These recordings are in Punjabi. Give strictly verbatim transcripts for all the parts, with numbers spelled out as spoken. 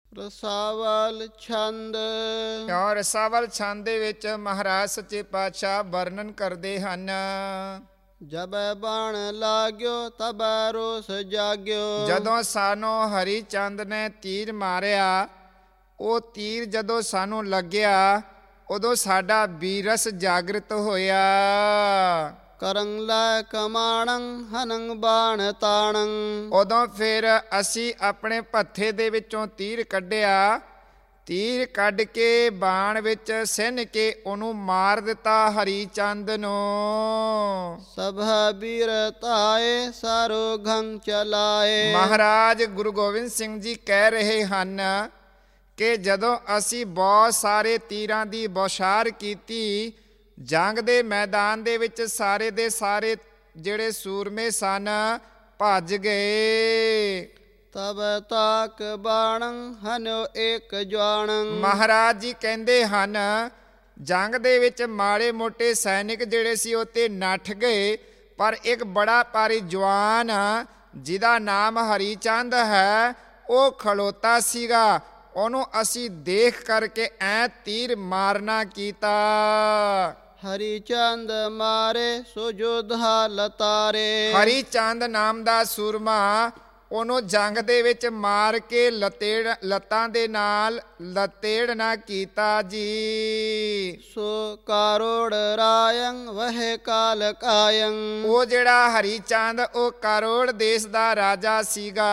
ਰਸਾਵਲ ਛੰਦ। ਕਿਉਂ ਰਸਾਵਲ ਛੰਦ ਦੇ ਵਿੱਚ ਮਹਾਰਾਜ ਸੱਚੇ ਪਾਤਸ਼ਾਹ ਵਰਣਨ ਕਰਦੇ ਹਨ। ਜਬੈ ਬਾਣ ਲਾਗਿਓ ਤਬੈ ਰੋਸ ਜਾਗਿਓ। ਜਦੋਂ ਸਾਨੂੰ ਹਰੀ ਚੰਦ ਨੇ ਤੀਰ ਮਾਰਿਆ, ਉਹ ਤੀਰ ਜਦੋਂ ਸਾਨੂੰ ਲੱਗਿਆ ਉਦੋਂ ਸਾਡਾ ਬੀਰਸ ਜਾਗਰਤ ਹੋਇਆ। ਕਰੰ ਲੈ ਕਮਾਣੰ ਹਨੰ ਬਾਣ ਤਾਣੰ। ਉਦੋਂ ਫਿਰ ਅਸੀਂ ਆਪਣੇ ਭੱਥੇ ਦੇ ਵਿੱਚੋਂ ਤੀਰ ਕੱਢਿਆ, ਤੀਰ ਕੱਢ ਕੇ ਬਾਣ ਵਿੱਚ ਸਿੰਨ ਕੇ ਉਹਨੂੰ ਮਾਰ ਦਿੱਤਾ ਹਰੀ ਚੰਦ ਨੂੰ। ਸਭ ਬੀਰ ਧਾਏ ਸਾਰੋ ਘੰ ਚਲਾਏ। ਮਹਾਰਾਜ ਗੁਰੂ ਗੋਬਿੰਦ ਸਿੰਘ ਜੀ ਕਹਿ ਰਹੇ ਹਨ ਕਿ ਜਦੋਂ ਅਸੀਂ ਬਹੁਤ ਸਾਰੇ ਤੀਰਾਂ ਦੀ ਬੌਛਾਰ ਕੀਤੀ, ਜੰਗ ਦੇ ਮੈਦਾਨ ਦੇ ਵਿੱਚ ਸਾਰੇ ਦੇ ਸਾਰੇ ਜਿਹੜੇ ਸੂਰਮੇ ਸਨ ਭੱਜ ਗਏ। ਤਬ ਤਾਕ ਬਾਣੰ ਹਨਿਓ ਏਕ ਜਵਾਣੰ। ਮਹਾਰਾਜ ਜੀ ਕਹਿੰਦੇ ਹਨ ਜੰਗ ਦੇ ਵਿੱਚ ਮਾੜੇ ਮੋਟੇ ਸੈਨਿਕ ਜਿਹੜੇ ਸੀ ਉਹ ਤੇ ਨੱਠ ਗਏ, ਪਰ ਇੱਕ ਬੜਾ ਭਾਰੀ ਜਵਾਨ ਜਿਹਦਾ ਨਾਮ ਹਰੀ ਚੰਦ ਹੈ ਉਹ ਖਲੋਤਾ ਸੀਗਾ। ਉਹਨੂੰ ਅਸੀਂ ਦੇਖ ਕਰਕੇ ਐ ਤੀਰ ਮਾਰਨਾ ਕੀਤਾ। ਹਰੀ ਚੰਦ ਮਾਰੇ ਸੋ ਜੋਧਾ ਲਤਾਰੇ। ਹਰੀ ਚੰਦ ਨਾਮ ਦਾ ਸੂਰਮਾ ਉਹਨੂੰ ਜੰਗ ਦੇ ਵਿੱਚ ਮਾਰ ਕੇ ਲਤੇੜ ਲੱਤਾਂ ਦੇ ਨਾਲ ਲਤੇੜਨਾ ਕੀਤਾ ਜੀ। ਸੋ ਕਾਰੋੜ ਰਾਯੰ ਵਹਿ ਕਾਲ ਕਾਯੰ। ਉਹ ਜਿਹੜਾ ਹਰੀ ਚੰਦ ਉਹ ਕਾਰੋੜ ਦੇਸ਼ ਦਾ ਰਾਜਾ ਸੀਗਾ।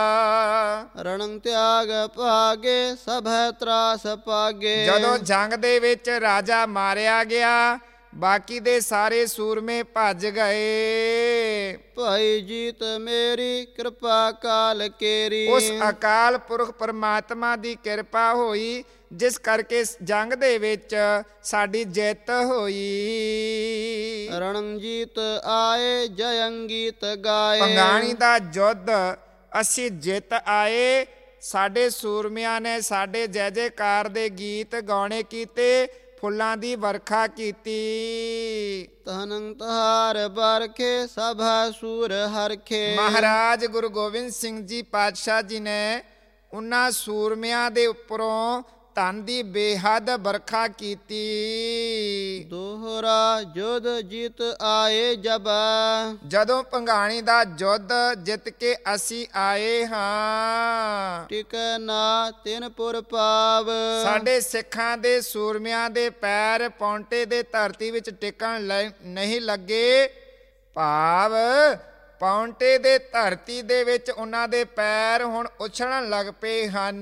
ਰਣੰ ਤਿਆਗ ਭਾਗੇ ਸਭੈ ਤਰਾਸ ਪਾਗੇ। ਜਦੋਂ ਜੰਗ ਦੇ ਵਿੱਚ ਰਾਜਾ ਮਾਰਿਆ ਗਿਆ, ਬਾਕੀ ਦੇ ਸਾਰੇ ਸੂਰਮੇ ਭੱਜ ਗਏ। ਭਾਈ ਜੀਤ ਮੇਰੀ ਕਿਰਪਾ ਕਾਲ ਕੇਰੀ। ਉਸ ਅਕਾਲ ਪੁਰਖ ਪਰਮਾਤਮਾ ਦੀ ਕਿਰਪਾ ਹੋਈ, ਜਿਸ ਕਰਕੇ ਜੰਗ ਦੇ ਵਿੱਚ ਸਾਡੀ ਜਿੱਤ ਹੋਈ। ਰਣੰ ਜੀਤ ਆਏ ਜਯੰ ਗੀਤ ਗਾਏ। ਪੰਗਾਣੀ ਦਾ ਯੁੱਧ ਅਸੀਂ ਜਿੱਤ ਆਏ। ਸਾਡੇ ਸੂਰਮਿਆਂ ਨੇ ਸਾਡੇ ਜੈ ਜੈਕਾਰ ਦੇ ਗੀਤ ਗਾਉਣੇ ਕੀਤੇ, ਫੁੱਲਾਂ ਦੀ ਵਰਖਾ ਕੀਤੀ। ਤਹਨੰ ਤਹਾਰ ਬਰਖੇ ਸਭਾ ਸੂਰ ਹਰਖੇ। ਮਹਾਰਾਜ ਗੁਰੂ ਗੋਬਿੰਦ ਸਿੰਘ ਜੀ ਪਾਤਸ਼ਾਹ ਜੀ ਨੇ ਉਹਨਾਂ ਸੂਰਮਿਆਂ ਦੇ ਉੱਪਰੋਂ ਧਨ ਦੀ ਬੇਹੱਦ ਵਰਖਾ ਕੀਤੀ। ਦੋਹਰਾ ਜੁਧ ਜਿਤ ਆਏ ਜਬ। ਜਦੋਂ ਪੰਗਾਣੀ ਦਾ ਯੁੱਧ ਜਿੱਤ ਕੇ ਅਸੀਂ ਆਏ ਹਾਂ, ਟਿਕ ਨਾ ਤਿਨ ਪੁਰ ਪਾਵ। ਸਾਡੇ ਸਿੱਖਾਂ ਦੇ ਸੂਰਮਿਆਂ ਦੇ ਪੈਰ ਪੌਂਟੇ ਦੇ ਧਰਤੀ ਵਿੱਚ ਟਿਕਣ ਨਹੀਂ ਲੱਗੇ। ਭਾਵ ਪੌਂਟੇ ਦੇ ਧਰਤੀ ਦੇ ਵਿੱਚ ਉਹਨਾਂ ਦੇ ਪੈਰ ਹੁਣ ਉਛਲਣ ਲੱਗ ਪਏ ਹਨ।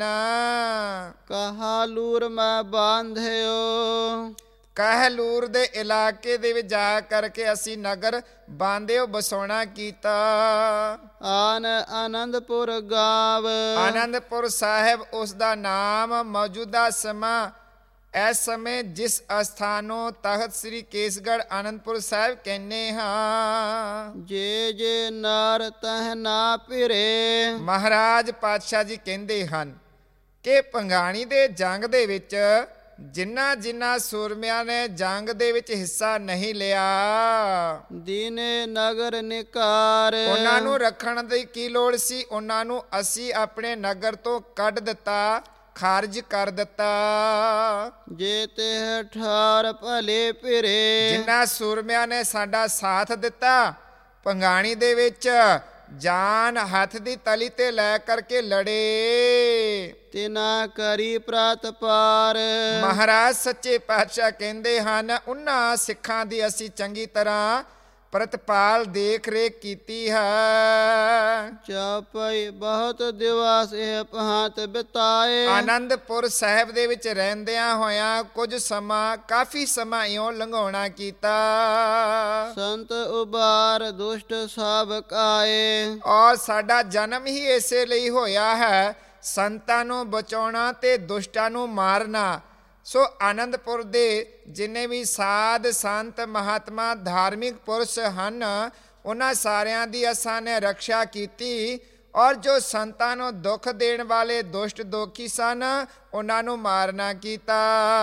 ਕਹਾਲੂਰ ਮੈਂ ਬਾਂਧਿਓ। ਕਹਿਲੂਰ ਦੇ ਇਲਾਕੇ ਦੇ ਵਿੱਚ ਜਾ ਕਰਕੇ ਅਸੀਂ ਨਗਰ ਬਾਂਧਿਓ ਬਸਾਉਣਾ ਕੀਤਾ। ਆਨ ਆਨੰਦਪੁਰ ਗਾਵ। ਆਨੰਦਪੁਰ ਸਾਹਿਬ ਉਸ ਦਾ ਨਾਮ ਮੌਜੂਦਾ ਸਮਾਂ ਇਸ ਸਮੇਂ ਜਿਸ ਅਸਥਾਨ ਨੂੰ ਤਖਤ ਸ੍ਰੀ ਕੇਸਗੜ੍ਹ ਆਨੰਦਪੁਰ ਸਾਹਿਬ ਕਹਿੰਦੇ ਹਾਂ। ਜੇ ਜੇ ਨਰ ਤਹ ਨਾ ਫਿਰੇ। ਮਹਾਰਾਜ ਪਾਤਸ਼ਾਹ ਜੀ ਕਹਿੰਦੇ ਹਨ ਕਿ ਪੰਗਾਣੀ ਦੇ ਜੰਗ ਦੇ ਵਿੱਚ ਜਿਨ੍ਹਾਂ ਜਿਨ੍ਹਾਂ ਸੂਰਮਿਆਂ ਨੇ ਜੰਗ ਦੇ ਵਿੱਚ ਹਿੱਸਾ ਨਹੀਂ ਲਿਆ, ਦੀਨੇ ਨਗਰ ਨਿਕਾਰ। ਉਹਨਾਂ ਨੂੰ ਰੱਖਣ ਦੀ ਕੀ ਲੋੜ ਸੀ? ਉਹਨਾਂ ਨੂੰ ਅਸੀਂ ਆਪਣੇ ਨਗਰ ਤੋਂ ਕੱਢ ਦਿੱਤਾ, ਖਾਰਜ ਕਰ ਦਿੱਤਾ। ਜੇ ਤੇ ਠਾਰ ਭਲੇ ਫਿਰੇ। ਜਿਨ੍ਹਾਂ ਸੂਰਮਿਆਂ ਨੇ ਸਾਡਾ ਸਾਥ ਦਿੱਤਾ, ਪੰਗਾਣੀ ਦੇ ਵਿੱਚ ਜਾਨ ਹੱਥ ਦੀ ਤਲੀ ਤੇ ਲੈ ਕਰਕੇ ਲੜੇ, ਤਿਨਾ ਕਰੀ ਪ੍ਰਤ ਪਾਰ। ਮਹਾਰਾਜ ਸੱਚੇ ਪਾਤਸ਼ਾਹ ਕਹਿੰਦੇ ਹਨ ਉਹਨਾਂ ਸਿੱਖਾਂ ਦੀ ਅਸੀਂ ਚੰਗੀ ਤਰ੍ਹਾਂ ਪ੍ਰਤਪਾਲ ਦੇਖ ਰੇਖ ਕੀਤੀ ਹੈ। ਚਾਪਈ ਬਹੁਤ ਦਿਵਸ ਇਹ ਭਾਂਤ ਬਿਤਾਏ। ਆਨੰਦਪੁਰ ਸਾਹਿਬ ਦੇ ਵਿੱਚ ਰਹਿੰਦਿਆਂ ਹੋਇਆਂ ਕੁਝ ਸਮਾਂ ਕਾਫੀ ਸਮਾਂ ਇਉਂ ਲੰਘਾਉਣਾ ਕੀਤਾ। ਸੰਤ ਉਬਾਰ ਦੁਸ਼ਟ ਸਭ ਕਾਏ। ਔਰ ਸਾਡਾ ਜਨਮ ਹੀ ਇਸੇ ਲਈ ਹੋਇਆ ਹੈ, ਸੰਤਾਂ ਨੂੰ ਬਚਾਉਣਾ ਤੇ ਦੁਸ਼ਟਾਂ ਨੂੰ ਮਾਰਨਾ। ਸੋ ਆਨੰਦਪੁਰ ਦੇ ਜਿੰਨੇ ਵੀ ਸਾਧ ਸੰਤ ਮਹਾਤਮਾ ਧਾਰਮਿਕ ਪੁਰਸ਼ ਹਨ, ਉਹਨਾਂ ਸਾਰਿਆਂ ਦੀ ਅਸਾਂ ਨੇ ਰਕਸ਼ਾ ਕੀਤੀ। ਔਰ ਜੋ ਸੰਤਾਂ ਨੂੰ ਦੁੱਖ ਦੇਣ ਵਾਲੇ ਦੁਸ਼ਟ ਦੋਖੀ ਸਨ, ਉਹਨਾਂ ਨੂੰ ਮਾਰਨਾ ਕੀਤਾ।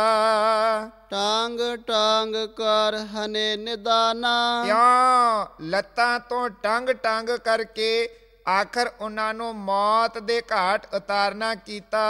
ਟਾਂਗ ਟਾਂਗ ਕਰ ਹਨੇ ਨਿਦਾਨਾ। ਕਿਉਂ ਲੱਤਾਂ ਤੋਂ ਟੰਗ ਟੰਗ ਕਰਕੇ ਆਖਰ ਉਹਨਾਂ ਨੂੰ ਮੌਤ ਦੇ ਘਾਟ ਉਤਾਰਨਾ ਕੀਤਾ।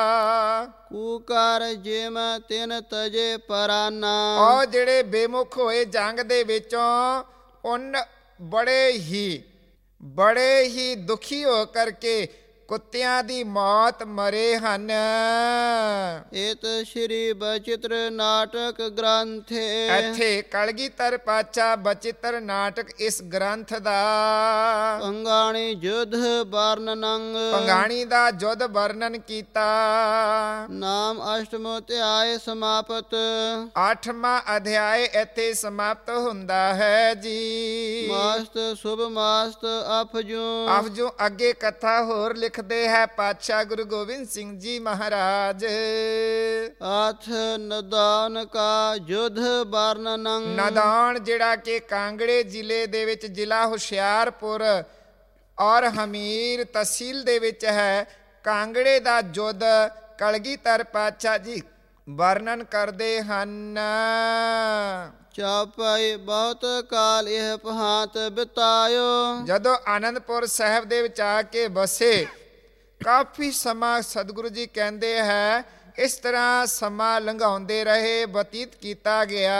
ਕੂਕਰ ਜਿਮ ਤਿਨ ਤਜੇ ਪਰਾਨਾ। ਉਹ ਜਿਹੜੇ ਬੇਮੁਖ ਹੋਏ ਜੰਗ ਦੇ ਵਿੱਚੋਂ, ਉਨ ਬੜੇ ਹੀ ਬੜੇ ਹੀ ਦੁਖੀ ਹੋ ਕਰਕੇ ਕੁੱਤਿਆਂ ਦੀ ਮੌਤ ਮਰੇ ਹਨ। ਇਤ ਸ਼੍ਰੀ ਬਚਿੱਤਰ ਨਾਟਕ ਗ੍ਰੰਥੇ। ਇੱਥੇ ਕਲਗੀਧਰ ਪਾਤਸ਼ਾਹ ਬਚਿੱਤਰ ਨਾਟਕ ਇਸ ਗ੍ਰੰਥ ਦਾ ਪੰਗਾਣੀ ਯੁੱਧ ਵਰਣਨੰ। ਪੰਗਾਣੀ ਦਾ ਯੁੱਧ ਵਰਣਨ ਕੀਤਾ। ਨਾਮ ਅਸ਼ਟਮੋ ਅਧਿਆਇ ਸਮਾਪਤ। ਅੱਠਵਾਂ ਅਧਿਆਇ ਇੱਥੇ ਸਮਾਪਤ ਹੁੰਦਾ ਹੈ ਜੀ। ਮਾਸਤ ਸੁਭ ਮਾਸਤ ਅਫਜੂ। ਅਫਜੂ ਅੱਗੇ ਕਥਾ ਹੋਰ ਲਿਖਦੇ ਹੈ ਪਾਤਸ਼ਾਹ ਗੁਰੂ ਗੋਬਿੰਦ ਸਿੰਘ ਜੀ ਮਹਾਰਾਜ। ਆਥ ਨਦਾਨ ਕਾ ਯੁੱਧ ਵਰਣਨੰ। ਨਦਾਨ ਜਿਹੜਾ ਕਿ ਕਾਂਗੜੇ ਜ਼ਿਲ੍ਹੇ ਦੇ ਵਿੱਚ, ਜ਼ਿਲ੍ਹਾ ਹੁਸ਼ਿਆਰਪੁਰ ਔਰ ਹਮੀਰ ਤਹਿਸੀਲ ਦੇ ਵਿੱਚ ਹੈ। ਕਾਂਗੜੇ ਦਾ ਯੁੱਧ ਕਲਗੀਧਰ ਪਾਤਸ਼ਾਹ ਜੀ ਵਰਣਨ ਕਰਦੇ ਹਨ। ਚਾਪਾਈ ਬਹੁਤ ਕਾਲ ਇਹ ਪਹਾਤ ਬਿਤਾਇਓ। ਜਦੋਂ ਆਨੰਦਪੁਰ ਸਾਹਿਬ ਦੇ ਵਿੱਚ ਆ ਕੇ ਬਸੇ, ਕਾਫੀ ਸਮਾਂ ਸਤਿਗੁਰੂ ਜੀ ਕਹਿੰਦੇ ਹੈ ਇਸ ਤਰ੍ਹਾਂ ਸਮਾਂ ਲੰਘਾਉਂਦੇ ਰਹੇ, ਬਤੀਤ ਕੀਤਾ ਗਿਆ।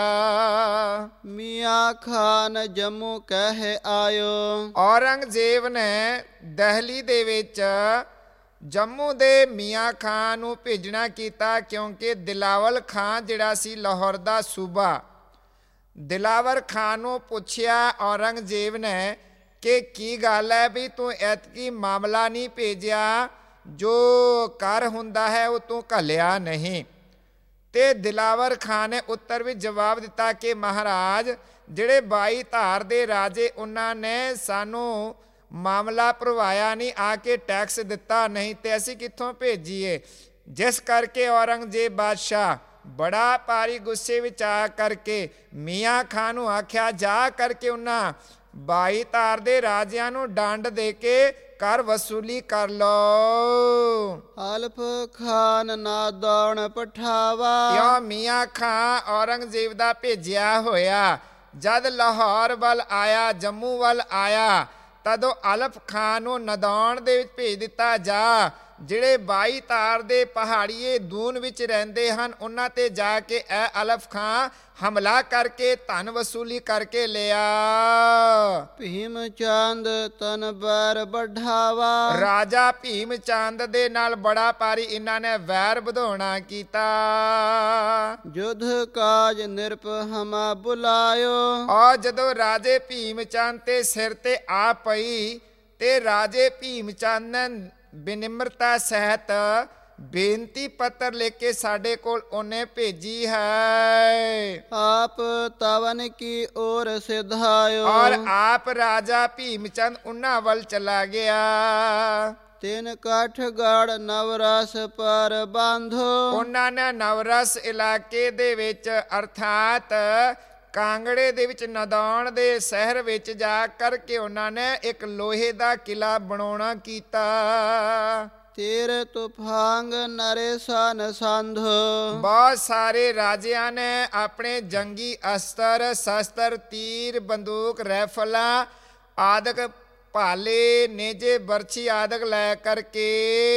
ਮੀਆਂ ਖਾਨ ਜੰਮੂ ਕਹਿ ਆਇਓ। ਔਰੰਗਜ਼ੇਬ ਨੇ ਦਿੱਲੀ ਦੇ ਵਿੱਚ ਜੰਮੂ ਦੇ ਮੀਆਂ ਖਾਨ ਨੂੰ ਭੇਜਣਾ ਕੀਤਾ, ਕਿਉਂਕਿ ਦਿਲਾਵਰ ਖਾਨ ਜਿਹੜਾ ਸੀ ਲਾਹੌਰ ਦਾ ਸੂਬਾ, ਦਿਲਾਵਰ ਖਾਨ ਨੂੰ ਪੁੱਛਿਆ ਔਰੰਗਜ਼ੇਬ ਨੇ ਕਿ ਕੀ ਗੱਲ ਹੈ ਵੀ ਤੂੰ ਐਤਕੀ ਮਾਮਲਾ ਨਹੀਂ ਭੇਜਿਆ, ਜੋ ਕਰ ਹੁੰਦਾ ਹੈ ਉਹ ਤੂੰ ਘੱਲਿਆ ਨਹੀਂ। ਤੇ ਦਿਲਾਵਰ ਖਾਨ ਨੇ ਉੱਤਰ ਵਿੱਚ ਜਵਾਬ ਦਿੱਤਾ ਕਿ ਮਹਾਰਾਜ, ਜਿਹੜੇ ਬਾਈ ਧਾਰ ਦੇ ਰਾਜੇ ਉਹਨਾਂ ਨੇ ਸਾਨੂੰ ਮਾਮਲਾ ਭਰਵਾਇਆ ਨਹੀਂ, ਆ ਕੇ ਟੈਕਸ ਦਿੱਤਾ ਨਹੀਂ, ਤੇ ਅਸੀਂ ਕਿੱਥੋਂ ਭੇਜੀਏ। ਜਿਸ ਕਰਕੇ ਔਰੰਗਜ਼ੇਬ ਬਾਦਸ਼ਾਹ ਬੜਾ ਭਾਰੀ ਗੁੱਸੇ ਵਿੱਚ ਆ ਕਰਕੇ ਮੀਆਂ ਖਾਨ ਨੂੰ ਆਖਿਆ, ਜਾ ਕਰਕੇ ਉਹਨਾਂ ਬਾਈ ਧਾਰ ਦੇ ਰਾਜਿਆਂ ਨੂੰ ਡੰਡ ਦੇ ਕੇ ਕਰ ਵਸੂਲੀ ਕਰ ਲੋ। ਅਲਫ ਖਾਨ ਨਾਦੌਣ ਪਠਾਵਾ। ਕਿਉਂ ਮੀਆਂ ਖਾਂ ਔਰੰਗਜ਼ੇਬ ਦਾ ਭੇਜਿਆ ਹੋਇਆ ਜਦ ਲਾਹੌਰ ਵੱਲ ਆਇਆ, ਜੰਮੂ ਵੱਲ ਆਇਆ, ਤਦੋਂ ਅਲਫ ਖਾਨ ਨੂੰ ਨਦੌਣ ਦੇ ਵਿੱਚ ਭੇਜ ਦਿੱਤਾ, ਜਾ ਜਿਹੜੇ ਬਾਈ ਧਾਰ ਦੇ ਪਹਾੜੀਏ ਦੂਨ ਵਿੱਚ ਰਹਿੰਦੇ ਹਨ ਉਹਨਾਂ ਤੇ ਜਾ ਕੇ ਇਹ ਅਲਫ ਖਾਂ ਹਮਲਾ ਕਰਕੇ ਧਨ ਵਸੂਲੀ ਕਰਕੇ ਲਿਆ। ਭੀਮ ਚੰਦ ਤਨ ਬੈਰ ਬਢਾਵਾ। ਰਾਜਾ ਭੀਮ ਚੰਦ ਦੇ ਨਾਲ ਬੜਾ ਭਾਰੀ ਇਹਨਾਂ ਨੇ ਵੈਰ ਵਧਾਉਣਾ ਕੀਤਾ। ਯੁੱਧ ਕਾਜ ਨਿਰਪ ਹਮਾ ਬੁਲਾਇਓ। ਔਰ ਜਦੋਂ ਰਾਜੇ ਭੀਮ ਚੰਦ ਤੇ ਸਿਰ ਤੇ ਆ ਪਈ ਤੇ ਰਾਜੇ ਭੀਮ ਚੰਦ ਨੇ ਬੇਨਿਮਰਤਾ ਸਹਿਤ ਬੇਨਤੀ ਪੱਤਰ ਲੈ ਕੇ ਸਾਡੇ ਕੋਲ ਉਹਨੇ ਭੇਜੀ ਹੈ। ਆਪ ਤਵਨ ਕੀ ਔਰ ਸਿਧਾਇਓ। ਔਰ ਆਪ ਰਾਜਾ ਭੀਮ ਚੰਦ ਉਹਨਾਂ ਵੱਲ ਚਲਾ ਗਿਆ। ਤਿੰਨ ਕਾਠਗੜ੍ਹ ਨਵਰਸ ਪਰ ਬਾਂਧੋ। ਉਹਨਾਂ ਨੇ ਨਵਰਸ ਇਲਾਕੇ ਦੇ ਵਿੱਚ ਅਰਥਾਤ ਕਾਂਗੜੇ ਦੇ ਵਿੱਚ ਨਦੌਣ ਦੇ ਸ਼ਹਿਰ ਵਿੱਚ ਜਾ ਕਰਕੇ ਉਹਨਾਂ ਨੇ ਇੱਕ ਲੋਹੇ ਦਾ ਕਿਲਾ ਬਣਾਉਣਾ ਕੀਤਾ। ਤੇਰੇ ਤੁਫਾਂਗ ਨਰੇਸਨ ਸੰਧ। ਬਹੁਤ ਸਾਰੇ ਰਾਜਿਆਂ ਨੇ ਆਪਣੇ ਜੰਗੀ ਅਸਤਰ, ਸ਼ਸਤਰ, ਤੀਰ, ਬੰਦੂਕ, ਰਾਈਫਲਾਂ ਆਦਿਕ, ਭਾਲੇ, ਨੇਜੇ, ਬਰਛੀ ਆਦਿਕ ਲੈ ਕਰਕੇ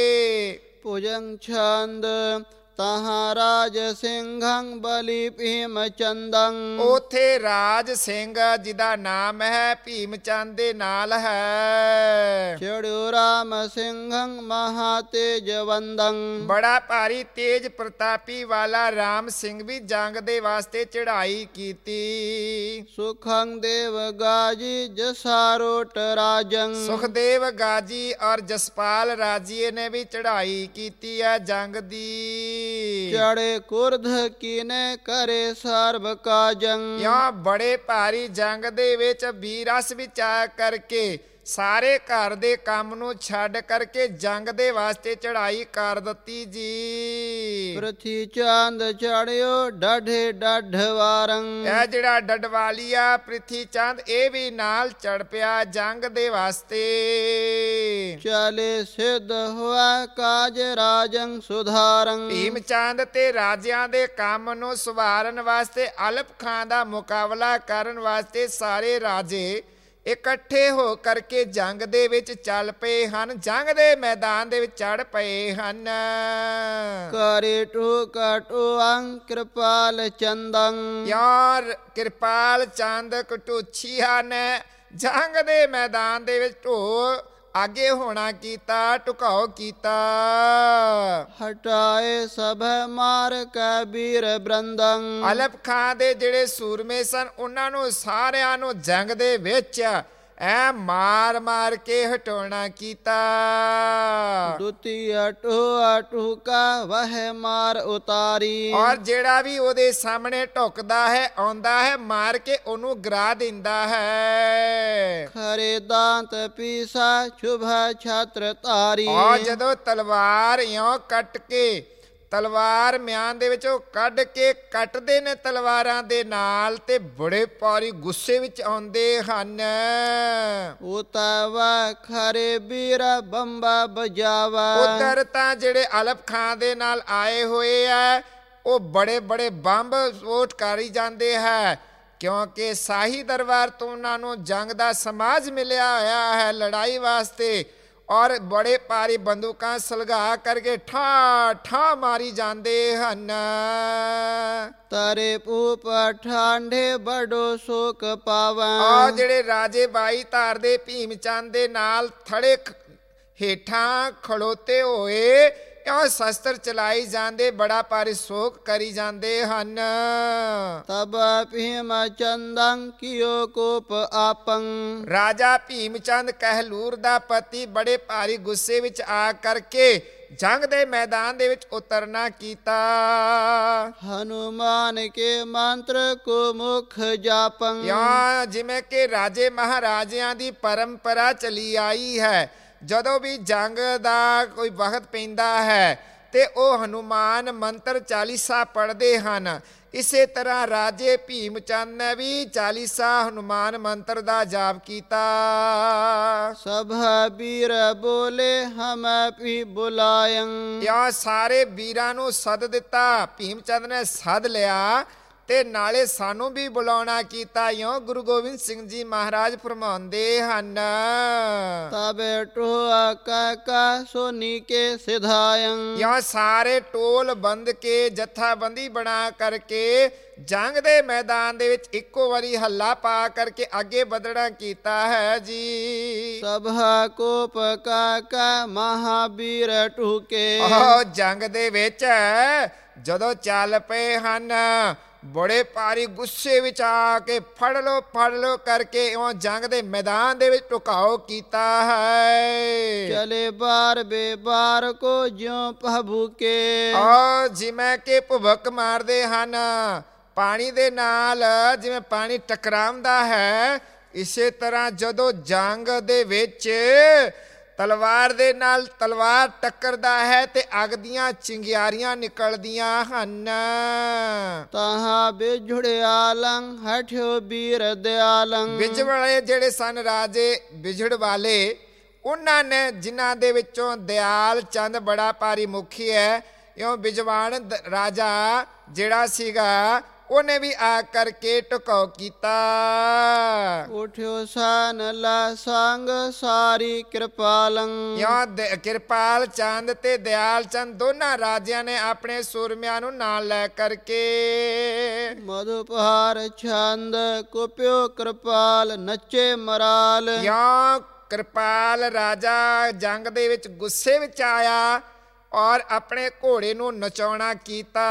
ਭੁਜੰਗ ਛੰਦ ਤਹਾਂ ਰਾਜ ਸਿੰਘੰ ਬਲੀ ਭੀਮ ਚੰਦੰ। ਉਥੇ ਰਾਜ ਸਿੰਘ ਜਿਹਦਾ ਨਾਮ ਹੈ ਭੀਮ ਚੰਦ ਦੇ ਨਾਲ ਹੈ। ਚੜਿਓ ਰਾਮ ਸਿੰਘੰ ਮਹਾ ਤੇਜਵੰਦੰ। ਬੜਾ ਭਾਰੀ ਤੇਜ ਪ੍ਰਤਾਪੀ ਵਾਲਾ ਰਾਮ ਸਿੰਘ ਵੀ ਜੰਗ ਦੇ ਵਾਸਤੇ ਚੜਾਈ ਕੀਤੀ। ਸੁਖੰ ਦੇਵ ਗਾਜੀ ਜਸਾਰੋਟ ਰਾਜੰ। ਸੁਖਦੇਵ ਗਾਜੀ ਔਰ ਜਸਪਾਲ ਰਾਜੀਏ ਨੇ ਵੀ ਚੜਾਈ ਕੀਤੀ ਹੈ ਜੰਗ ਦੀ। ਚੜੇ ਕੁਰਧ ਕੀਨੇ ਕਰੇ ਸਰਬ ਕਾਜੰ। ਯਾ ਬੜੇ ਭਾਰੀ ਜੰਗ ਦੇ ਵਿੱਚ ਵੀਰਸ ਵਿੱਚ ਆ ਕਰਕੇ ਸਾਰੇ ਘਰ ਦੇ ਕੰਮ ਨੂੰ ਛੱਡ ਕਰਕੇ ਜੰਗ ਦੇ ਵਾਸਤੇ ਚੜਾਈ ਕਰ ਦਿੱਤੀ ਜੀ। ਪ੍ਰਥੀ ਚੰਦ ਚੜਿਓ ਡਾਢੇ ਡਾਢ ਵਾਰੰ। ਇਹ ਜਿਹੜਾ ਡਡਵਾਲੀਆ ਪ੍ਰਿਥੀ ਚੰਦ ਇਹ ਵੀ ਨਾਲ ਚੜ ਪਿਆ ਜੰਗ ਦੇ ਵਾਸਤੇ। ਚਲੇ ਸਿੱਧ ਹੋਆ ਕਾਜ ਰਾਜੰ ਸੁਧਾਰੰ। ਭੀਮ ਚੰਦ ਤੇ ਰਾਜਿਆਂ ਦੇ ਕੰਮ ਨੂੰ ਸੁਧਾਰਨ ਵਾਸਤੇ ਅਲਪ ਖਾਂ ਦਾ ਮੁਕਾਬਲਾ ਕਰਨ ਵਾਸਤੇ ਸਾਰੇ ਰਾਜੇ ਇਕੱਠੇ ਹੋ ਕਰਕੇ ਜੰਗ ਦੇ ਵਿੱਚ ਚੱਲ ਪਏ ਹਨ, ਜੰਗ ਦੇ ਮੈਦਾਨ ਦੇ ਵਿੱਚ ਚੜ ਪਏ ਹਨ। ਕਰਿਟੁ ਕਟੁਅੰ ਕਿਰਪਾਲ ਚੰਦੰ ਯਾਰ ਕਿਰਪਾਲ ਚੰਦ ਕਟੂਛੀਆ ਨੇ ਜੰਗ ਦੇ ਮੈਦਾਨ ਦੇ ਵਿੱਚ ਢੋ ਆਗੇ ਹੋਣਾ ਕੀਤਾ, ਢੁਕਾਓ ਕੀਤਾ। ਹਟਾਏ ਸਭ ਮਾਰ ਕੈ ਬੀਰ ਬ੍ਰੰਦੰ ਅਲਪ ਖਾਂ ਦੇ ਜਿਹੜੇ ਸੂਰਮੇ ਸਨ ਉਹਨਾਂ ਨੂੰ ਸਾਰਿਆਂ ਨੂੰ ਜੰਗ ਦੇ ਵਿੱਚ ਐ ਮਾਰ ਮਾਰ ਕੇ ਹਟਾਉਣਾ ਕੀਤਾ। ਦੁਤੀ ਅਟੂ ਅਟੂ ਕਾ ਵਹਿ ਮਾਰ ਉਤਾਰੀ ਔਰ ਜਿਹੜਾ ਵੀ ਉਹਦੇ ਸਾਹਮਣੇ ਢੁਕਦਾ ਹੈ ਆਉਂਦਾ ਹੈ ਮਾਰ ਕੇ ਉਹਨੂੰ ਗਿਰਾ ਦਿੰਦਾ ਹੈ। ਖਰੇ ਦਾਂਤ ਪੀਸਾ ਸ਼ੁਭ ਛਤਰ ਤਾਰੀ ਔਰ ਜਦੋਂ ਤਲਵਾਰ ਇਉਂ ਕੱਟ ਕੇ ਤਲਵਾਰ ਮਿਆਨ ਦੇ ਵਿੱਚ ਉਹ ਕੱਢ ਕੇ ਕੱਟਦੇ ਨੇ ਤਲਵਾਰਾਂ ਦੇ ਨਾਲ ਤੇ ਬੜੇ ਭਾਰੀ ਗੁੱਸੇ ਵਿੱਚ ਆਉਂਦੇ ਹਨ। ਉਤਾਵਾ ਖਰੇ ਵੀਰ ਬੰਬਾ ਬਜਾਵਾ ਉਧਰ ਤਾਂ ਜਿਹੜੇ ਅਲਪ ਖਾਂ ਦੇ ਨਾਲ ਆਏ ਹੋਏ ਆ ਉਹ ਬੜੇ ਬੜੇ ਬੰਬ ਵਿਸਫੋਟ ਕਰੀ ਜਾਂਦੇ ਹੈ, ਕਿਉਂਕਿ ਸ਼ਾਹੀ ਦਰਬਾਰ ਤੋਂ ਉਹਨਾਂ ਨੂੰ ਜੰਗ ਦਾ ਸਮਾਜ ਮਿਲਿਆ ਹੋਇਆ ਹੈ ਲੜਾਈ ਵਾਸਤੇ। ਔਰ ਬੜੇ ਭਾਰੀ ਬੰਦੂਕਾਂ ਸਲਗਾ ਕਰਕੇ ਠਾ ਠਾ ਮਾਰੀ ਜਾਂਦੇ ਹਨ। ਤਾਰੇ ਪੂਪ ਠਾਂਡੇ ਬੜੋ ਸ਼ੋਕ ਪਾਵਾਂ ਆ ਜਿਹੜੇ ਰਾਜੇ ਬਾਈ ਧਾਰ ਦੇ ਭੀਮ ਚੰਦ ਦੇ ਨਾਲ ਥੜੇ ਹੇਠਾਂ ਖੜੋਤੇ ਹੋਏ ਉਹ ਸ਼ਸਤਰ ਚਲਾਈ ਜਾਂਦੇ, ਬੜਾ ਭਾਰੀ ਸ਼ੋਕ ਕਰੀ ਜਾਂਦੇ ਹਨ। ਤਬ ਭੀਮ ਚੰਦੰ ਕਿਓ ਕੋਪ ਆਪੰ ਰਾਜਾ ਭੀਮ ਚੰਦ ਕਹਿਲੂਰ ਦਾ ਪਤੀ ਬੜੇ ਭਾਰੀ ਗੁੱਸੇ ਵਿੱਚ ਆ ਕਰਕੇ ਜੰਗ ਦੇ ਮੈਦਾਨ ਦੇ ਵਿੱਚ ਉਤਰਨਾ ਕੀਤਾ। ਹਨੂਮਾਨ ਕੇ ਮੰਤਰ ਕੋ ਮੁਖ ਜਾਪੰ ਜਾਂ ਜਿਵੇਂ ਕਿ ਰਾਜੇ ਮਹਾਰਾਜਿਆਂ ਦੀ ਪਰੰਪਰਾ ਚਲੀ ਆਈ ਹੈ, ਜਦੋਂ ਵੀ ਜੰਗ ਦਾ ਕੋਈ ਵਕਤ ਪੈਂਦਾ ਹੈ ਤੇ ਉਹ ਹਨੂਮਾਨ ਮੰਤਰ ਚਾਲੀਸਾ ਪੜ੍ਹਦੇ ਹਨ। ਇਸੇ ਤਰ੍ਹਾਂ ਰਾਜੇ ਭੀਮ ਚੰਦ ਨੇ ਵੀ ਚਾਲੀਸਾ ਹਨੂਮਾਨ ਮੰਤਰ ਦਾ ਜਾਪ ਕੀਤਾ। ਸਭ ਵੀਰ ਬੋਲੇ ਹਮ ਵੀ ਬੁਲਾਇੰ ਯਾ ਸਾਰੇ ਵੀਰਾਂ ਨੂੰ ਸੱਦ ਦਿੱਤਾ, ਭੀਮ ਚੰਦ ਨੇ ਸੱਦ ਲਿਆ ਤੇ ਨਾਲੇ ਸਾਨੂੰ ਵੀ ਬੁਲਾਉਣਾ ਕੀਤਾ। ਇਉਂ ਗੁਰੂ ਗੋਬਿੰਦ ਸਿੰਘ ਜੀ ਮਹਾਰਾਜ ਫਰਮਾਉਂਦੇ ਹਨ। ਤਬੇ ਟੋਆ ਕਾ ਸੋਨੀ ਕੇ ਸਿਧਾਇੰ ਯਾ ਸਾਰੇ ਟੋਲ ਬੰਦ ਕੇ ਜਥਾਬੰਦੀ ਬਣਾ ਕਰਕੇ ਜੰਗ ਦੇ ਮੈਦਾਨ ਦੇ ਵਿੱਚ ਇੱਕੋ ਵਾਰੀ ਹੱਲਾ ਪਾ ਕਰਕੇ ਅੱਗੇ ਵਧਣਾ ਕੀਤਾ ਹੈ ਜੀ। ਸਭਾ ਕੋਪ ਕਾ ਕਾ ਮਹਾਬੀਰ ਟੁਕੇ ਉਹ ਜੰਗ ਦੇ ਵਿੱਚ ਜਦੋਂ ਚੱਲ ਪਏ ਹਨ ਬੜੇ ਭਾਰੀ ਗੁੱਸੇ ਵਿੱਚ ਆ ਕੇ ਫੜ ਲੋ ਫੜ ਲੋ ਕਰਕੇ ਇਉਂ ਜੰਗ ਦੇ ਮੈਦਾਨ ਦੇ ਵਿੱਚ ਢੁਕਾਓ ਕੀਤਾ ਹੈ। ਚਲੇ ਬਾਰ ਬੇਬਾਰ ਕੋ ਜਿਉ ਭਬੂਕੇ ਆ ਜਿਵੇਂ ਕਿ ਭੁਬਕ ਮਾਰਦੇ ਹਨ ਪਾਣੀ ਦੇ ਨਾਲ, ਜਿਵੇਂ ਪਾਣੀ ਟਕਰਾਉਂਦਾ ਹੈ, ਇਸੇ ਤਰ੍ਹਾਂ ਜਦੋਂ ਜੰਗ ਦੇ ਵਿੱਚ ਤਲਵਾਰ ਦੇ ਨਾਲ ਤਲਵਾਰ ਟੱਕਰਦਾ ਹੈ ਤੇ ਅੱਗ ਦੀਆਂ ਚਿੰਗਿਆਰੀਆਂ ਨਿਕਲਦੀਆਂ ਹਨ। ਤਾਹਾਂ ਬਿਝੜਿਆਲੰ ਹਠਿਓ ਵੀਰ ਦਿਆਲੰ ਬਿਜ ਵਾਲੇ ਜਿਹੜੇ ਸਨ ਰਾਜੇ ਬਿਜੜ ਵਾਲੇ, ਉਹਨਾਂ ਨੇ ਜਿਨ੍ਹਾਂ ਦੇ ਵਿੱਚੋਂ ਦਿਆਲ ਚੰਦ ਬੜਾ ਭਾਰੀ ਮੁਖੀ ਹੈ, ਇਉਂ ਬਿਜਵਾਨ ਰਾਜਾ ਜਿਹੜਾ ਸੀਗਾ ਉਹਨੇ ਵੀ ਆ ਕਰਕੇ ਢੁਕਾਓ ਕੀਤਾ। ਉਠਿਓ ਸਾਨ ਲਾ ਸੰਗ ਸਾਰੀ ਕਿਰਪਾਲੰ ਯਾ ਕਿਰਪਾਲ ਚੰਦ ਤੇ ਦਿਆਲ ਚੰਦ ਦੋਨਾਂ ਰਾਜਿਆਂ ਨੇ ਆਪਣੇ ਸੂਰਮਿਆਂ ਨੂੰ ਨਾਲ ਲੈ ਕਰਕੇ ਮਧੁਪਾਰ ਛੰਦ ਕੁਪਿਓ ਕਿਰਪਾਲ ਨੱਚੇ ਮਰਾਲ ਯਾ ਕਿਰਪਾਲ ਰਾਜਾ ਜੰਗ ਦੇ ਵਿੱਚ ਗੁੱਸੇ ਵਿੱਚ ਆਇਆ ਔਰ ਆਪਣੇ ਘੋੜੇ ਨੂੰ ਨਚਾਉਣਾ ਕੀਤਾ।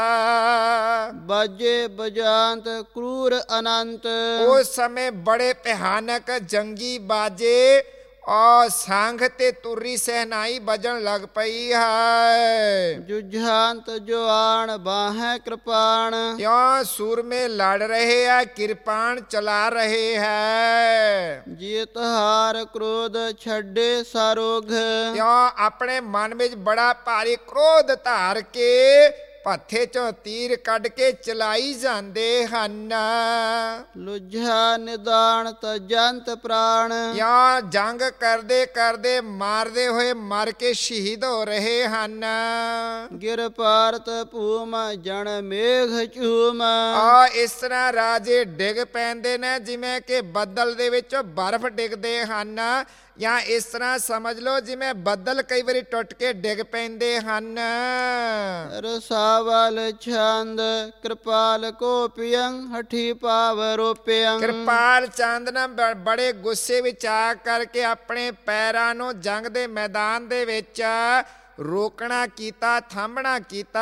ਬਾਜੇ ਬਜਾਂਤ ਕਰੂਰ ਅਨੰਤ ਉਸ ਸਮੇਂ ਬੜੇ ਭਿਆਨਕ ਜੰਗੀ ਬਾਜੇ ਔਰ ਸੰਘ ਤੇ ਤੁਰੀ ਸਹਿਨਾਈ ਬਜਣ ਲੱਗ ਪਈ ਹੈ। ਜੁਝਾਂਤ ਜੁਆਨ ਬਾਹੈ ਕਿਰਪਾਨ ਕਿਉਂ ਸੂਰਮੇ ਲੜ ਰਹੇ ਆ, ਕਿਰਪਾਨ ਚਲਾ ਰਹੇ ਹੈ। ਜੀਤ ਹਾਰ ਕ੍ਰੋਧ ਛੱਡੇ ਸਾਰੋਘ ਕਿਉਂ ਆਪਣੇ ਮਨ ਵਿੱਚ ਬੜਾ ਭਾਰੀ ਕ੍ਰੋਧ ਧਾਰ ਕੇ ਪੱਥੇ ਚੋਂ ਤੀਰ ਕੱਢ ਕੇ ਚਲਾਈ ਜਾਂਦੇ ਹਨ। ਲੁਝਾ ਨਿਦਾਨ ਤਜੰਤ ਪ੍ਰਾਣ, ਜਾਂ ਜੰਗ ਕਰਦੇ ਕਰਦੇ ਮਾਰਦੇ ਹੋਏ ਮਰ ਕੇ ਸ਼ਹੀਦ ਹੋ ਰਹੇ ਹਨ। ਗਿਰ ਭਾਰਤ ਭੂਮ ਜਣ ਮੇਘ ਝੂਮ, ਆ ਇਸ ਤਰ੍ਹਾਂ ਰਾਜੇ ਡਿੱਗ ਪੈਂਦੇ ਨੇ ਜਿਵੇਂ ਕਿ ਬੱਦਲ ਦੇ ਵਿੱਚ ਬਰਫ਼ ਡਿੱਗਦੇ ਹਨ, ਜਾਂ ਇਸ ਤਰ੍ਹਾਂ ਸਮਝ ਲਓ ਜਿਵੇਂ ਬੱਦਲ ਕਈ ਵਾਰੀ ਟੁੱਟ ਕੇ ਡਿੱਗ ਪੈਂਦੇ ਹਨ। ਰਸਾਵਲ ਛੰਦ ਕਿਰਪਾਲ ਕੋਪਿਯੰ ਹਠੀ ਪਾਵ ਰੋਪਿਯੰ, ਕਿਰਪਾਲ ਚੰਦ ਨੇ ਬ- ਬੜੇ ਗੁੱਸੇ ਵਿੱਚ ਆ ਕਰਕੇ ਆਪਣੇ ਪੈਰਾਂ ਨੂੰ ਜੰਗ ਦੇ ਮੈਦਾਨ ਦੇ ਵਿੱਚ ਰੋਕਣਾ ਕੀਤਾ, ਥੰਮਣਾ ਕੀਤਾ।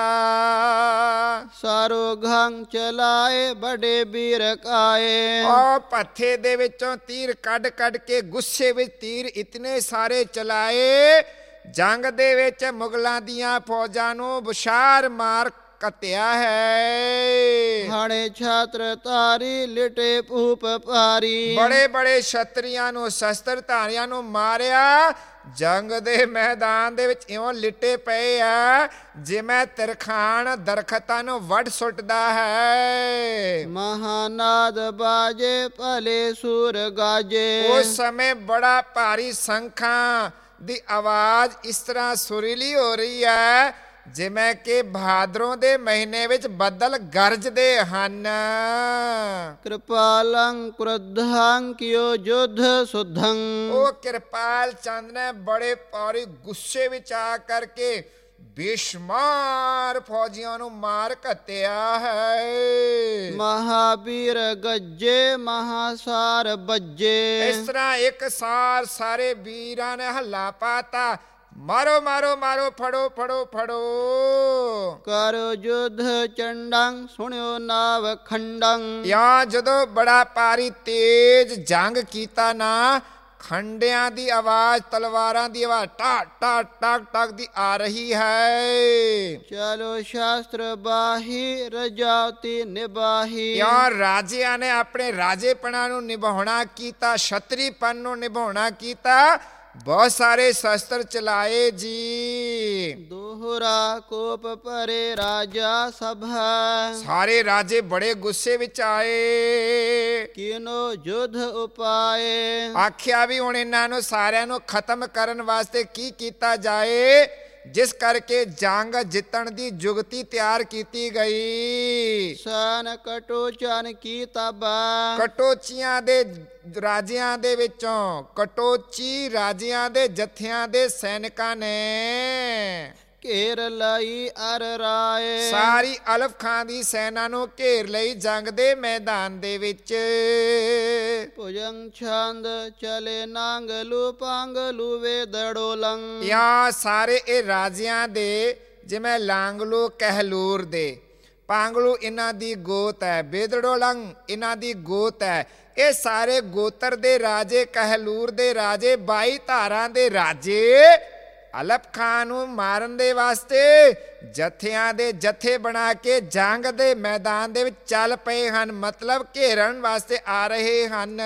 ਸਾਰੋ ਘੰਗ ਚਲਾਏ ਬੜੇ ਬੀਰ ਕਾਏ, ਉਹ ਪੱਥੇ ਦੇ ਵਿੱਚੋਂ ਤੀਰ ਕੱਢ ਕੱਢ ਕੇ ਗੁੱਸੇ ਵਿੱਚ ਤੀਰ ਇਤਨੇ ਸਾਰੇ ਚਲਾਏ, ਜੰਗ ਦੇ ਵਿੱਚ ਮੁਗਲਾਂ ਦੀਆਂ ਫੌਜਾਂ ਨੂੰ ਬੁਸ਼ਾਰ ਮਾਰ ਕੱਤਿਆ ਹੈ। ਹਾਣੇ ਛਾਤਰ ਤਾਰੀ ਲਿਟੇ ਭੂਪ ਭਾਰੀ, ਬੜੇ ਬੜੇ ਛਤਰੀਆਂ ਨੂੰ ਸ਼ਸਤਰਧਾਰੀਆਂ ਨੂੰ ਮਾਰਿਆ। ਜੰਗ ਦੇ ਮੈਦਾਨ ਦੇ ਵਿੱਚ ਇਉਂ ਲਿਟੇ ਪਏ ਆ ਜਿਵੇਂ ਤਰਖਾਣ ਦਰਖਤਾਂ ਨੂੰ ਵੱਢ ਸੁੱਟਦਾ ਹੈ। ਮਹਾਨਾਦ ਬਾਜੇ ਭਲੇ ਸੂਰ ਗਾਜੇ, ਉਸ ਸਮੇਂ ਬੜਾ ਭਾਰੀ ਸੰਖਾਂ ਦੀ ਆਵਾਜ਼ ਇਸ ਤਰ੍ਹਾਂ ਸੁਰੀਲੀ ਹੋ ਰਹੀ ਹੈ ਜਿਵੇਂ ਕਿ ਭਾਦਰੋਂ ਦੇ ਮਹੀਨੇ ਵਿੱਚ ਬੱਦਲ ਗਰਜਦੇ ਹਨ। ਕਿਰਪਾਲੰ ਕ੍ਰੋਧੰ ਕਿਓ ਜੁਧ ਸੁਧੰ, ਉਹ ਕਿਰਪਾਲ ਚੰਦ ਨੇ ਬੜੇ ਭਾਰੀ ਗੁੱਸੇ ਵਿੱਚ ਆ ਕਰਕੇ ਬੇਸ਼ੁਮਾਰ ਫੌਜੀਆਂ ਨੂੰ ਮਾਰ ਘੱਤਿਆ ਹੈ। ਮਹਾਬੀਰ ਗੱਜੇ ਮਹਾਸਾਰ ਬੱਜੇ, ਇਸ ਤਰ੍ਹਾਂ ਇੱਕ ਸਾਰ ਸਾਰੇ ਵੀਰਾਂ ਨੇ ਹੱਲਾ ਪਾਤਾ, ਮਾਰੋ ਮਾਰੋ ਮਾਰੋ, ਫੜੋ ਫੜੋ ਫੜੋ। ਕਰੋ ਜੁਧ ਚੰਡੰ ਸੁਣਿਓ ਨਾਵ ਖੰਡੰ, ਜਾਂ ਜਦੋਂ ਬੜਾ ਭਾਰੀ ਤੇਜ ਜੰਗ ਕੀਤਾ ਨਾ, ਖੰਡਿਆਂ ਦੀ ਆਵਾਜ਼, ਤਲਵਾਰਾਂ ਦੀ ਆਵਾਜ਼ ਟਾ ਟਾ ਟਕ ਟਕ ਦੀ ਆ ਰਹੀ ਹੈ। ਚਲੋ ਸ਼ਾਸਤਰ ਬਾਹੀ ਰਜਾਵਤੀ ਨਿਬਾਹੀ, ਜਾਂ ਰਾਜਿਆਂ ਨੇ ਆਪਣੇ ਰਾਜੇਪਣਾ ਨੂੰ ਨਿਭਾਉਣਾ ਕੀਤਾ, ਛਤਰੀਪਨ ਨੂੰ ਨਿਭਾਉਣਾ ਕੀਤਾ, ਬਹੁਤ ਸਾਰੇ ਸ਼ਸਤਰ ਚਲਾਏ ਜੀ। ਦੋਹਰਾ ਕੋਪ ਭਰੇ ਰਾਜਾ ਸਭਾ, ਸਾਰੇ ਰਾਜੇ ਬੜੇ ਗੁੱਸੇ ਵਿੱਚ ਆਏ। ਕਿਨੋ ਜੁਧ ਉਪਾਏ, ਆਖਿਆ ਵੀ ਹੁਣ ਇਹਨਾਂ ਨੂੰ ਸਾਰਿਆਂ ਨੂੰ ਖਤਮ ਕਰਨ ਵਾਸਤੇ ਕੀ ਕੀਤਾ ਜਾਏ, ਜਿਸ ਕਰਕੇ ਜੰਗ ਜਿੱਤਣ ਦੀ ਜੁਗਤੀ ਤਿਆਰ ਕੀਤੀ ਗਈ। ਸਨ ਕਟੋਚਨ ਕੀ ਤਬਾ, ਕਟੋਚੀਆਂ ਦੇ ਰਾਜਿਆਂ ਦੇ ਵਿੱਚੋਂ ਕਟੋਚੀ ਰਾਜਿਆਂ ਦੇ ਜਥਿਆਂ ਦੇ ਸੈਨਿਕਾਂ ਨੇ ਘੇਰ ਲਈ ਅਰ ਰਾਏ, ਸਾਰੀ ਅਲਫ ਖਾਨ ਦੀ ਸੈਨਾ ਨੂੰ ਘੇਰ ਲਈ ਜੰਗ ਦੇ ਮੈਦਾਨ ਦੇ ਵਿੱਚ। ਭੁਜੰਗ ਛੰਦ ਚਲੇ ਨਾਂਗਲੂ ਪਾਂਗਲੂ ਵੇਦੜੋ ਲੰਗ, ਜਾਂ ਸਾਰੇ ਇਹ ਰਾਜਿਆਂ ਦੇ ਜਿਵੇਂ ਲਾਂਗਲੂ ਕਹਿਲੂਰ ਦੇ, ਪਾਂਗਲੂ ਇਹਨਾਂ ਦੀ ਗੋਤ ਹੈ, ਬੇਦੜੋਲੰਗ ਇਹਨਾਂ ਦੀ ਗੋਤ ਹੈ। ਇਹ ਸਾਰੇ ਗੋਤਰ ਦੇ ਰਾਜੇ, ਕਹਿਲੂਰ ਦੇ ਰਾਜੇ, ਬਾਈ ਧਾਰਾਂ ਦੇ ਰਾਜੇ ਅਲਪ ਖਾਨ ਨੂੰ ਮਾਰਨ ਦੇ ਵਾਸਤੇ ਜਥਿਆਂ ਦੇ ਜਥੇ ਬਣਾ ਕੇ ਜੰਗ ਦੇ ਮੈਦਾਨ ਦੇ ਵਿੱਚ ਚੱਲ ਪਏ ਹਨ, ਮਤਲਬ ਘੇਰਨ ਵਾਸਤੇ ਆ ਰਹੇ ਹਨ।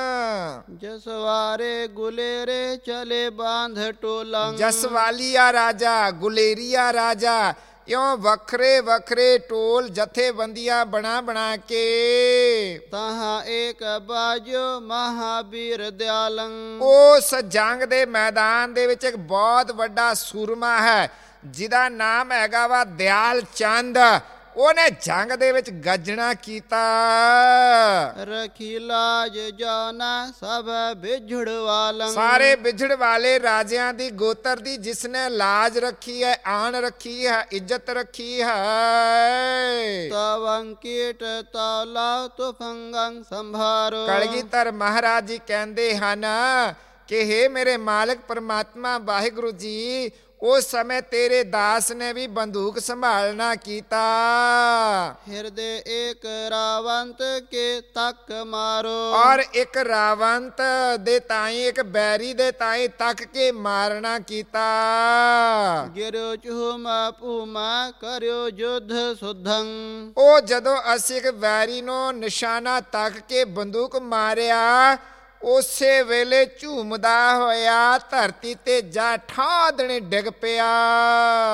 ਜਸਵਾਰੇ ਗੁਲੇਰੇ ਚਲੇ ਬਾਂਧ ਟੋਲੰਗ, ਜਸਵਾਲੀਆ ਰਾਜਾ, ਗੁਲੇਰੀਆ ਰਾਜਾ, ਇਉਂ ਵੱਖਰੇ ਵੱਖਰੇ ਟੋਲ ਜਥੇਬੰਦੀਆਂ ਬਣਾ ਬਣਾ ਕੇ ਤਹਾਂ ਏਕ ਬਾਜੋ ਮਹਾਬੀਰ ਦਿਆਲੰ, ਉਸ ਜੰਗ ਦੇ ਮੈਦਾਨ ਦੇ ਵਿੱਚ ਇੱਕ ਬਹੁਤ ਵੱਡਾ ਸੂਰਮਾ ਹੈ ਜਿਹਦਾ ਨਾਮ ਹੈਗਾ ਵਾ ਦਿਆਲ ਚੰਦ। ਉਹਨੇ ਜੰਗ ਦੇ ਵਿੱਚ ਗੱਜਣਾ ਕੀਤਾ। ਰਖੀ ਲਾਜ ਜਾਨਾ ਸਭ ਬਿਝੜ ਵਾਲੰ, ਸਾਰੇ ਬਿਝੜ ਵਾਲੇ ਰਾਜਿਆਂ ਦੀ ਗੋਤਰ ਦੀ ਜਿਸਨੇ ਲਾਜ ਰੱਖੀ ਹੈ, ਆਣ ਰੱਖੀ ਹੈ, ਇੱਜ਼ਤ ਰੱਖੀ ਹੈ। ਤਵੰ ਕੀਟ ਤੌਲਾ ਤੁਫੰਗੰ ਸੰਭਾਰੋ, ਕਲਗੀਧਰ ਮਹਾਰਾਜ ਜੀ ਕਹਿੰਦੇ ਹਨ ਕਿ ਹੇ ਮੇਰੇ ਮਾਲਕ ਪਰਮਾਤਮਾ ਵਾਹਿਗੁਰੂ ਜੀ, ਉਸ ਸਮੇਂ ਤੇਰੇ ਦਾਸ ਨੇ ਵੀ ਬੰਦੂਕ ਸੰਭਾਲਣਾ ਕੀਤਾ। ਹਿਰਦੇ ਏਕ ਰਾਵੰਤ ਕੇ ਤੱਕ ਮਾਰੋ, ਔਰ ਇੱਕ ਰਾਵੰਤ ਦੇ ਤਾਈ, ਇੱਕ ਬੈਰੀ ਦੇ ਤਾਈ ਤੱਕ ਕੇ ਮਾਰਨਾ ਕੀਤਾ। ਗਿਰਿਓ ਚੂਮਾ ਭੂਮਾ ਕਰਿਓ ਜੁਧ ਸੁਧੰ, ਉਹ ਜਦੋਂ ਅਸੀਂ ਇੱਕ ਵੈਰੀ ਨੂੰ ਨਿਸ਼ਾਨਾ ਤੱਕ ਕੇ ਬੰਦੂਕ ਮਾਰਿਆ, ਉਸੇ ਵੇਲੇ ਝੂਮਦਾ ਹੋਇਆ ਧਰਤੀ ਤੇ ਜਾ ਠਾਦਣੇ ਡਿੱਗ ਪਿਆ।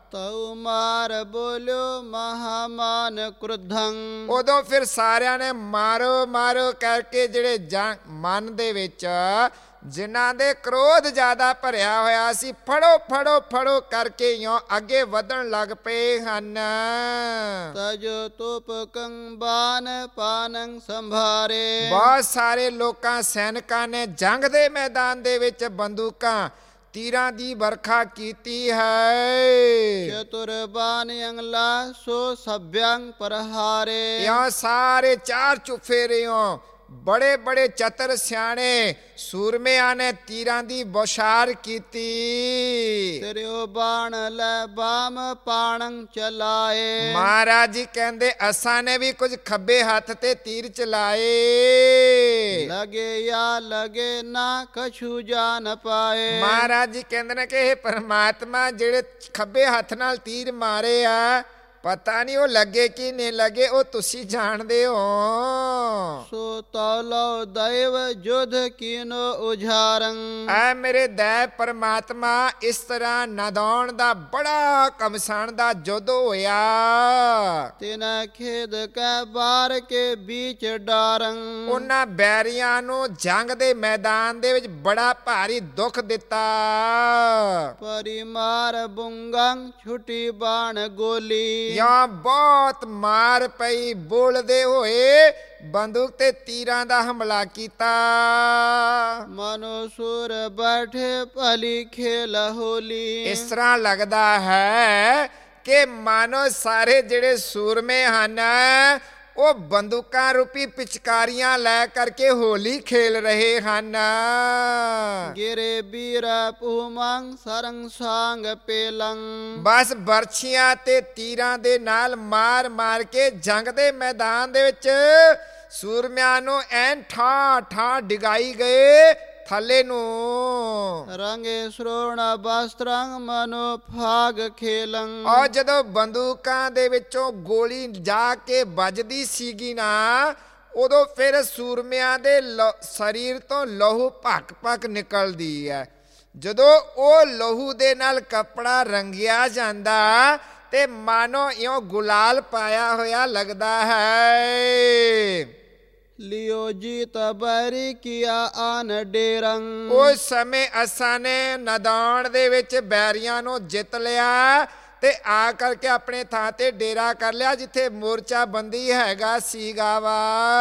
ਤਉ ਮਾਰ ਬੋਲਿਓ ਮਹਾਮਾਨ ਕ੍ਰੋਧੰ। ਉਦੋਂ ਫਿਰ ਸਾਰਿਆਂ ਨੇ ਮਾਰੋ ਮਾਰੋ ਕਰਕੇ ਜਿਹੜੇ ਜੰਗ ਮਨ ਦੇ ਵਿੱਚ ਜਿਨ੍ਹਾਂ ਦੇ ਕ੍ਰੋਧ ਜ਼ਿਆਦਾ ਭਰਿਆ ਹੋਇਆ ਸੀ, ਫੜੋ ਫੜੋ ਫੜੋ ਕਰਕੇ ਇਉਂ ਅੱਗੇ ਵਧਣ ਲੱਗ ਪਏ ਹਨ। ਤਜ ਤੋਪ ਕੰਬਾਨ ਪਾਨੰ ਸੰਭਾਰੇ। ਬਹੁਤ ਸਾਰੇ ਲੋਕਾਂ ਸੈਨਿਕਾਂ ਨੇ ਜੰਗ ਦੇ ਮੈਦਾਨ ਦੇ ਵਿੱਚ ਬੰਦੂਕਾਂ ਤੀਰਾਂ ਦੀ ਵਰਖਾ ਕੀਤੀ ਹੈ। ਚਤੁਰ ਬਾਨ ਅੰਗਲਾ ਸੋ ਸਭਯੰ ਪ੍ਰਹਾਰੇ। ਇਉਂ ਸਾਰੇ ਚਾਰ ਚੁਫੇਰਿਓਂ ਬੜੇ ਬੜੇ ਚਤਰ ਸਿਆਣੇ ਸੂਰਮਿਆਂ ਨੇ ਤੀਰਾਂ ਦੀ ਬੌਛਾਰ ਕੀਤੀ। ਤੇਰਿਓ ਬਾਣ ਲੈ ਬਾਮ ਪਾਣੰ ਚਲਾਏ। ਮਹਾਰਾਜ ਜੀ ਕਹਿੰਦੇ ਅਸਾਂ ਨੇ ਵੀ ਕੁਝ ਖੱਬੇ ਹੱਥ ਤੇ ਤੀਰ ਚਲਾਏ। ਲਗੇ ਯਾ ਲਗੇ ਨਾ ਕਛੂ ਜਾਣ ਪਾਏ। ਮਹਾਰਾਜ ਜੀ ਕਹਿੰਦੇ ਨੇ ਕਿ ਇਹ ਪਰਮਾਤਮਾ ਜਿਹੜੇ ਖੱਬੇ ਹੱਥ ਨਾਲ ਤੀਰ ਮਾਰੇ ਆ, ਪਤਾ ਨਹੀਂ ਉਹ ਲੱਗੇ ਕਿ ਨਹੀਂ ਲੱਗੇ, ਉਹ ਤੁਸੀਂ ਜਾਣਦੇ ਹੋ। ਸੋ ਤੌਲੋ ਦੈਵ ਜੁਧ ਕੀਨੋ ਉਝਾਰੰ। ਐ ਮੇਰੇ ਦੈ ਪਰਮਾਤਮਾ ਇਸ ਤਰ੍ਹਾਂ ਨਦੌਣ ਦਾ ਬੜਾ ਘਮਸਾਣ ਦਾ ਜੁੱਧ ਹੋਇਆ। ਤਿਨ ਖੇਦ ਕੈ ਬਾਰ ਕੇ ਬੀਚ ਡਾਰੰ। ਉਹਨਾਂ ਬੈਰੀਆਂ ਨੂੰ ਜੰਗ ਦੇ ਮੈਦਾਨ ਦੇ ਵਿੱਚ ਬੜਾ ਭਾਰੀ ਦੁੱਖ ਦਿੱਤਾ। ਪਰਿਮਾਰ ਬੁੰਗੰ ਛੁਟੀ ਬਾਣ ਗੋਲੀ। ਜਾਂ ਬਹੁਤ ਮਾਰ ਪਈ, ਬੋਲਦੇ ਹੋਏ ਬੰਦੂਕ ਤੇ ਤੀਰਾਂ ਦਾ ਹਮਲਾ ਕੀਤਾ। ਮਨੋ ਸੁਰ ਬੈਠੇ ਭਲੀ ਖੇਲ ਹੋਲੀ। ਇਸ ਤਰ੍ਹਾਂ ਲੱਗਦਾ ਹੈ ਕਿ ਮਾਨੋ ਸਾਰੇ ਜਿਹੜੇ ਸੂਰਮੇ ਹਨ ਉਹ ਬੰਦੂਕਾਂ ਰੂਪੀ ਪਿਚਕਾਰੀਆਂ ਲੈ ਕਰਕੇ ਹੋਲੀ ਖੇਲ ਰਹੇ ਹਨ। ਗਿਰੇ ਬੀਰਾ ਪੂਮੰ ਸਰੰਗ ਸਾਂਗ ਪੇਲੰ। ਬਸ ਬਰਛੀਆਂ ਤੇ ਤੀਰਾਂ ਦੇ ਨਾਲ ਮਾਰ ਮਾਰ ਕੇ ਜੰਗ ਦੇ ਮੈਦਾਨ ਦੇ ਵਿੱਚ ਸੂਰਮਿਆਂ ਨੂੰ ਐਨ ਠਾ ਠਾ ਡਿਗਾਈ ਗਏ ਥੱਲੇ ਨੂੰ। ਰੰਗੇ ਸ਼੍ਰੋਣ ਬਸਤਰੰਗ ਮਨੋ ਫਾਗ ਖੇਲੰ। ਔਰ ਜਦੋਂ ਬੰਦੂਕਾਂ ਦੇ ਵਿੱਚੋਂ ਗੋਲੀ ਜਾ ਕੇ ਵੱਜਦੀ ਸੀਗੀ ਨਾ, ਉਦੋਂ ਫਿਰ ਸੂਰਮਿਆਂ ਦੇ ਸਰੀਰ ਤੋਂ ਲਹੂ ਭੱਕ ਭੱਕ ਨਿਕਲਦੀ ਹੈ। ਜਦੋਂ ਉਹ ਲਹੂ ਦੇ ਨਾਲ ਕੱਪੜਾ ਰੰਗਿਆ ਜਾਂਦਾ ਤੇ ਮਾਨੋ ਇਉਂ ਗੁਲਾਲ ਪਾਇਆ ਹੋਇਆ ਲੱਗਦਾ ਹੈ। ਲਿਓ ਜੀਤ ਬੈਰੀ ਕੀਆ ਆਨ ਡੇਰੰ। ਉਸ ਸਮੇਂ ਅਸਾਂ ਨੇ ਨਦੌਣ ਦੇ ਵਿੱਚ ਬੈਰੀਆਂ ਨੂੰ ਜਿੱਤ ਲਿਆ ਤੇ ਆ ਕਰਕੇ ਆਪਣੇ ਥਾਂ ਤੇ ਡੇਰਾ ਕਰ ਲਿਆ ਜਿੱਥੇ ਮੋਰਚਾ ਬੰਦੀ ਹੈਗਾ ਸੀਗਾ ਵਾ।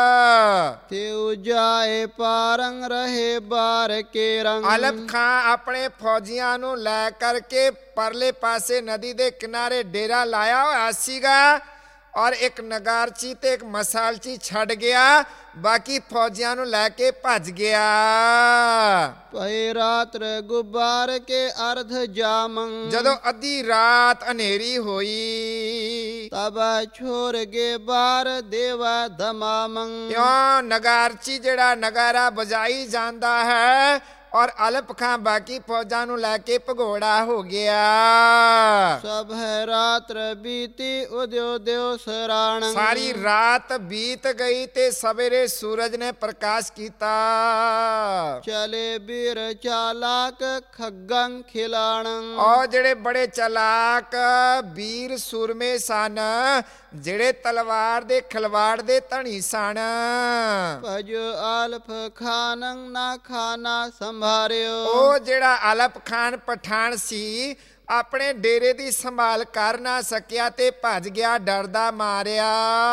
ਤੇ ਉਜਾਏ ਪਾਰੰਗ ਰਹੇ ਬਾਰ ਕੇ ਰੰਗ। ਅਲਪ ਖਾਂ ਆਪਣੇ ਫੌਜੀਆਂ ਨੂੰ ਲੈ ਕਰਕੇ ਪਰਲੇ ਪਾਸੇ ਨਦੀ ਦੇ ਕਿਨਾਰੇ ਡੇਰਾ ਲਾਇਆ ਹੋਇਆ ਸੀਗਾ ਔਰ ਇੱਕ ਨਗਾਰਚੀ ਤੇ ਇੱਕ ਮਸਾਲਚੀ ਛੱਡ ਗਿਆ, ਬਾਕੀ ਫੌਜੀਆਂ ਨੂੰ ਲੈ ਕੇ ਭੱਜ ਗਿਆ। ਪਏ ਰਾਤਰ ਗੁਬਾਰ ਕੇ ਅਰਧ ਜਾਮੰ। ਜਦੋਂ ਅੱਧੀ ਰਾਤ ਹਨੇਰੀ ਹੋਈ ਤਬ ਛੋਰ ਗੇ ਬਾਰ ਦੇਵਾ ਦਮਾਮੰ। ਕਿਉਂ ਨਗਾਰਚੀ ਜਿਹੜਾ ਨਗਾਰਾ ਬਜਾਈ ਜਾਂਦਾ ਹੈ ਔਰ ਅਲਪ ਖਾਂ ਬਾਕੀ ਫੌਜਾਂ ਨੂੰ ਲੈ ਕੇ ਭਗੌੜਾ ਹੋ ਗਿਆ। ਸਭ ਹੈ ਰਾਤਰ ਬੀਤੀ ਉਦਿਓ ਦਿਓ ਸਰਾਣੰ। ਸਾਰੀ ਰਾਤ ਬੀਤ ਗਈ ਤੇ ਸਵੇਰੇ ਸੂਰਜ ਨੇ ਪ੍ਰਕਾਸ਼ ਕੀਤਾ। ਚਲੇ ਬੀਰ ਚਾਲਾਕ ਖੱਗੰ ਖਿਲਾਣੰ। ਔਰ ਜਿਹੜੇ ਬੜੇ ਚਲਾਕ ਵੀਰ ਸੂਰਮੇ ਸਨ, ਜਿਹੜੇ ਤਲਵਾਰ ਦੇ ਖਿਲਵਾੜ ਦੇ ਧਣੀ ਸਨ। ਭਜ ਆਲਫ ਖਾਨੰ ਨਾ ਖਾਨਾ ਸੰਭਾਰਿਓ। ਉਹ ਜਿਹੜਾ ਅਲਪ ਖਾਨ ਪਠਾਨ ਸੀ ਆਪਣੇ ਡੇਰੇ ਦੀ ਸੰਭਾਲ ਕਰ ਨਾ ਸਕਿਆ ਤੇ ਭੱਜ ਗਿਆ ਡਰਦਾ ਮਾਰਿਆ।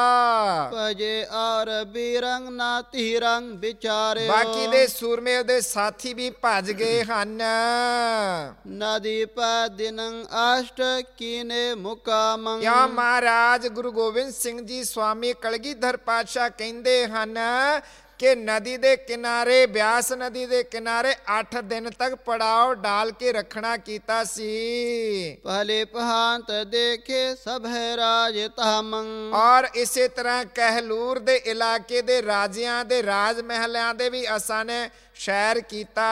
ਭਜੇ ਔਰ ਬੀਰੰਗ ਨਾ ਧੀਰੰਗ ਵਿਚਾਰਿਓ। ਬਾਕੀ ਦੇ ਸੂਰਮੇ ਉਹਦੇ ਸਾਥੀ ਵੀ ਭੱਜ ਗਏ ਹਨ। ਨਦੀ ਪੈ ਦਿਨੰ ਅਸ਼ਟ ਕੀਨੇ ਮੁਕਾਮੰ। ਕਿਉਂ ਮਹਾਰਾਜ ਗੁਰੂ ਗੋਬਿੰਦ ਸਿੰਘ ਜੀ ਸਵਾਮੀ ਕਲਗੀਧਰ ਪਾਤਸ਼ਾਹ ਕਹਿੰਦੇ ਹਨ ਕਿ ਨਦੀ ਦੇ ਕਿਨਾਰੇ, ਬਿਆਸ ਨਦੀ ਦੇ ਕਿਨਾਰੇ ਅੱਠ ਦਿਨ ਤੱਕ ਪੜਾਓ ਡਾਲ ਕੇ ਰੱਖਣਾ ਕੀਤਾ ਸੀ। ਭਲੇ ਪਹਾਂਤ ਦੇਖੇ ਸਭ ਹੈ ਰਾਜ ਤਾਮੰ। ਔਰ ਇਸੇ ਤਰ੍ਹਾਂ ਕਹਿਲੂਰ ਦੇ ਇਲਾਕੇ ਦੇ ਰਾਜਿਆਂ ਦੇ ਰਾਜ ਮਹਿਲਾਂ ਦੇ ਵੀ ਅਸਾਂ ਨੇ ਸ਼ੈਰ ਕੀਤਾ।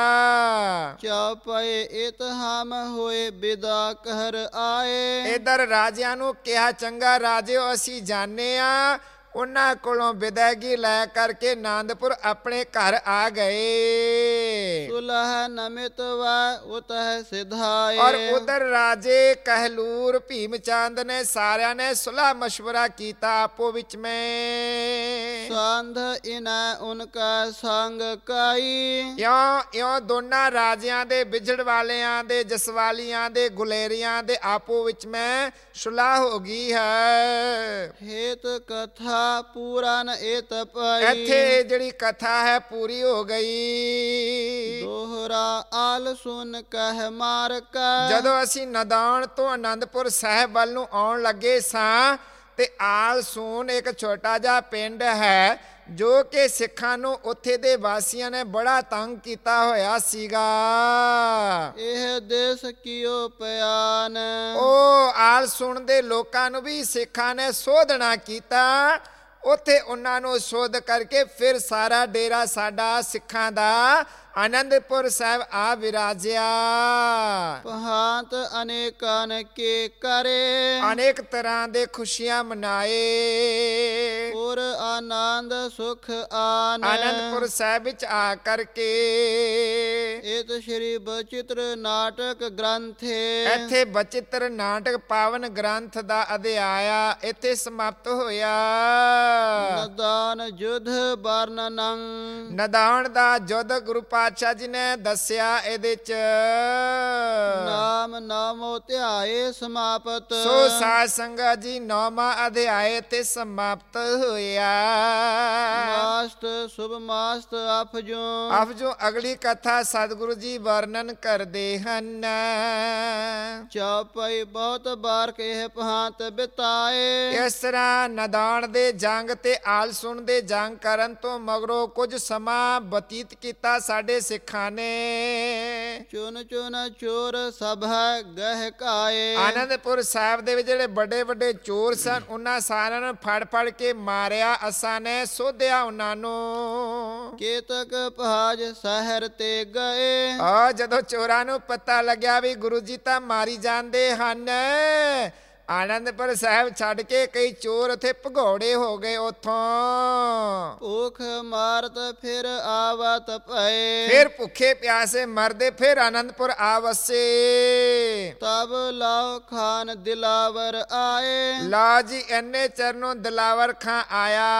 ਚੌਪਏ ਇਤਹਾਮ ਹੋਏ ਬਿਦਾ ਕਰ ਆਏ। ਇਧਰ ਰਾਜਿਆਂ ਨੂੰ ਕਿਹਾ ਚੰਗਾ ਰਾਜਿਓ ਅਸੀਂ ਜਾਣੇ ਆ, ਉਹਨਾਂ ਕੋਲੋਂ ਵਿਦਾਇਗੀ ਲੈ ਕਰਕੇ ਆਨੰਦਪੁਰ ਆਪਣੇ ਘਰ ਆ ਗਏ। सुलह नमित व उतः सिधाए। ਔਰ ਉਧਰ ਰਾਜੇ ਕਹਿਲੂਰ ਭੀਮ ਚੰਦ ਨੇ ਸਾਰਿਆਂ ਨੇ ਸੁਲਹ ਮਸ਼ਵਰਾ ਕੀਤਾ ਆਪੋ ਵਿੱਚ ਮੈਂ। संध इन उनका संग कई। ਇਉਂ ਇਉਂ ਦੋਨਾਂ ਰਾਜਿਆਂ ਦੇ ਵਿਛੜ ਵਾਲਿਆਂ ਦੇ ਜਸਵਾਲੀਆਂ ਦੇ ਗੁਲੇਰੀਆਂ ਦੇ ਆਪੋ ਵਿੱਚ ਮੈਂ ਸੁਲਹ ਹੋ ਗਈ ਹੈ। हेत कथा पुराण एत पई। ਇੱਥੇ ਜਿਹੜੀ ਕਥਾ ਹੈ ਪੂਰੀ ਹੋ ਗਈ। दोहरा आल सुन कह मार का। ਜਦੋਂ ਅਸੀਂ ਨਦਾਨ ਤੋਂ ਆਨੰਦਪੁਰ ਸਾਹਿਬ ਵੱਲ ਨੂੰ ਆਉਣ ਲੱਗੇ ਸਾਂ ਤੇ ਆਲ ਸੂਨ ਇੱਕ ਛੋਟਾ ਜਿਹਾ ਪਿੰਡ ਹੈ ਜੋ ਕਿ ਸਿੱਖਾਂ ਨੂੰ ਉੱਥੇ ਦੇ ਵਾਸੀਆਂ ਨੇ ਬੜਾ ਤੰਗ ਕੀਤਾ ਹੋਇਆ ਸੀਗਾ। ਇਹ ਦੇਸ ਕਿਉ ਪਿਆਨ। ਉਹ ਆਲ ਸੂਨ ਦੇ ਲੋਕਾਂ ਨੂੰ ਵੀ ਸਿੱਖਾਂ ਨੇ ਸੋਧਣਾ ਕੀਤਾ। ਉੱਥੇ ਉਹਨਾਂ ਨੂੰ ਸੋਧ ਕਰਕੇ ਫਿਰ ਸਾਰਾ ਡੇਰਾ ਸਾਡਾ ਸਿੱਖਾਂ ਦਾ ਆਨੰਦਪੁਰ ਸਾਹਿਬ ਆ ਵਿਰਾਜਿਆ। ਪਹਾਂਤ ਅਨੇਕਾਂ ਕੇ ਕਰੇ। ਅਨੇਕ ਤਰ੍ਹਾਂ ਦੇ ਖੁਸ਼ੀਆਂ ਮਨਾਏ। ਔਰ ਆਨੰਦ ਸੁਖ ਆਨ। ਆਨੰਦਪੁਰ ਸਾਹਿਬ ਵਿੱਚ ਆ ਕਰਕੇ ਇਤ ਸ਼੍ਰੀ ਬਚਿੱਤਰ ਨਾਟਕ ਗ੍ਰੰਥੇ। ਇੱਥੇ ਬਚਿੱਤਰ ਨਾਟਕ ਪਾਵਨ ਗ੍ਰੰਥ ਦਾ ਅਧਿਆਇਆ ਇੱਥੇ ਸਮਾਪਤ ਹੋਇਆ। ਨਦਾਨ ਯੁੱਧ ਵਰਣਨੰ। ਨਦਾਨ ਦਾ ਯੁੱਧ ਗੁਰੂ ਪਾਤਸ਼ਾਹ ਜੀ ਨੇ ਦੱਸਿਆ ਇਹਦੇ ਚ। ਨਾਮ ਨਾਮੋ ਧਿਆਏ ਸਮਾਪਤ। ਸੋ ਸਾਧ ਸੰਗਤ ਜੀ ਨੌਵਾਂ ਅਧਿਆਏ ਤੇ ਸਮਾਪਤ ਹੋਇਆ। ਮਾਸਤ ਸੁਭ ਮਾਸਤ ਅਫਜੋ। ਅਫਜੋ ਅਗਲੀ ਕਥਾ ਸਤਿਗੁਰੂ ਜੀ ਵਰਣਨ ਕਰਦੇ ਹਨ। ਚੌਪਈ ਬਹੁਤ ਬਾਰ ਕੇ ਪਹਾਂਤ ਬਿਤਾਏ। ਇਸ ਤਰ੍ਹਾਂ ਨਦਾਨ ਦੇ ਜੰਗ ਤੇ ਆਲਸੁਣ ਦੇ ਜੰਗ ਕਰਨ ਤੋਂ ਮਗਰੋਂ ਕੁਝ ਸਮਾਂ ਬਤੀਤ ਕੀਤਾ ਸਾਡੇ ਸਿੱਖਾਂ ਨੇ। ਚੁਨ ਚੁਨ ਚੋਰ ਸਭਾ ਗਹਿਕਾਏ। ਆਨੰਦਪੁਰ ਸਾਹਿਬ ਦੇ ਵਿੱਚ ਜਿਹੜੇ ਵੱਡੇ ਵੱਡੇ ਚੋਰ ਸਨ ਉਹਨਾਂ ਸਾਰਿਆਂ ਨੂੰ ਫੜ ਫੜ ਕੇ ਮਾਰਿਆ। ਅਸਾਂ ਨੇ ਸੋਧਿਆ ਉਹਨਾਂ ਨੂੰ। ਕੇਤਕ ਪਹਾਜ ਸ਼ਹਿਰ ਤੇ ਗਏ। ਆ ਜਦੋਂ ਚੋਰਾਂ ਨੂੰ ਪਤਾ ਲੱਗਿਆ ਵੀ ਗੁਰੂ ਜੀ ਤਾਂ ਮਾਰੀ ਜਾਂਦੇ ਹਨ, ਆਨੰਦਪੁਰ ਸਾਹਿਬ ਛੱਡ ਕੇ ਕਈ ਚੋਰ ਉੱਥੇ ਭਗੌੜੇ ਹੋ ਗਏ। ਉੱਥੋਂ ਭੁੱਖ ਮਾਰਤ ਫਿਰ ਆਵਤ ਪਏ। ਫਿਰ ਭੁੱਖੇ ਪਿਆਸੇ ਮਰਦੇ ਫਿਰ ਆਨੰਦਪੁਰ ਆ ਵਸੇ। ਤਬ ਲਾਓ ਖਾਨ ਦਿਲਾਵਰ ਆਏ। ਲਾ ਜੀ ਇੰਨੇ ਚਰਨੋਂ ਦਿਲਾਵਰ ਖਾਂ ਆਇਆ।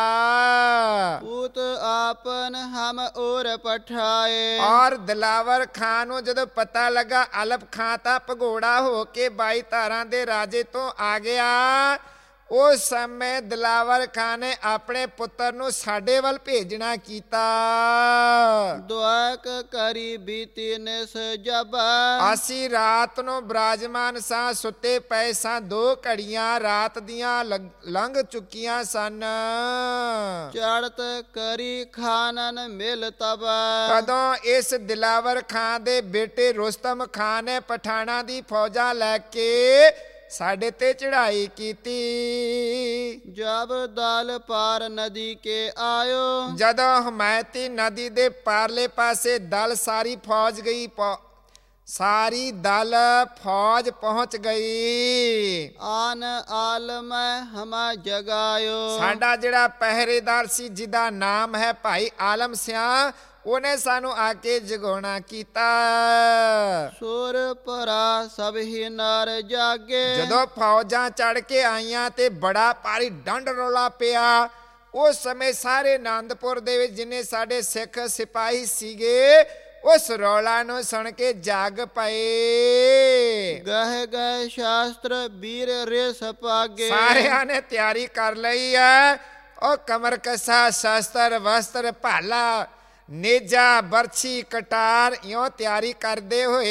ਪੂਤ ਆਪਨ ਹਮ ਔਰ ਪਠਾਏ। ਔਰ ਦਿਲਾਵਰ ਖਾਂ ਨੂੰ ਜਦੋਂ ਪਤਾ ਲੱਗਾ ਅਲਪ ਖਾਂ ਤਾਂ ਭਗੌੜਾ ਹੋ ਕੇ ਬਾਈ ਧਾਰਾਂ ਦੇ ਰਾਜੇ ਤੋਂ ਆ ਗਿਆ, ਉਸ ਸਮੇਂ ਦਿਲਾਵਰ ਖਾਂ ਨੇ ਆਪਣੇ ਪੁੱਤਰ ਨੂੰ ਸਾਡੇ ਵੱਲ ਭੇਜਣਾ ਕੀਤਾ। ਦੁਆਕ ਕਰੀ ਬੀਤੀ ਨਿਸ ਜਬ। ਅਸੀਂ ਰਾਤ ਨੂੰ ਬਿਰਾਜਮਾਨ ਸਾਂ, ਸੁੱਤੇ ਪਏ ਸਾਂ। ਦੋ ਘੜੀਆਂ ਰਾਤ ਦੀਆਂ ਲੰਘ ਚੁੱਕੀਆਂ ਸਨ। ਚੜਤ ਕਰੀ ਖਾਨਨ ਮਿਲ ਤਬ। ਕਦੋਂ ਇਸ ਦਿਲਾਵਰ ਖਾਂ ਦੇ ਬੇਟੇ ਰੁਸਤਮ ਖਾਂ ਨੇ ਪਠਾਣਾ ਦੀ ਫੌਜਾਂ ਲੈ ਕੇ ਸਾਡੇ ਤੇ ਚੜਾਈ ਕੀਤੀ। ਜਬ ਦਲ ਪਾਰ ਨਦੀ ਕੇ ਆਇਓ। ਜਦੋਂ ਹਮਾਇਤੀ ਨਦੀ ਦੇ ਪਾਰਲੇ ਪਾਸੇ ਦਲ ਸਾਰੀ ਫੌਜ ਗਈ, ਸਾਰੀ ਦਲ ਫੌਜ ਪਹੁੰਚ ਗਈ। ਆਨ ਆਲਮ ਹਮਾ ਜਗਾਇਓ। ਸਾਡਾ ਜਿਹੜਾ ਪਹਿਰੇਦਾਰ ਸੀ ਜਿਹਦਾ ਨਾਮ ਹੈ ਭਾਈ ਆਲਮ ਸਿਆਂ, ਉਹਨੇ ਸਾਨੂੰ ਆ ਕੇ ਜਗਾਉਣਾ ਕੀਤਾ। ਸੁਰ ਪਰਾ ਸਭ ਹੀ ਨਰ ਜਾਗੇ। ਜਦੋਂ ਫੌਜਾਂ ਚੜ ਕੇ ਆਈਆਂ ਤੇ ਬੜਾ ਭਾਰੀ ਡੰਡ ਰੌਲਾ ਪਿਆ। ਉਸ ਸਮੇਂ ਸਾਰੇ ਆਨੰਦਪੁਰ ਦੇ ਵਿੱਚ ਜਿੰਨੇ ਸਾਡੇ ਸਿੱਖ ਸਿਪਾਹੀ ਸੀਗੇ ਉਸ ਰੌਲਾ ਨੂੰ ਸੁਣ ਕੇ ਜਾਗ ਪਏ। ਗਹਿ ਗਏ ਸ਼ਾਸਤਰ ਵੀਰ ਰਿਸ ਪਾਗੇ। ਸਾਰਿਆਂ ਨੇ ਤਿਆਰੀ ਕਰ ਲਈ ਹੈ। ਉਹ ਕਮਰ ਕਸਾ ਸ਼ਸਤਰ ਵਸਤਰ ਭਾਲਾ ਨੇਜਾ ਬਰਛੀ ਕਟਾਰ ਇਉਂ ਤਿਆਰੀ ਕਰਦੇ ਹੋਏ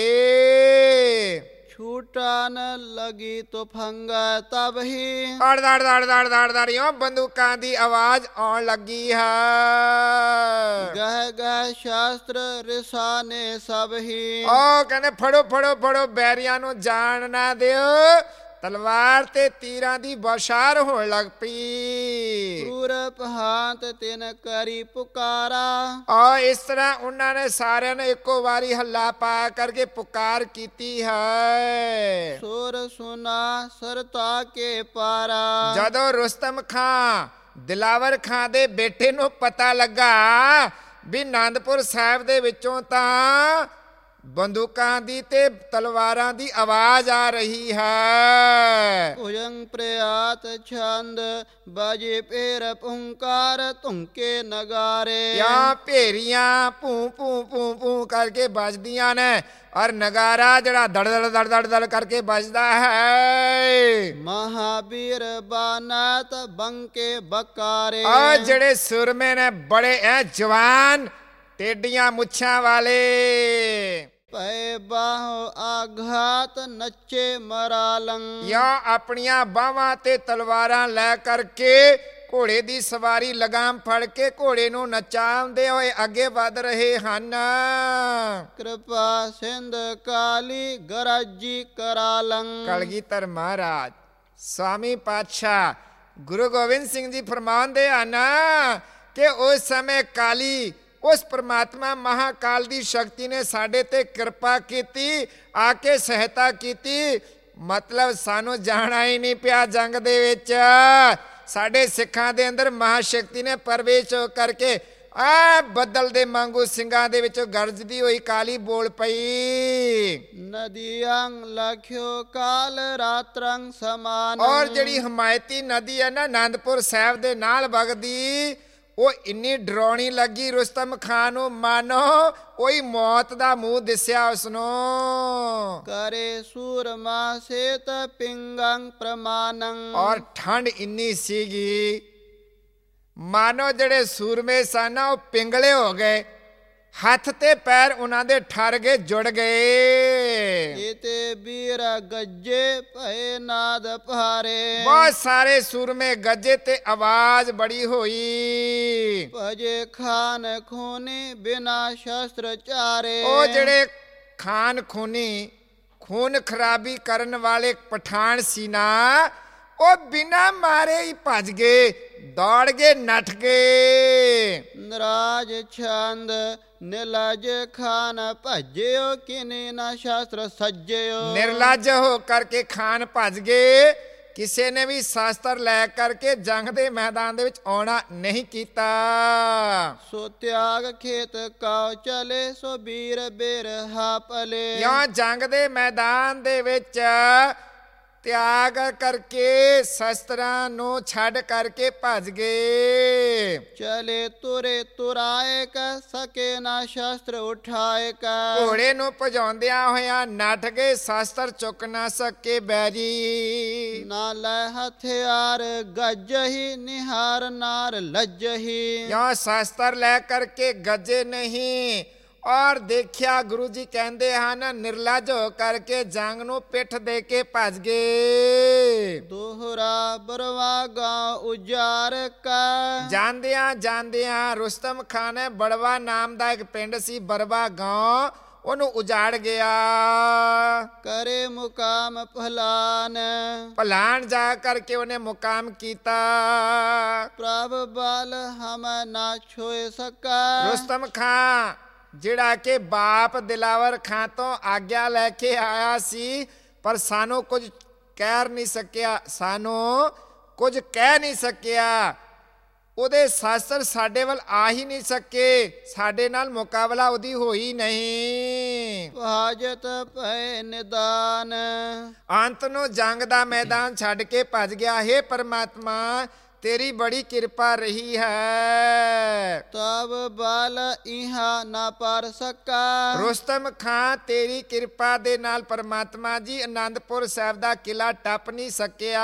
ਛੂਟਾ ਨ ਲਗੀ ਤੁਫੰਗਾ ਤਬ ਹੀ। ਦੜ ਦੜ ਦੜ ਦੜ ਦੜ ਦੜ ਇਉਂ ਬੰਦੂਕਾਂ ਦੀ ਆਵਾਜ਼ ਆਉਣ ਲੱਗੀ ਹੈ। ਗਹਿ ਗਹਿ ਸ਼ਾਸਤਰ ਰਿਸਾਨੇ ਸਭ ਹੀ। ਉਹ ਕਹਿੰਦੇ ਫੜੋ ਫੜੋ ਫੜੋ, ਬੈਰੀਆਂ ਨੂੰ ਜਾਣ ਨਾ ਦਿਓ। ਤਲਵਾਰ ਤੇ ਤੀਰਾਂ ਦੀ ਬੌਛਾਰ ਹੋਣ ਲੱਗ ਪਈ। ਪੂਰਬ ਹਾਥ ਤਿਨ ਕਰੀ ਪੁਕਾਰਾ। ਆ ਇਸ ਤਰ੍ਹਾਂ ਉਹਨਾਂ ਨੇ ਸਾਰਿਆਂ ਨੇ ਇੱਕੋ ਵਾਰੀ ਹੱਲਾ ਪਾ ਕਰਕੇ ਪੁਕਾਰ ਕੀਤੀ ਹੈ। ਸੁਰ ਸੁਨਾ ਸਰਤਾ ਕੇ ਪਾਰਾ। ਜਦੋਂ ਰੁਸਤਮ ਖਾਂ ਦਿਲਾਵਰ ਖਾਂ ਦੇ ਬੇਟੇ ਨੂੰ ਪਤਾ ਲੱਗਾ ਵੀ ਅਨੰਦਪੁਰ ਸਾਹਿਬ ਦੇ ਵਿੱਚੋਂ ਤਾਂ ਬੰਦੂਕਾਂ ਦੀ ਤੇ ਤਲਵਾਰਾਂ ਦੀ ਆਵਾਜ਼ ਆ ਰਹੀ ਹੈ। ਭੁਜੰਗ ਪ੍ਰਯਾਤ ਛੰਦ ਬਾਜੇ ਪੇਰ ਪੁੰਕਾਰ ਧੁੰਕੇ ਨਗਾਰੇ। ਕਿਆ ਭੇਰੀਆਂ ਭੂ ਭੂ ਭੂ ਭੂ ਕਰਕੇ ਵੱਜਦੀਆਂ ਨੇ ਔਰ ਨਗਾਰਾ ਜਿਹੜਾ ਦੜ ਦੜ ਦੜ ਦੜ ਦੜ ਕਰਕੇ ਵੱਜਦਾ ਹੈ। ਮਹਾਬੀਰ ਬਾਨਾਤ ਬੰਕੇ ਬਕਾਰੇ। ਆ ਜਿਹੜੇ ਸੁਰਮੇ ਨੇ ਬੜੇ ਐ ਜਵਾਨ ਟੇਡੀਆਂ ਮੁੱਛਾਂ ਵਾਲੇ। ਪੈ ਬਾਹੋ ਆਘਾਤ ਨੱਚੇ ਮਰਾਲੰਗ। ਜਾਂ ਆਪਣੀਆਂ ਬਾਹਾਂ ਤੇ ਤਲਵਾਰਾਂ ਲੈ ਕਰਕੇ ਘੋੜੇ ਦੀ ਸਵਾਰੀ ਲਗਾਮ ਫੜ ਕੇ ਘੋੜੇ ਨੂੰ ਨਚਾਉਂਦੇ ਹੋਏ ਅੱਗੇ ਵਧ ਰਹੇ ਹਨ। ਕਿਰਪਾ ਸਿੰਧ ਕਾਲੀ ਗਰਾਜੀ ਕਰਾਲੰਗ। ਕਲਗੀਧਰ ਮਹਾਰਾਜ ਸਵਾਮੀ ਪਾਤਸ਼ਾਹ ਗੁਰੂ ਗੋਬਿੰਦ ਸਿੰਘ ਜੀ ਫਰਮਾਉਂਦੇ ਹਨ ਕਿ ਉਸ ਸਮੇਂ ਕਾਲੀ ਉਸ ਪਰਮਾਤਮਾ ਮਹਾਕਾਲ ਦੀ ਸ਼ਕਤੀ ਨੇ ਸਾਡੇ ਤੇ ਕਿਰਪਾ ਕੀਤੀ, ਆ ਕੇ ਸਹਾਇਤਾ ਕੀਤੀ। ਮਤਲਬ ਸਾਨੂੰ ਜਾਣਾ ਹੀ ਨਹੀਂ ਪਿਆ ਜੰਗ ਦੇ ਵਿੱਚ। ਸਾਡੇ ਸਿੱਖਾਂ ਦੇ ਅੰਦਰ ਮਹਾਸ਼ਕਤੀ ਨੇ ਪ੍ਰਵੇਸ਼ ਕਰਕੇ ਆ ਬੱਦਲ ਦੇ ਵਾਂਗੂ ਸਿੰਘਾਂ ਦੇ ਵਿੱਚੋਂ ਗਰਜਦੀ ਹੋਈ ਕਾਲੀ ਬੋਲ ਪਈ। ਨਦੀਆਂ ਲਖਿਓ ਕਾਲ ਰਾਤਰੰਗ ਸਮਾਨ। ਔਰ ਜਿਹੜੀ ਹਮਾਇਤੀ ਨਦੀ ਹੈ ਨਾ ਆਨੰਦਪੁਰ ਸਾਹਿਬ ਦੇ ਨਾਲ ਵਗਦੀ, ਉਹ ਇੰਨੀ ਡਰਾਉਣੀ ਲੱਗੀ ਰੁਸਤਮ ਖਾਨ ਨੂੰ, ਮਾਨੋ ਕੋਈ ਮੌਤ ਦਾ ਮੂੰਹ ਦਿਸਿਆ ਉਸਨੂੰ। ਕਰੇ ਸੂਰਮਾ ਸੇਤ ਪਿੰਗੰ ਪ੍ਰਮਾਨੰ। ਔਰ ਠੰਡ ਇੰਨੀ ਸੀਗੀ ਮਾਨੋ ਜਿਹੜੇ ਸੂਰਮੇ ਸਨ ਉਹ ਪਿੰਗਲੇ ਹੋ ਗਏ, ਹੱਥ ਤੇ ਪੈਰ ਉਹਨਾਂ ਦੇ ਠਰ ਗਏ, ਜੁੜ ਗਏ। ਇਤੇ ਵੀਰ ਗੱਜੇ ਭਏ ਨਾਦ ਭਾਰੇ। ਬਹੁਤ ਸਾਰੇ ਸੂਰਮੇ ਗੱਜੇ ਤੇ ਆਵਾਜ਼ ਬੜੀ ਹੋਈ। ਭਜੇ ਖਾਨ ਖੂਨੀ ਬਿਨਾ ਸ਼ਸਤਰ ਚਾਰੇ। ਉਹ ਜਿਹੜੇ ਖਾਨ ਖੂਨੀ ਖੂਨ ਖਰਾਬੀ ਕਰਨ ਵਾਲੇ ਪਠਾਨ ਸੀ ਨਾ, ਉਹ ਬਿਨਾ ਮਾਰੇ ਹੀ ਭੱਜ ਗਏ, ਦੌੜ ਗਏ, ਨੱਠ ਗਏ। ਨਰਾਜ ਛੰਦ ਨਿਰਲਜ ਖਾਨ ਭਜਿਓ ਕਿਨੇ ਨਾ ਸ਼ਾਸਤਰ ਸੱਜਿਓ। ਨਿਰਲਜ ਹੋ ਕਰਕੇ ਖਾਨ ਭੱਜ ਗਏ, ਕਿਸੇ ਨੇ ਵੀ ਸ਼ਾਸਤਰ ਲੈ ਕਰਕੇ ਜੰਗ ਦੇ ਮੈਦਾਨ ਦੇ ਵਿੱਚ ਆਉਣਾ ਨਹੀਂ ਕੀਤਾ। ਸੋ ਤਿਆਗ ਖੇਤ ਕਾਉ ਚਲੇ ਸੋ ਵੀਰ ਬਿਰਹਾ ਪਲੇ। ਜਾਂ ਜੰਗ ਦੇ ਮੈਦਾਨ ਦੇ ਵਿੱਚ ਤਿਆਗ ਕਰਕੇ ਸ਼ਸਤਰਾਂ ਨੂੰ ਛੱਡ ਕਰਕੇ ਭੱਜ ਗਏ। ਚਲੇ ਤੁਰੇ ਤੁਰਾਏ ਕ ਸਕੇ ਨਾ ਸ਼ਸਤਰ ਉਠਾਏ ਕ। ਘੋੜੇ ਨੂੰ ਭਜਾਉਂਦਿਆਂ ਹੋਇਆਂ ਨੱਠ ਗਏ, ਸ਼ਸਤਰ ਚੁੱਕ ਨਾ ਸਕੇ ਬੈਰੀ। ਨਾ ਲੈ ਹਥਿਆਰ ਗੱਜਹੀ ਨਿਹਾਰ ਨਾਰ ਲੱਜਹੀ। ਜਾਂ ਸ਼ਸਤਰ ਲੈ ਕਰਕੇ ਗੱਜੇ ਨਹੀਂ। ਔਰ ਦੇਖਿਆ ਗੁਰੂ ਜੀ ਕਹਿੰਦੇ ਹਨ ਨਿਰਲਜ ਹੋ ਕਰਕੇ ਜੰਗ ਨੂੰ ਪਿੱਠ ਦੇ ਕੇ ਭੱਜ ਗਏ। ਦੋਹਰਾ ਬਰਵਾ ਗਾਉ ਉਜਾਰ ਕਾ। ਜਾਂਦਿਆਂ ਜਾਂਦਿਆਂ ਰੁਸਤਮ ਖਾਨ ਬੜਵਾ ਨਾਮ ਦਾ ਇੱਕ ਪਿੰਡ ਸੀ, ਬਰਵਾ ਗਾਉਂ, ਉਹਨੂੰ ਉਜਾੜ ਗਿਆ। ਕਰੇ ਮੁਕਾਮ ਭਲਾਨ। ਭਲਾਨ ਜਾ ਕਰਕੇ ਉਹਨੇ ਮੁਕਾਮ ਕੀਤਾ। ਪ੍ਰਭ ਬਲ ਹਮ ਨਾ ਛੋਏ ਸਕਾ। ਰੁਸਤਮ ਖਾਂ ਜਿਹੜਾ ਕਿ ਬਾਪ ਦਿਲਾਵਰ ਖਾਂ ਤੋਂ ਆਗਿਆ ਲੈ ਕੇ ਆਇਆ ਸੀ, ਪਰ ਸਾਨੂੰ ਕੁਝ ਕਹਿ ਨਹੀਂ ਸਕਿਆ, ਸਾਨੂੰ ਕੁਝ ਕਹਿ ਨਹੀਂ ਸਕਿਆ। ਉਹਦੇ ਸ਼ਾਸਤਰ ਸਾਡੇ ਵੱਲ ਆ ਹੀ ਨਹੀਂ ਸਕੇ, ਸਾਡੇ ਨਾਲ ਮੁਕਾਬਲਾ ਉਹਦੀ ਹੋਈ ਨਹੀਂ। ਹਾਜਤ ਭੈ ਨਿਦਾਨ। ਅੰਤ ਨੂੰ ਜੰਗ ਦਾ ਮੈਦਾਨ ਛੱਡ ਕੇ ਭੱਜ ਗਿਆ। ਹੇ ਪਰਮਾਤਮਾ ਤੇਰੀ ਬੜੀ ਕਿਰਪਾ ਰਹੀ ਹੈ। ਤਬ ਬਲ ਇਹਾ ਨਾ ਪਰ ਸਕਾ। ਰੁਸਤਮ ਖਾਂ ਤੇਰੀ ਕਿਰਪਾ ਦੇ ਨਾਲ ਪਰਮਾਤਮਾ ਜੀ ਆਨੰਦਪੁਰ ਸਾਹਿਬ ਦਾ ਕਿਲਾ ਟੱਪ ਨਹੀਂ ਸਕਿਆ।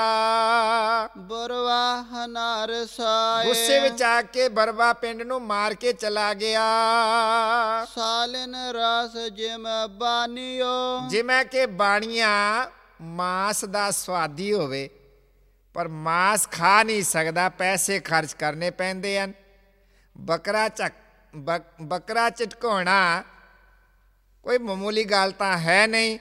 ਬਰਵਾ ਹਨਾਰ ਸਾਏ। ਗੁੱਸੇ ਵਿੱਚ ਆ ਕੇ ਬਰਵਾ ਪਿੰਡ ਨੂੰ ਮਾਰ ਕੇ ਚਲਾ ਗਿਆ। ਸਾਲਿਨ ਰਸ ਜਿਮ ਬਾਨੀਓ। ਜਿਵੇਂ ਕਿ ਬਾਣੀਆਂ ਮਾਸ ਦਾ ਸਵਾਦੀ ਹੋਵੇ, ਪਰ ਮਾਸ ਖਾ ਨਹੀਂ ਸਕਦਾ, ਪੈਸੇ ਖਰਚ ਕਰਨੇ ਪੈਂਦੇ ਹਨ। ਬੱਕਰਾ ਝਕ ਬੱਕਰਾ ਝਟਕਾਉਣਾ ਕੋਈ ਮਾਮੂਲੀ ਗੱਲ ਤਾਂ ਹੈ ਨਹੀਂ,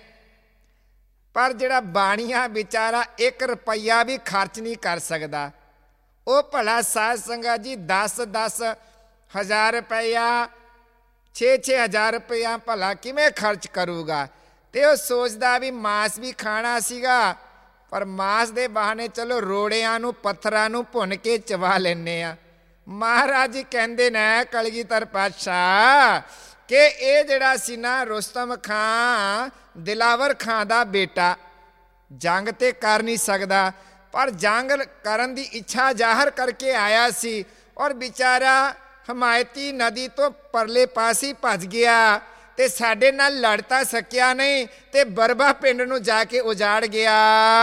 ਪਰ ਜਿਹੜਾ ਬਾਣੀਆ ਵਿਚਾਰਾ ਇੱਕ ਰੁਪਈਆ ਵੀ ਖਰਚ ਨਹੀਂ ਕਰ ਸਕਦਾ, ਉਹ ਭਲਾ ਸਾਧ ਸੰਗਤ ਜੀ ਦਸ ਦਸ ਹਜ਼ਾਰ ਰੁਪਈਆ ਛੇ ਛੇ ਹਜ਼ਾਰ ਰੁਪਈਆ ਭਲਾ ਕਿਵੇਂ ਖਰਚ ਕਰੂਗਾ। ਤੇ ਉਹ ਸੋਚਦਾ ਵੀ ਮਾਸ ਵੀ ਖਾਣਾ ਸੀਗਾ, ਪਰ ਮਾਸ ਦੇ ਬਹਾਨੇ ਚਲੋ ਰੋੜਿਆਂ ਨੂੰ ਪੱਥਰਾਂ ਨੂੰ ਭੁੰਨ ਕੇ ਚਬਾ ਲੈਂਦੇ ਆ। ਮਹਾਰਾਜ ਜੀ ਕਹਿੰਦੇ ਨੇ ਕਲਗੀਧਰ ਪਾਤਸ਼ਾਹ ਕਿ ਇਹ ਜਿਹੜਾ ਸੀ ਨਾ ਰੁਸਤਮ ਖਾਂ ਦਿਲਾਵਰ ਖਾਂ ਦਾ ਬੇਟਾ ਜੰਗ ਤੇ ਕਰ ਨਹੀਂ ਸਕਦਾ, ਪਰ ਜੰਗ ਕਰਨ ਦੀ ਇੱਛਾ ਜ਼ਾਹਰ ਕਰਕੇ ਆਇਆ ਸੀ ਔਰ ਵਿਚਾਰਾ ਹਮਾਇਤੀ ਨਦੀ ਤੋਂ ਪਰਲੇ ਪਾਸੇ ਭੱਜ ਗਿਆ ਤੇ ਸਾਡੇ ਨਾਲ ਲੜ ਤਾਂ ਸਕਿਆ ਨਹੀਂ ਤੇ ਬਰਬਾ ਪਿੰਡ ਨੂੰ ਜਾ ਕੇ ਉਜਾੜ ਗਿਆ।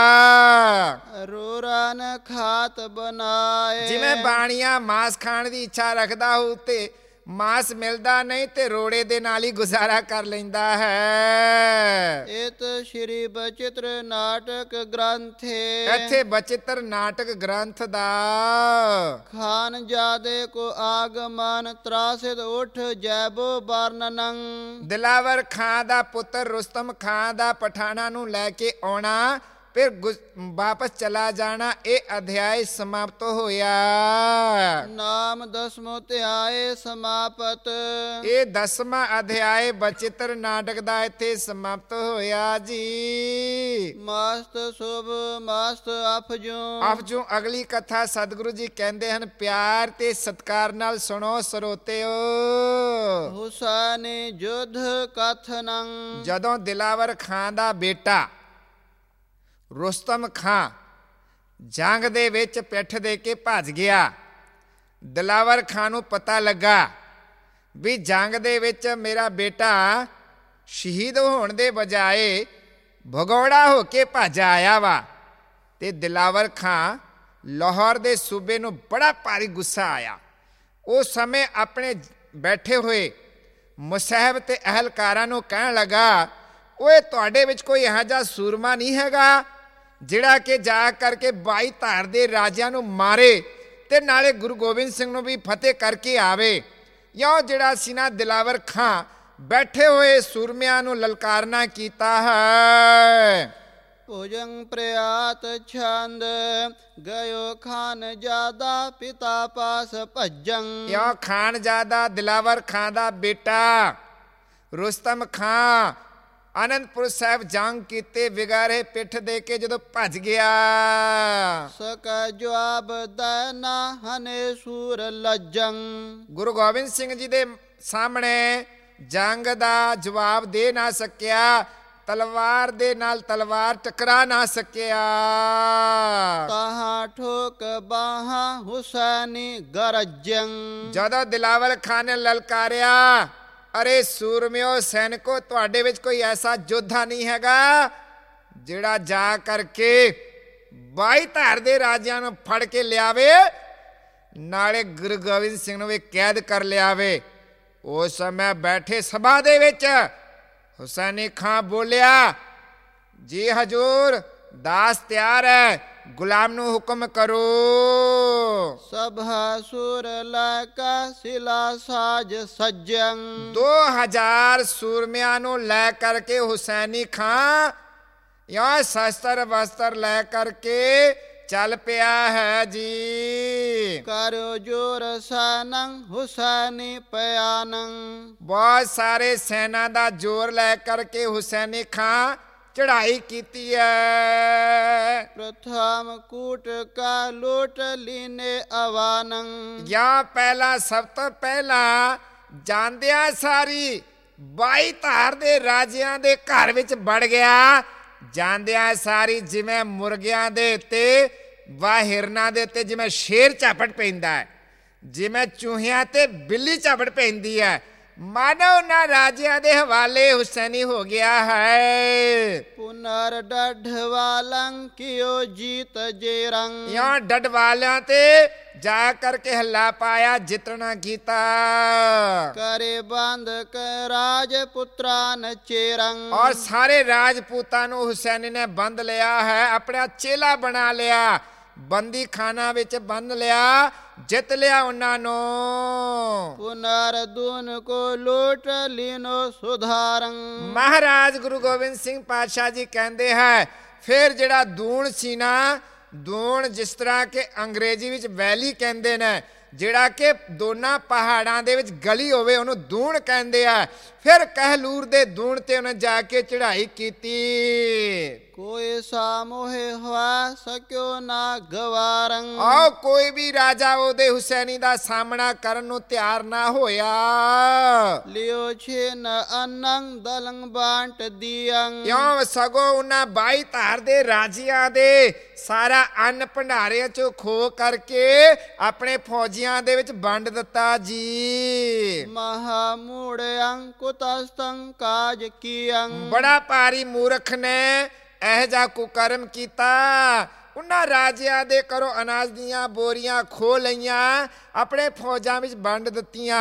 ਰੋਰਨ ਖਾਤ ਬਣਾਏ, ਜਿਵੇਂ ਬਾਣੀਆਂ ਮਾਸ ਖਾਣ ਦੀ ਇੱਛਾ ਰੱਖਦਾ ਹੋ ਤੇ ਮਾਸ ਮਿਲਦਾ ਨਹੀਂ ਤੇ ਰੋੜੇ ਦੇ ਨਾਲ ਹੀ ਗੁਜ਼ਾਰਾ ਕਰ ਲੈਂਦਾ ਹੈ। ਇਤ ਸ਼੍ਰੀ ਬਚਿੱਤਰ ਨਾਟਕ ਗ੍ਰੰਥੇ, ਇੱਥੇ ਬਚਿੱਤਰ ਨਾਟਕ ਗ੍ਰੰਥ ਦਾ ਖਾਨਜ਼ਾਦੇ ਕੋ ਆਗਮਨ ਤਰਾਸਿਤ ਉਠ ਜੈਬੋ ਵਰਣਨੰ, ਦਿਲਾਵਰ ਖਾਂ ਦਾ ਪੁੱਤਰ ਰੁਸਤਮ ਖਾਂ ਦਾ ਪਠਾਨਾਂ ਨੂੰ ਲੈ ਕੇ ਆਉਣਾ ਫਿਰ ਵਾਪਸ ਚਲਾ ਜਾਣਾ, ਇਹ ਅਧਿਆਇ ਸਮਾਪਤ ਹੋਇਆ। ਨਾਮ ਦਸਮੋ ਧਿਆਏ ਸਮਾਪਤ, ਇਹ ਦਸਵਾਂ ਅਧਿਆਇ ਬਚਿੱਤਰ ਨਾਟਕ ਦਾ ਇੱਥੇ ਸਮਾਪਤ ਹੋਇਆ ਜੀ। ਮਸਤ ਸੁਭ ਮਸਤ ਅਫਜੂ, ਅਫਜੂ ਅਗਲੀ ਕਥਾ ਸਤਿਗੁਰੂ ਜੀ ਕਹਿੰਦੇ ਹਨ ਪਿਆਰ ਤੇ ਸਤਿਕਾਰ ਨਾਲ ਸੁਣੋ ਸਰੋਤਿਓ। ਹੁਸੈਨ ਜੁਧ ਕਥਨੰ, ਜਦੋਂ ਦਿਲਾਵਰ ਖਾਂ ਦਾ ਬੇਟਾ ਰੁਸਤਮ ਖਾਂ ਜੰਗ ਦੇ ਵਿੱਚ ਪਿੱਠ ਦੇ ਕੇ ਭੱਜ ਗਿਆ, ਦਿਲਾਵਰ ਖਾਂ ਨੂੰ ਪਤਾ ਲੱਗਾ ਵੀ ਜੰਗ ਦੇ ਵਿੱਚ ਮੇਰਾ ਬੇਟਾ ਸ਼ਹੀਦ ਹੋਣ ਦੇ ਬਜਾਏ ਭਗੌੜਾ ਹੋ ਕੇ ਭੱਜ ਆਇਆ ਵਾ, ਤੇ ਦਿਲਾਵਰ ਖਾਂ ਲਾਹੌਰ ਦੇ ਸੂਬੇ ਨੂੰ ਬੜਾ ਭਾਰੀ ਗੁੱਸਾ ਆਇਆ। ਉਸ ਸਮੇਂ ਆਪਣੇ ਬੈਠੇ ਹੋਏ ਮੁਸਾਹਿਬ ਤੇ ਅਹਿਲਕਾਰਾਂ ਨੂੰ ਕਹਿਣ ਲੱਗਾ, ਓਏ ਤੁਹਾਡੇ ਵਿੱਚ ਕੋਈ ਇਹੋ ਜਿਹਾ ਸੂਰਮਾ ਨਹੀਂ ਹੈਗਾ ਜਿਹੜਾ ਕਿ ਜਾ ਕਰਕੇ ਬਾਈ ਧਾਰ ਦੇ ਰਾਜਿਆਂ ਨੂੰ ਮਾਰੇ ਤੇ ਨਾਲੇ ਗੁਰੂ ਗੋਬਿੰਦ ਸਿੰਘ ਨੂੰ ਵੀ ਫਤਿਹ ਕਰਕੇ ਆਵੇ? ਜਾਂ ਜਿਹੜਾ ਸੀ ਨਾ ਦਿਲਾਵਰ ਖਾਂ ਬੈਠੇ ਹੋਏ ਸੂਰਮਿਆਂ ਨੂੰ ਲਲਕਾਰਨਾ ਕੀਤਾ ਹੈ। ਭੁਜੰਗ ਪ੍ਰਿਆਤ ਛੰਦ ਗਇਓ ਖਾਨਜ਼ਾਦਾ ਪਿਤਾ ਪਾਸ ਭੱਜੰ, ਯਾ ਖਾਨਜ਼ਾਦਾ ਦਿਲਾਵਰ ਖਾਂ ਦਾ ਬੇਟਾ ਰੁਸਤਮ ਖਾਂ ਆਨੰਦਪੁਰ ਸਾਹਿਬ ਜੰਗ ਕੀਤੇ ਵਿਗਾਰੇ ਪਿੱਠ ਦੇ ਕੇ ਜਦੋਂ ਭੱਜ ਗਿਆ, ਸਕਾ ਜਵਾਬ ਦੇਨਾ ਹਨੇ ਸੂਰ ਲੱਜੰ, ਗੁਰੂ ਗੋਬਿੰਦ ਸਿੰਘ ਜੀ ਦੇ ਸਾਹਮਣੇ ਜੰਗ ਦਾ ਜਵਾਬ ਦੇ ਨਾ ਸਕਿਆ, ਤਲਵਾਰ ਦੇ ਨਾਲ ਤਲਵਾਰ ਟਕਰਾ ਨਾ ਸਕਿਆ। ਤਾਹਾਂ ਠੋਕ ਬਾਹਾਂ ਹੁਸੈਨੀ ਗਰਜੰ, ਜਦੋਂ ਦਿਲਾਵਰ ਖਾਂ ਨੇ ਲਲਕਾਰਿਆ, ਅਰੇ ਸੂਰਮਿਓ ਸੈਨਿਕੋ ਤੁਹਾਡੇ ਵਿੱਚ ਕੋਈ ਐਸਾ ਯੋਧਾ ਨਹੀਂ ਹੈਗਾ ਜਿਹੜਾ ਜਾ ਕਰਕੇ ਬਾਈ ਧਾਰ ਦੇ ਰਾਜਿਆਂ ਨੂੰ ਫੜ ਕੇ ਲਿਆਵੇ ਨਾਲੇ ਗੁਰੂ ਗੋਬਿੰਦ ਸਿੰਘ ਨੂੰ ਵੀ ਕੈਦ ਕਰ ਲਿਆਵੇ। ਉਸ ਸਮੇਂ ਬੈਠੇ ਸਭਾ ਦੇ ਵਿੱਚ ਹੁਸੈਨੀ ਖਾਂ ਬੋਲਿਆ, ਜੀ ਹਜੂਰ ਦਾਸ ਤਿਆਰ ਹੈ, ਗੁਲਾਮ ਨੂੰ ਹੁਕਮ ਕਰੋ। ਸਭਾ ਸੁਰ ਲੈ ਕੇ ਸਿਲਾ ਸਾਜ ਸੱਜੰ, ਦੋ ਹਜ਼ਾਰ ਸੂਰਮਿਆਂ ਨੂੰ ਲੈ ਕਰਕੇ ਹੁਸੈਨੀ ਖਾਂ ਜਾਂ ਸ਼ਸਤਰ ਵਸਤਰ ਲੈ ਕਰਕੇ ਚੱਲ ਪਿਆ ਹੈ ਜੀ। ਕਰੋ ਜੋਰ ਸੈਨੰ ਹੁਸੈਨੀ ਪਿਆਨੰ, ਬਹੁਤ ਸਾਰੇ ਸੈਨਾ ਦਾ ਜ਼ੋਰ ਲੈ ਕਰਕੇ ਹੁਸੈਨੀ ਖਾਂ ਚੜ੍ਹਾਈ ਕੀਤੀ ਹੈ। ਪ੍ਰਥਮ ਕੂਟ ਕਾ ਲੋਟ ਲੀਨੇ ਅਵਾਨੰ, ਜਾਂ ਪਹਿਲਾਂ ਸਭ ਤੋਂ ਪਹਿਲਾਂ ਜਾਂਦਿਆਂ ਸਾਰੀ ਬਾਈ ਧਾਰ ਦੇ ਰਾਜਿਆਂ ਦੇ ਘਰ ਵਿੱਚ ਵੜ ਗਿਆ। ਜਾਂਦਿਆਂ ਸਾਰੀ ਜਿਵੇਂ ਮੁਰਗਿਆਂ ਦੇ ਉੱਤੇ ਵਾਹ ਹਿਰਨਾਂ ਦੇ ਉੱਤੇ ਜਿਵੇਂ ਸ਼ੇਰ ਝਾਪਟ ਪੈਂਦਾ ਹੈ, ਜਿਵੇਂ ਚੂਹਿਆਂ ਤੇ ਬਿੱਲੀ ਝਾਪਟ ਪੈਂਦੀ ਹੈ, ਮਾਨੋ ਉਹਨਾਂ ਰਾਜਿਆਂ ਦੇ ਹਵਾਲੇ ਹੁਸੈਨੀ ਹੋ ਗਿਆ ਹੈ। ਪੁਨਰ ਡਢਵਾਲੰ ਕਿਓ ਜੀਤ ਜੇਰੰ, ਯਾ ਡੱਡ ਵਾਲਿਆਂ ਤੇ ਜਾ ਕਰਕੇ ਹੱਲਾ ਪਾਇਆ, ਜਿੱਤਣਾ ਕੀਤਾ। ਕਰੇ ਬੰਦ ਕੇ ਰਾਜ ਪੁੱਤਰਾਂ ਚੇਰੰ, ਔਰ ਸਾਰੇ ਰਾਜਪੂਤਾਂ ਨੂੰ ਹੁਸੈਨੀ ਨੇ ਬੰਦ ਲਿਆ ਹੈ, ਆਪਣਾ ਚੇਲਾ ਬਣਾ ਲਿਆ, ਬੰਦੀ ਖਾਨਾ ਵਿੱਚ ਬੰਦ ਲਿਆ, ਜਿੱਤ ਲਿਆ ਉਹਨਾਂ ਨੂੰ। ਪੁਨਰ ਦੂਨ ਕੋ ਲੋਟ ਲੀਨੋ ਸੁਧਾਰੰ, ਮਹਾਰਾਜ ਗੁਰੂ ਗੋਬਿੰਦ ਸਿੰਘ ਪਾਤਸ਼ਾਹ ਜੀ ਕਹਿੰਦੇ ਹੈ ਫਿਰ ਜਿਹੜਾ ਦੂਣ ਸੀ ਨਾ, ਦੂਣ ਜਿਸ ਤਰ੍ਹਾਂ ਕਿ ਅੰਗਰੇਜ਼ੀ ਵਿੱਚ ਵੈਲੀ ਕਹਿੰਦੇ ਨੇ, ਜਿਹੜਾ ਕਿ ਦੋਨਾਂ ਪਹਾੜਾਂ ਦੇ ਵਿੱਚ ਗਲੀ ਹੋਵੇ ਉਹਨੂੰ ਦੂਣ ਕਹਿੰਦੇ ਆ। ਫਿਰ ਕਹਿਲੂਰ ਦੇ ਦੂਣ ਤੇ ਉਹਨੇ ਜਾ ਕੇ ਚੜ੍ਹਾਈ ਕੀਤੀ। ਕੋਈ ਸਾਮੋਹਿ ਹਵਾ ਸਕਿਓ ਨਾ ਗਵਾਰੰ। ਆਓ ਕੋਈ ਵੀ ਰਾਜਾ ਉਹਦੇ ਹੁਸੈਨੀ ਦਾ ਸਾਹਮਣਾ ਕਰਨ ਨੂੰ ਤਿਆਰ ਨਾ ਹੋਇਆ। ਲਿਓ ਛੇਨ ਅਨੰ ਦਲੰ ਬਾਂਟ ਦੀਅੰ। ਕਿਉਂ ਸਗੋਂ ਉਹਨਾਂ ਬਾਈ ਧਾਰ ਦੇ ਰਾਜਿਆਂ ਦੇ ਸਾਰਾ ਅੰਨ ਭੰਡਾਰਿਆਂ ਚੋਂ ਖੋ ਕਰਕੇ ਆਪਣੇ ਫੌਜੀਆਂ ਦੇ ਵਿੱਚ ਵੰਡ ਦਿੱਤਾ ਜੀ। ਮਹਾ ਮੂੜਿਅੰ ਕੁਤਸਤੰ ਕਾਜ ਕੀਅੰ। ਬੜਾ ਭਾਰੀ ਮੂਰਖ ਨੇ ਇਹ ਜਿਹਾ ਕੁਕਰਮ ਕੀਤਾ। ਉਹਨਾਂ ਰਾਜਿਆਂ ਦੇ ਘਰੋਂ ਅਨਾਜ ਦੀਆਂ ਬੋਰੀਆਂ ਖੋਹ ਲਈਆਂ, ਆਪਣੇ ਫੌਜਾਂ ਵਿੱਚ ਵੰਡ ਦਿੱਤੀਆਂ।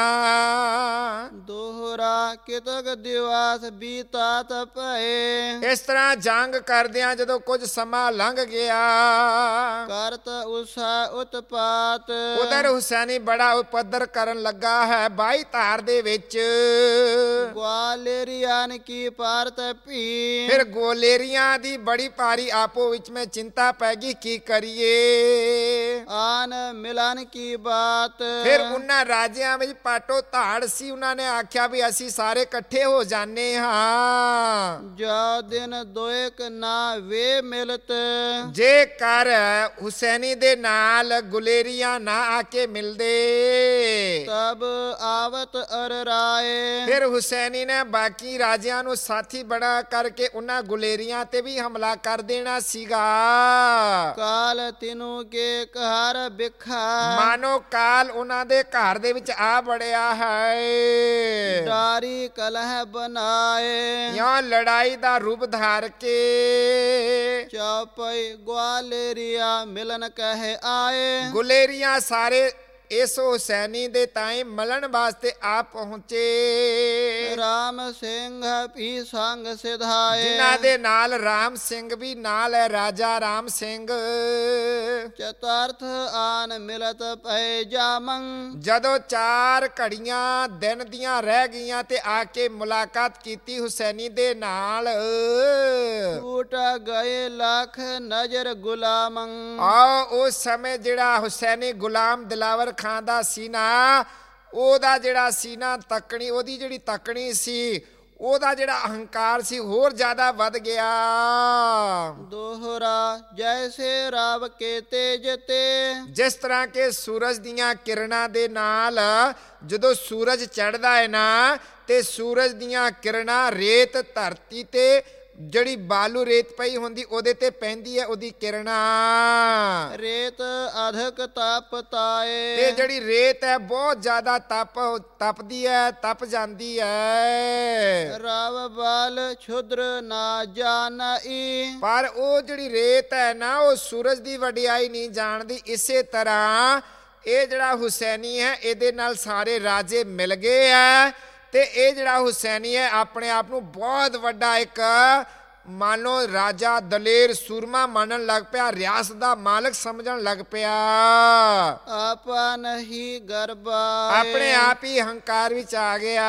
ਦੋਹਰਾ ਕਿਤਕ ਦਿਵਾਸ ਬੀਤਾਤ ਪਏ। ਇਸ ਤਰ੍ਹਾਂ ਜੰਗ ਕਰਦਿਆਂ ਜਦੋਂ ਕੁਝ ਸਮਾਂ ਲੰਘ ਗਿਆ, ਕਰਤ ਉਸਾ ਉਤਪਾਤ। ਉਧਰ ਹੁਸੈਨੀ ਬੜਾ ਉਪਦਰ ਕਰਨ ਲੱਗਾ ਹੈ ਬਾਈ ਧਾਰ ਦੇ ਵਿੱਚ। ਗਵਾਲੇਰੀਆਨ ਕੀ ਪਾਰਤ ਭੀ। ਫਿਰ ਗੋਲੇਰੀਆਂ ਦੀ ਬੜੀ ਭਾਰੀ ਆਪੋ ਵਿੱਚ ਮੈਂ ਚਿੰਤਾ ਪੈ ਗਈ, ਕੀ ਕਰੀਏ। ਆਨ ਮਿਲਨ ਕੀ ਬਾਤ। ਫਿਰ ਉਹਨਾਂ ਰਾਜਿਆਂ ਵਿੱਚ ਪਾਟੋ ਧਾੜ ਸੀ, ਉਹਨਾਂ ਨੇ ਆਖਿਆ ਵੀ ਅਸੀਂ ਸਾਰੇ ਇਕੱਠੇ ਹੋ ਜਾਣੇ ਹਾਂ। ਜੋ ਦਿਨ ਦੋਇਕ ਨਾ ਵੇ ਮਿਲਤ। ਜੇ ਕਰ ਹੁਸੈਨੀ ਦੇ ਨਾਲ ਗੁਲੇਰੀਆਂ ਨਾ ਆ ਕੇ ਮਿਲਦੇ, ਤਬ ਆਵਤ ਅਰ ਰਾਏ। ਫਿਰ ਹੁਸੈਨੀ ਨੇ ਬਾਕੀ ਰਾਜਿਆਂ ਨੂੰ ਸਾਥੀ ਬਣਾ ਕਰਕੇ ਉਹਨਾਂ ਗੁਲੇਰੀਆਂ ਤੇ ਵੀ ਹਮਲਾ ਕਰ ਦੇਣਾ ਸੀਗਾ। ਕਾਲ ਤਿਨੂ ਕੇ ਘਰ ਬਿਖਾ। ਮਾਨੋ ਕਾਲ ਉਹਨਾਂ ਦੇ ਘਰ ਦੇ ਵਿੱਚ ਆ ਬੜਿਆ ਹੈ। ਡਾਰੀ ਕਲਹ ਬਨਾਏ। ਯਾ ਲੜਾਈ ਦਾ ਰੂਪ ਧਾਰ ਕੇ ਚੌਪਈ ਗਵਾਲੇਰੀਆ ਮਿਲਨ ਕਹਿ ਆਏ। ਗੁਲੇਰੀਆਂ ਸਾਰੇ ਇਸ ਹੁਸੈਨੀ ਦੇ ਤਾਈਂ ਮਲਣ ਵਾਸਤੇ ਆ ਪਹੁੰਚੇ। ਰਾਮ ਸਿੰਘ ਵੀ ਸੰਗ ਸਿਧਾਏ। ਜਿਨ੍ਹਾਂ ਦੇ ਨਾਲ ਰਾਮ ਸਿੰਘ ਵੀ ਨਾਲ ਹੈ, ਰਾਜਾ ਰਾਮ ਸਿੰਘ। ਚਤੁਰਥ ਆਨ ਮਿਲਤ ਪੈ ਜਾਮੰ। ਜਦੋਂ ਚਾਰ ਘੜੀਆਂ ਦਿਨ ਦੀਆਂ ਰਹਿ ਗਈਆਂ ਤੇ ਆ ਕੇ ਮੁਲਾਕਾਤ ਕੀਤੀ ਹੁਸੈਨੀ ਦੇ ਨਾਲ। ਟੂਟ ਗਏ ਲੱਖ ਨਜ਼ਰ ਗੁਲਾਮੰ। ਆਓ ਉਸ ਸਮੇਂ ਜਿਹੜਾ ਹੁਸੈਨੀ ਗੁਲਾਮ ਦਿਲਾਵਰ ਖਾਂ ਦਾ ਸੀਨਾ, ਉਹਦਾ ਜਿਹੜਾ ਸੀਨਾ ਤੱਕਣੀ, ਉਹਦੀ ਜਿਹੜੀ ਤੱਕਣੀ ਸੀ, ਉਹਦਾ ਜਿਹੜਾ ਅਹੰਕਾਰ ਸੀ ਹੋਰ ਜ਼ਿਆਦਾ ਵੱਧ ਗਿਆ। ਦੋਹਰਾ ਜੈਸੇ ਰਾਵ ਕੇ ਤੇਜ ਤੇ। ਜਿਸ ਤਰ੍ਹਾਂ ਕਿ ਸੂਰਜ ਦੀਆਂ ਕਿਰਨਾਂ ਦੇ ਨਾਲ ਜਦੋਂ ਸੂਰਜ ਚੜ੍ਹਦਾ ਹੈ ਨਾ, ਤੇ ਸੂਰਜ ਦੀਆਂ ਕਿਰਨਾਂ ਰੇਤ ਧਰਤੀ ਤੇ ਜਿਹੜੀ ਬਾਲੂ ਰੇਤ ਪਈ ਹੁੰਦੀ ਉਹਦੇ ਤੇ ਪੈਂਦੀ ਹੈ, ਉਹਦੀ ਕਿਰਨਾਂ। ਰੇਤ ਅਧਿਕ ਤਪ ਤਾਏ। ਤੇ ਜਿਹੜੀ ਰੇਤ ਹੈ ਬਹੁਤ ਜ਼ਿਆਦਾ ਤਪ ਤਪਦੀ ਹੈ, ਤਪ ਜਾਂਦੀ ਹੈ। ਰਵ ਬਲ ਛੁਦਰ ਨਾ ਜਾਣਈ। ਪਰ ਉਹ ਜਿਹੜੀ ਰੇਤ ਹੈ ਨਾ, ਉਹ ਸੂਰਜ ਦੀ ਵਡਿਆਈ ਨਹੀਂ ਜਾਣਦੀ। ਇਸੇ ਤਰ੍ਹਾਂ ਇਹ ਜਿਹੜਾ ਹੁਸੈਨੀ ਹੈ, ਇਹਦੇ ਨਾਲ ਸਾਰੇ ਰਾਜੇ ਮਿਲ ਗਏ ਹੈ। ਤੇ ਇਹ ਜਿਹੜਾ ਹੁਸੈਨੀ ਹੈ ਆਪਣੇ ਆਪ ਨੂੰ ਬਹੁਤ ਵੱਡਾ ਇੱਕ ਮੰਨ ਲਓ ਰਾਜਾ, ਦਲੇਰ, ਸੂਰਮਾ ਮੰਨਣ ਲੱਗ ਪਿਆ, ਰਿਆਸਤ ਦਾ ਮਾਲਕ ਸਮਝਣ ਲੱਗ ਪਿਆ। ਆਪਾ ਨਹੀਂ ਗਰਬਾ। ਆਪਣੇ ਆਪ ਹੀ ਹੰਕਾਰ ਵਿੱਚ ਆ ਗਿਆ।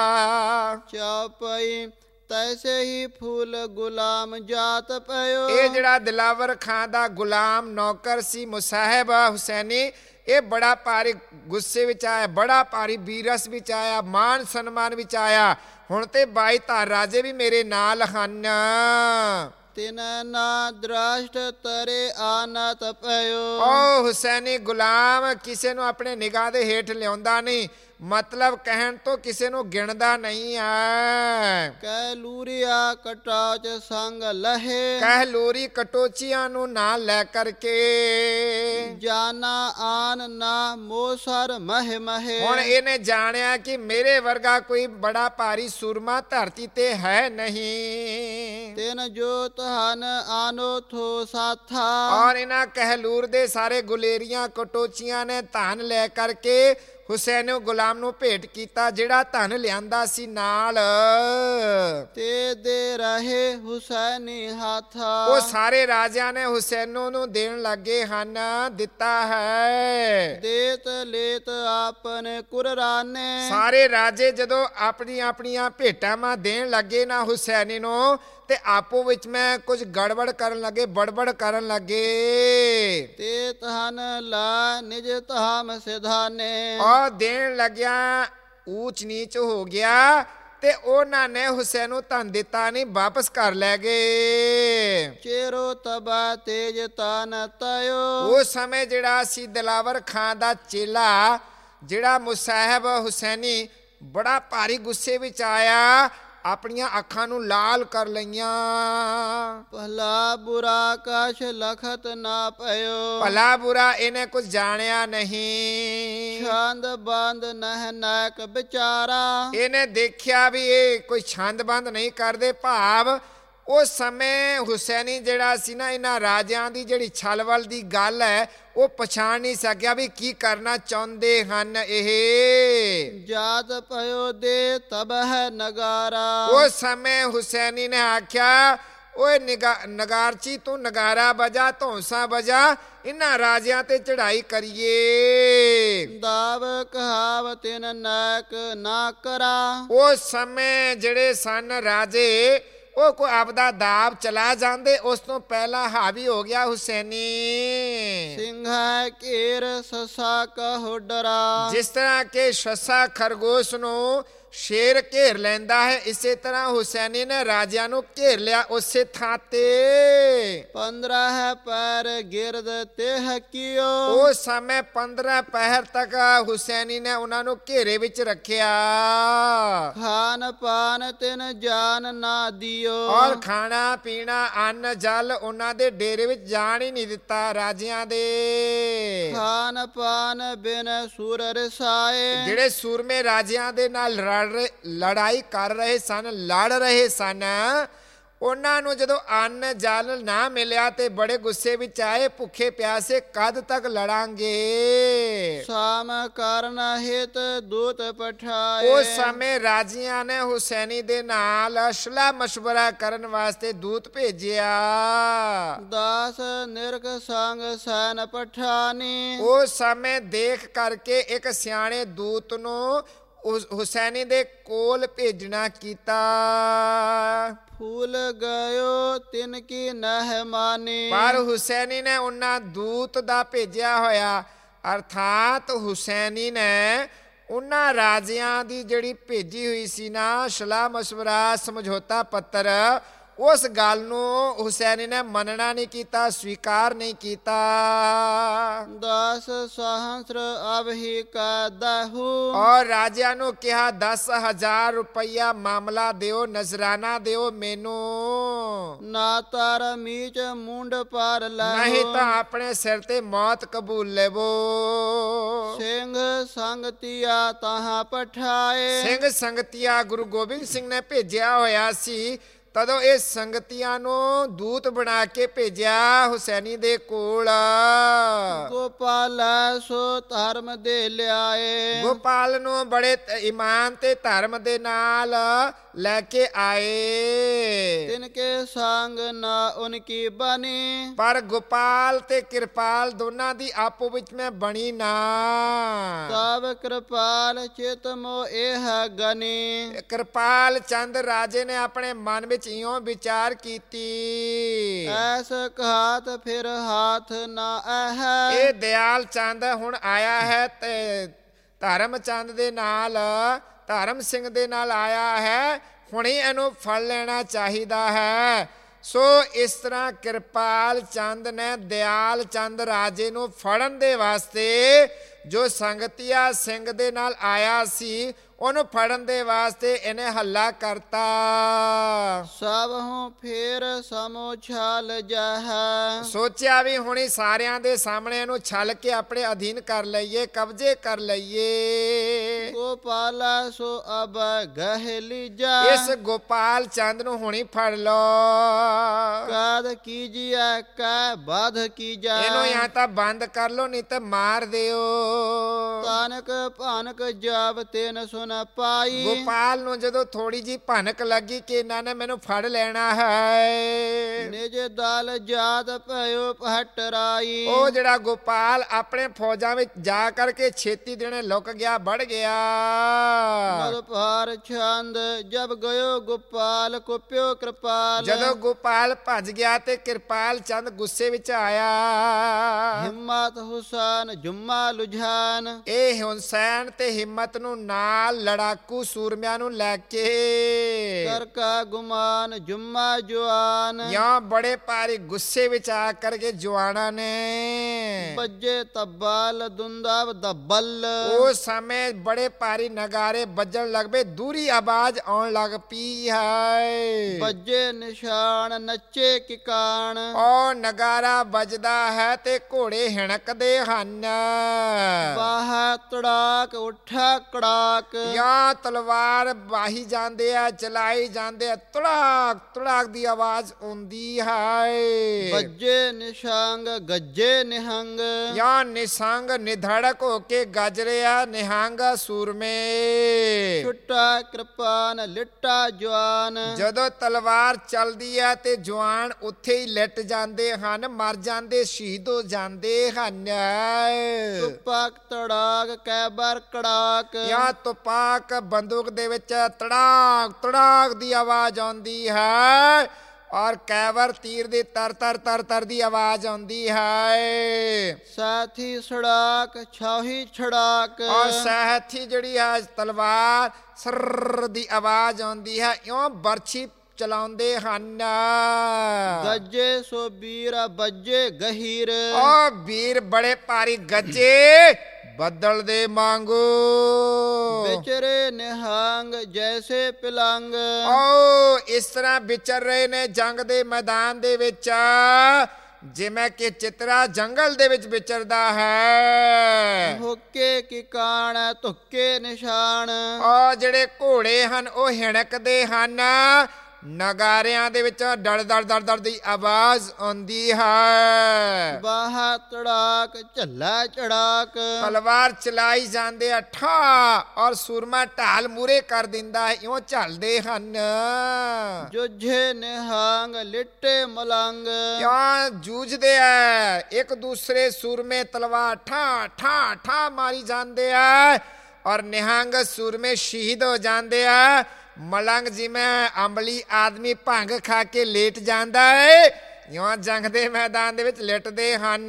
ਚੌਪਈ ਤੈਸੇ ਹੀ ਫੂਲ ਗੁਲਾਮ ਜਾਤ ਪਇਓ। ਇਹ ਜਿਹੜਾ ਦਿਲਾਵਰ ਖਾਂ ਦਾ ਗੁਲਾਮ ਨੌਕਰ ਸੀ ਮੁਸਾਹਿਬ ਹੁਸੈਨੀ, ਇਹ ਬੜਾ ਭਾਰੀ ਗੁੱਸੇ ਵਿੱਚ ਆਇਆ, ਬੜਾ ਭਾਰੀ ਬੀਰਸ ਵਿੱਚ ਆਇਆ, ਮਾਨ ਸਨਮਾਨ ਵਿੱਚ ਆਇਆ। ਹੁਣ ਤੇ ਬਾਈ ਧਾਰ ਰਾਜੇ ਵੀ ਮੇਰੇ ਨਾਲ ਹਨ। ਤਿਨ ਨਾ ਦ੍ਰਸ਼ਟ ਤਰੇ ਆਨਤ ਪਇਓ। ਓ ਹੁਸੈਨੀ ਗੁਲਾਮ ਕਿਸੇ ਨੂੰ ਆਪਣੇ ਨਿਗਾਹ ਦੇ ਹੇਠ ਲਿਆਉਂਦਾ ਨਹੀਂ, ਮਤਲਬ ਕਹਿਣ ਤੋਂ ਕਿਸੇ ਨੂੰ ਗਿਣਦਾ ਨਹੀਂ ਹੈ। ਕਹਿ ਲੂਰੀਆ ਕਟਾਚ ਸੰਗ ਲਹੇ। ਕਹਿ ਲੋਰੀ ਕਟੋਚੀਆਂ ਨੂੰ ਨਾਲ ਲੈ ਕਰਕੇ ਜਾਨਾ ਆਨ ਨਾ ਮੋਸਰ ਮਹਿ ਮਹਿ। ਹੁਣ ਇਹਨੇ ਜਾਣਿਆ ਕਿ ਮੇਰੇ ਵਰਗਾ ਕੋਈ ਬੜਾ ਭਾਰੀ ਸੂਰਮਾ ਧਰਤੀ ਤੇ ਹੈ ਨਹੀਂ। ਤਿਨ ਜੋ ਤਹਨ ਆਨੋ ਥੋ ਸਾਥਾ। ਔਰ ਇਹਨਾਂ ਕਹਿਲੂਰ ਦੇ ਸਾਰੇ ਗੁਲੇਰੀਆਂ ਕਟੋਚੀਆਂ ਨੇ ਧਨ ਲੈ ਕਰਕੇ ਹੁਸੈਨ ਗੁਲਾਮ ਨੂੰ ਭੇਟ ਕੀਤਾ, ਜਿਹੜਾ ਧਨ ਲਿਆਂਦਾ ਸੀ ਨਾਲ। ਤੇ ਦੇ ਰਹੇ ਹੁਸੈਨੀ ਹਾਥਾ। ਉਹ ਸਾਰੇ ਰਾਜਿਆਂ ਨੇ ਹੁਸੈਨੋ ਨੂੰ ਦੇਣ ਲੱਗੇ ਹਨ, ਦਿੱਤਾ ਹੈ। ਦੇਤ ਲੇਤ ਆਪਨੇ ਕੁਰਾਨੇ। ਸਾਰੇ ਰਾਜੇ ਜਦੋਂ ਆਪਣੀਆਂ ਆਪਣੀਆਂ ਭੇਟਾਂ ਦੇਣ ਲੱਗੇ ਨਾ ਹੁਸੈਨੀ ਨੂੰ, ਤੇ ਆਪੋ ਵਿੱਚ ਮੈਂ ਕੁਝ ਗੜਬੜ ਕਰਨ ਲੱਗੇ, ਬੜਬੜ ਕਰਨ ਲੱਗੇ। ਤੇ ਤਹਨ ਲਾ ਨਿਜ ਧਾਮ ਸਿਧਾਨੇ। ਔਰ ਦੇਣ ਲੱਗਿਆ ਊਚ ਨੀਚ ਹੋ ਗਿਆ, ਤੇ ਉਹਨਾਂ ਨੇ ਹੁਸੈਨ ਨੂੰ ਧਨ ਦਿੱਤਾ ਨਹੀਂ, ਵਾਪਸ ਕਰ ਲੈ ਗਏ। ਚੇਰੋ ਤਬਾ ਤੇਜ ਤਾਨ ਤਯੋ। ਉਸ ਸਮੇਂ ਜਿਹੜਾ ਸੀ ਦਿਲਾਵਰ ਖਾਂ ਦਾ ਚੇਲਾ ਜਿਹੜਾ ਮੁਸਾਹਿਬ ਹੁਸੈਨੀ ਬੜਾ ਭਾਰੀ ਗੁੱਸੇ ਵਿੱਚ ਆਇਆ, ਆਪਣੀਆਂ ਅੱਖਾਂ ਨੂੰ ਲਾਲ ਕਰ ਲਈਆਂ। ਭਲਾ ਬੁਰਾ ਕਛ ਲਖਤ ਨਾ ਪਇਓ। ਭਲਾ ਬੁਰਾ ਇਹਨੇ ਕੁਝ ਜਾਣਿਆ ਨਹੀਂ। ਛੰਦ ਬੰਦ ਨਹਿ ਨਾਇਕ ਵਿਚਾਰਾ। ਇਹਨੇ ਦੇਖਿਆ ਵੀ ਇਹ ਕੋਈ ਛੰਦ ਬੰਦ ਨਹੀਂ ਕਰਦੇ, ਭਾਵ ਉਸ ਸਮੇਂ ਹੁਸੈਨੀ ਜਿਹੜਾ ਸੀ ਨਾ, ਇਹਨਾਂ ਰਾਜਿਆਂ ਦੀ ਜਿਹੜੀ ਛਲਵਲ ਦੀ ਗੱਲ ਹੈ ਉਹ ਪਛਾਣ ਨਹੀਂ ਸਕਿਆ ਵੀ ਕੀ ਕਰਨਾ ਚਾਹੁੰਦੇ ਹਨ ਇਹ। ਜਾਤ ਪਇਓ ਦੇ ਤਬ ਹੈ ਨਗਾਰਾ। ਉਸ ਸਮੇਂ ਹੁਸੈਨੀ ਨੇ ਆਖਿਆ, ਓਏ ਨਿਗਾ ਨਗਾਰਚੀ ਤੂੰ ਨਗਾਰਾ ਵਜਾ, ਧੌਂਸਾ ਵਜਾ, ਇਹਨਾਂ ਰਾਜਿਆਂ ਤੇ ਚੜ੍ਹਾਈ ਕਰੀਏ। ਦਾਵ ਕਹਾਵ ਤਿਨ ਨਾਇਕ ਨਾ ਕਰਾ। ਉਸ ਸਮੇਂ ਜਿਹੜੇ ਸਨ ਰਾਜੇ ਉਹ ਕੋਈ ਆਪਦਾ ਦਾਬ ਚਲਾ ਜਾਂਦੇ, ਉਸ ਤੋਂ ਪਹਿਲਾਂ ਹਾਵੀ ਹੋ ਗਿਆ ਹੁਸੈਨੀ। ਸਿੰਘਾ ਘੇਰ ਸਸਾ ਕਹੋ ਡਰਾ। ਜਿਸ ਤਰ੍ਹਾਂ ਕਿ ਸੱਸਾ ਖਰਗੋਸ਼ ਨੂੰ ਸ਼ੇਰ ਘੇਰ ਲੈਂਦਾ ਹੈ, ਇਸੇ ਤਰ੍ਹਾਂ ਹੁਸੈਨੀ ਨੇ ਰਾਜਿਆਂ ਨੂੰ ਘੇਰ ਲਿਆ ਉਸੇ ਥਾਂ ਤੇ। ਪੰਦਰਾਂ ਹੈ ਪੈਰ ਗਿਰਦ ਤੇ ਹਕੀਓ। ਉਸ ਸਮੇਂ ਪੰਦਰਾਂ ਪਹਿਰ ਤੱਕ ਹੁਸੈਨੀ ਨੇ ਉਹਨਾਂ ਨੂੰ ਘੇਰੇ ਵਿੱਚ ਰੱਖਿਆ। ਖਾਨ ਪਾਨ ਤਿਨ ਜਾਨ ਨਾ ਦਿਓ। ਔਰ ਖਾਣਾ ਪੀਣਾ ਅੰਨ ਜਲ ਉਹਨਾਂ ਦੇ ਡੇਰੇ ਵਿੱਚ ਜਾਣ ਹੀ ਨਹੀਂ ਦਿੱਤਾ ਰਾਜਿਆਂ ਦੇ। ਖਾਨ ਪਾਨ ਬਿਨ ਸੂਰ ਰਸਾਏ। ਜਿਹੜੇ ਸੂਰਮੇ ਰਾਜਿਆਂ ਦੇ ਨਾਲ ਲੜਾਈ ਕਰ ਰਹੇ ਸਨ, ਲੜ ਰਹੇ ਸਨ, ਉਹਨਾਂ ਨੂੰ ਜਦੋਂ ਅੰਨ ਜਲ ਨਾ ਮਿਲਿਆ ਤੇ ਬੜੇ ਗੁੱਸੇ ਵਿੱਚ ਆਏ, ਭੁੱਖੇ ਪਿਆਸੇ ਕਦ ਤੱਕ ਲੜਾਂਗੇ। ਸਾਮ ਕਰਨ ਹਿਤ ਦੂਤ ਪਠਾਏ। ਉਸ ਸਮੇਂ ਰਾਜਿਆਂ ਨੇ ਹੁਸੈਨੀ ਦੇ ਨਾਲ ਸਲਾਹ ਮਸ਼ਵਰਾ ਕਰਨ ਵਾਸਤੇ ਦੂਤ ਭੇਜਿਆ। ਦਾਸ ਨਿਰਖ ਸੰਗ ਸੈਨ ਪਠਾਨੀ। ਉਸ ਸਮੇਂ ਦੇਖ ਕਰਕੇ ਇੱਕ ਸਿਆਣੇ ਦੂਤ ਨੂੰ ਹੁਸੈਨੀ ਦੇ ਕੋਲ ਭੇਜਣਾ ਕੀਤਾ। ਫੂਲ ਗਇਓ ਤਿਨ ਕੀ ਨਹਿ ਮਾਨੀ। ਪਰ ਹੁਸੈਨੀ ਨੇ ਉਹਨਾਂ ਦੂਤ ਦਾ ਭੇਜਿਆ ਹੋਇਆ, ਅਰਥਾਤ ਹੁਸੈਨੀ ਨੇ ਉਹਨਾਂ ਰਾਜਿਆਂ ਦੀ ਜਿਹੜੀ ਭੇਜੀ ਹੋਈ ਸੀ ਨਾ ਸਲਾਹ ਮਸ਼ਵਰਾ ਸਮਝੌਤਾ ਪੱਤਰ, ਉਸ ਗੱਲ ਨੂੰ ਹੁਸੈਨੀ ਨੇ ਮੰਨਣਾ ਨਹੀਂ ਕੀਤਾ, ਸਵੀਕਾਰ ਨਹੀਂ ਕੀਤਾ। ਦਸ ਸਹਸਰ ਅਬਹੀ ਕਾ ਦਹੂ। ਔਰ ਰਾਜਿਆਂ ਨੂੰ ਕਿਹਾ ਦਸ ਹਜ਼ਾਰ ਰੁਪਇਆ ਮਾਮਲਾ ਦਿਓ, ਨਜ਼ਰਾਨਾ ਦਿਓ ਮੈਨੂੰ। ਨਾ ਤਾਰ ਮੀਚ ਮੁੰਡ ਪਰ ਲੈ। ਨਹੀਂ ਤਾਂ ਆਪਣੇ ਸਿਰ ਤੇ ਮੌਤ ਕਬੂਲ ਲੈਵੋ। ਸਿੰਘ ਸੰਗਤੀਆ ਤਹਾਂ ਪਠਾਏ। ਸਿੰਘ ਸੰਗਤੀਆ ਗੁਰੂ ਗੋਬਿੰਦ ਸਿੰਘ ਨੇ ਭੇਜਿਆ ਹੋਇਆ ਸੀ, ਤਦੋਂ ਇਹ ਸੰਗਤੀਆਂ ਨੂੰ ਦੂਤ ਬਣਾ ਕੇ ਭੇਜਿਆ ਹੁਸੈਨੀ ਦੇ ਕੋਲ। ਗੋਪਾਲ ਸੋ ਧਰਮ ਦੇ ਲਿਆਏ। ਗੋਪਾਲ ਨੂੰ ਬੜੇ ਈਮਾਨ ਤੇ ਧਰਮ ਦੇ ਨਾਲ ਲੈ ਕੇ ਆਏ। ਤਿਨਕੇ ਸੰਗ ਨਾ ਉਨਕੀ ਬਣੀ। ਪਰ ਗੋਪਾਲ ਤੇ ਕਿਰਪਾਲ ਦੋਨਾਂ ਦੀ ਆਪੋ ਵਿੱਚ ਮੈਂ ਬਣੀ ਨਾ। ਤਬ ਕਿਰਪਾਲ ਚਿਤ ਮੋ ਇਹ ਗਨੀ। ਕਿਰਪਾਲ ਚੰਦ ਰਾਜੇ ਨੇ ਆਪਣੇ ਮਨ ਵਿੱਚ ਇਉਂ ਵਿਚਾਰ ਕੀਤੀ, ਐਸ ਘਾਤ ਫਿਰ ਹਾਥ ਨਾ ਆਹ। ਇਹ ਦਿਆਲ ਚੰਦ ਹੁਣ ਆਇਆ ਹੈ ਤੇ ਧਰਮ ਚੰਦ ਦੇ ਨਾਲ, ਧਰਮ ਸਿੰਘ ਦੇ ਨਾਲ ਆਇਆ ਹੈ, ਹੁਣੇ ਇਹਨੂੰ ਫੜ ਲੈਣਾ ਚਾਹੀਦਾ ਹੈ। ਸੋ ਇਸ ਤਰ੍ਹਾਂ ਕਿਰਪਾਲ ਚੰਦ ਨੇ ਦਿਆਲ ਚੰਦ ਰਾਜੇ ਨੂੰ ਫੜਨ ਦੇ ਵਾਸਤੇ, ਜੋ ਸੰਗਤੀਆ ਸਿੰਘ ਦੇ ਨਾਲ ਆਇਆ ਸੀ, ਉਹਨੂੰ ਫੜਨ ਦੇ ਵਾਸਤੇ ਇਹਨੇ ਹੱਲਾ ਕਰਤਾ। ਸਭ ਹੂੰ ਫੇਰ ਸਮੋ ਛਾਲ ਜਾਹ। ਸੋਚਿਆ ਵੀ ਹੁਣੀ ਸਾਰਿਆਂ ਦੇ ਸਾਹਮਣੇ ਇਹਨੂੰ ਛਲ ਕੇ ਆਪਣੇ ਅਧੀਨ ਕਰ ਲਈਏ, ਕਬਜ਼ੇ ਕਰ ਲਈਏ। ਗੋਪਾਲਾ ਸੋ ਅਬ ਗਹਿ ਲੀਜਾ। ਇਸ ਗੋਪਾਲ ਚੰਦ ਨੂੰ ਹੁਣੀ ਫੜ ਲੋ। ਕਾਦ ਕੀਜੀਐ ਕੈ ਬਾਧ ਕੀਜੈ। ਇਹਨੂੰ ਜਾਂ ਤਾਂ ਬੰਦ ਕਰ ਲੋ, ਨਹੀਂ ਤਾਂ ਮਾਰ ਦਿਓ। ਤਾਨਕ ਭਾਨਕ ਜਾਵ ਤੈਨ ਸੁਨ ਪਾਈ। ਗੋਪਾਲ ਨੂੰ ਜਦੋਂ ਥੋੜੀ ਜੀ ਭਨਕ ਲੱਗੀ ਕਿ ਇਹਨਾਂ ਨੇ ਮੈਨੂੰ ਫੜ ਲੈਣਾ ਹੈ, ਨਿਜ ਦਲ ਜਾਤ ਭਇਓ ਭਟਰਾਈ। ਉਹ ਜਿਹੜਾ ਗੋਪਾਲ ਆਪਣੇ ਫੌਜਾਂ ਵਿੱਚ ਜਾ ਕਰਕੇ ਛੇਤੀ ਦਿਨੇ ਲੁਕ ਗਿਆ, ਵੜ ਗਿਆ। ਮਦ ਭਾਰ ਛੰਦ ਜਬ ਗਇਓ ਗੋਪਾਲ ਕੁਪਿਓ ਕਿਰਪਾਲ। ਜਦੋਂ ਗੋਪਾਲ ਭੱਜ ਗਿਆ ਤੇ ਕਿਰਪਾਲ ਚੰਦ ਗੁੱਸੇ ਵਿੱਚ ਆਇਆ। ਹਿੰਮਾ ਹਿੰਮਤ ਹੁਸੈਨ ਜੁਮਾ ਲੁਝਾਨ। ਇਹ ਹੁਸੈਨ ਤੇ ਹਿੰਮਤ ਨੂੰ ਨਾਲ ਲੜਾਕੂ ਸੂਰਮਿਆਂ ਨੂੰ ਲੈ ਕੇ ਕਰ ਕਾ ਗੁਮਾਨ ਜੁਮਾ ਜਵਾਨ। ਜਾਂ ਬੜੇ ਭਾਰੀ ਗੁੱਸੇ ਵਿੱਚ ਆ ਕਰਕੇ ਜਵਾਨਾਂ ਨੇ ਬੱਜੇ ਤੱਬਲ ਦੁੰਦਾ ਦੱਬਲ। ਉਸ ਸਮੇਂ ਬੜੇ ਭਾਰੀ ਨਗਾਰੇ ਵੱਜਣ ਲੱਗ ਪਏ, ਦੂਰੀ ਆਵਾਜ਼ ਆਉਣ ਲੱਗ ਪਈ ਹੈ। ਬੱਜੇ ਨਿਸ਼ਾਨ ਨੱਚੇ ਕਿਕਾਨ। ਉਹ ਨਗਾਰਾ ਵੱਜਦਾ ਹੈ ਤੇ ਘੋੜੇ ਹਿਣਕਦੇ ਹਨ। ਬਾਹ ਤੜਾਕ ਉੱਠਾ ਕੜਾਕ। ਜਾਂ ਤਲਵਾਰ ਵਾਹੀ ਜਾਂਦੇ ਆ, ਚਲਾਈ ਜਾਂਦੇ ਆ, ਤੜਾਕ ਤੜਾਕ ਦੀ ਆਵਾਜ਼ ਆਉਂਦੀ ਹੈ। ਬੱਜੇ ਨਿਸ਼ਾਂਗ ਗੱਜੇ ਨਿਹੰਗ। ਜਾਂ ਨਿਸੰਗ ਨਿਧੜਕ ਹੋ ਕੇ ਗੱਜ ਰਿਹਾ ਨਿਹੰਗ ਸੂਰਮੇ। ਛੁੱਟਾ ਕਿਰਪਾਨ ਲਿੱਟਾ ਜਵਾਨ। ਜਦੋਂ ਤਲਵਾਰ ਚੱਲਦੀ ਹੈ ਤੇ ਜਵਾਨ ਉੱਥੇ ਹੀ ਲਿਟ ਜਾਂਦੇ ਹਨ, ਮਰ ਜਾਂਦੇ, ਸ਼ਹੀਦ ਹੋ ਜਾਂਦੇ ਹਨ। ਤੁਪਾਕ ਤੜਾਕ ਕੈਬਰ ਕੜਾਕ। ਜਾਂ ਤੁਪਾਕ ਬੰਦੂਕ ਦੇ ਵਿੱਚ ਤੜਾਕ ਤੜਾਕ ਦੀ ਆਵਾਜ਼ ਆਉਂਦੀ ਹੈ, ਔਰ ਕੈਬਰ ਤੀਰ ਦੀ ਤਰ ਤਰ ਤਰ ਤਰ ਦੀ ਆਵਾਜ਼ ਆਉਂਦੀ ਹੈ। ਸਾਥੀ ਸੜਾਕ ਛਾਹੀ ਛੜਾਕ। ਔਰ ਸਾਥੀ ਜਿਹੜੀ ਹੈ ਤਲਵਾਰ ਸਰ ਦੀ ਆਵਾਜ਼ ਆਉਂਦੀ ਹੈ, ਇਉਂ ਬਰਛੀ ਚਲਾਉਂਦੇ ਹਨ। ਗੱਜੇ ਸੋ ਵੀਰ ਬੱਜੇ ਗਹੀਰ। ਉਹ ਵੀਰ ਬੜੇ ਭਾਰੀ ਗੱਜੇ ਬੱਦਲ ਦੇ ਵਾਂਗੂ। ਵਿਚਰੇ ਨਿਹੰਗ ਜੈਸੇ ਪਿਲੰਗ। ਓ ਇਸ ਤਰ੍ਹਾਂ ਵਿਚਰ ਰਹੇ ਨੇ ਜੰਗ ਦੇ ਮੈਦਾਨ ਦੇ ਵਿੱਚ, ਜਿਵੇਂ ਕਿ ਚਿਤਰਾ ਜੰਗਲ ਦੇ ਵਿੱਚ ਵਿਚਰਦਾ ਹੈ। ਹੁੱਕੇ ਕੀ ਕਾਣ ਧੁੱਕੇ ਨਿਸ਼ਾਨ। ਉਹ ਜਿਹੜੇ ਘੋੜੇ ਹਨ ਉਹ ਹਿਣਕਦੇ ਹਨ, ਨਗਾਰਿਆਂ ਦੇ ਵਿੱਚ ਡੜ ਡੜ ਡੜ ਡੜ ਦੀ ਆਵਾਜ਼ ਆਉਂਦੀ ਹੈ। ਬਾਹ ਤੜਾਕ ਝੱਲਾ ਚੜਾਕ। ਤਲਵਾਰ ਚਲਾਈ ਜਾਂਦੇ ਆ ਠਾ, ਔਰ ਸੂਰਮਾ ਢਾਲ ਮੂਰੇ ਕਰ ਦਿੰਦਾ ਹੈ, ਇਉਂ ਝੱਲਦੇ ਹਨ। ਜੁਝੇ ਨਿਹੰਗ ਲਿੱਟੇ ਮਲੰਗ। ਕਿਉਂ ਜੂਝਦੇ ਆ ਇੱਕ ਦੂਸਰੇ ਸੂਰਮੇ, ਤਲਵਾਰ ਠਾ ਠਾ ਠਾ ਮਾਰੀ ਜਾਂਦੇ ਆ, ਔਰ ਨਿਹੰਗ ਸੂਰਮੇ ਸ਼ਹੀਦ ਹੋ ਜਾਂਦੇ ਆ। ਮਲੰਗ ਜਿਵੇਂ ਅੰਬਲੀ ਆਦਮੀ ਭੰਗ ਖਾ ਕੇ ਲੇਟ ਜਾਂਦਾ ਹੈ, ਇਉਂ ਜੰਗ ਦੇ ਮੈਦਾਨ ਦੇ ਵਿੱਚ ਲਿਟਦੇ ਹਨ।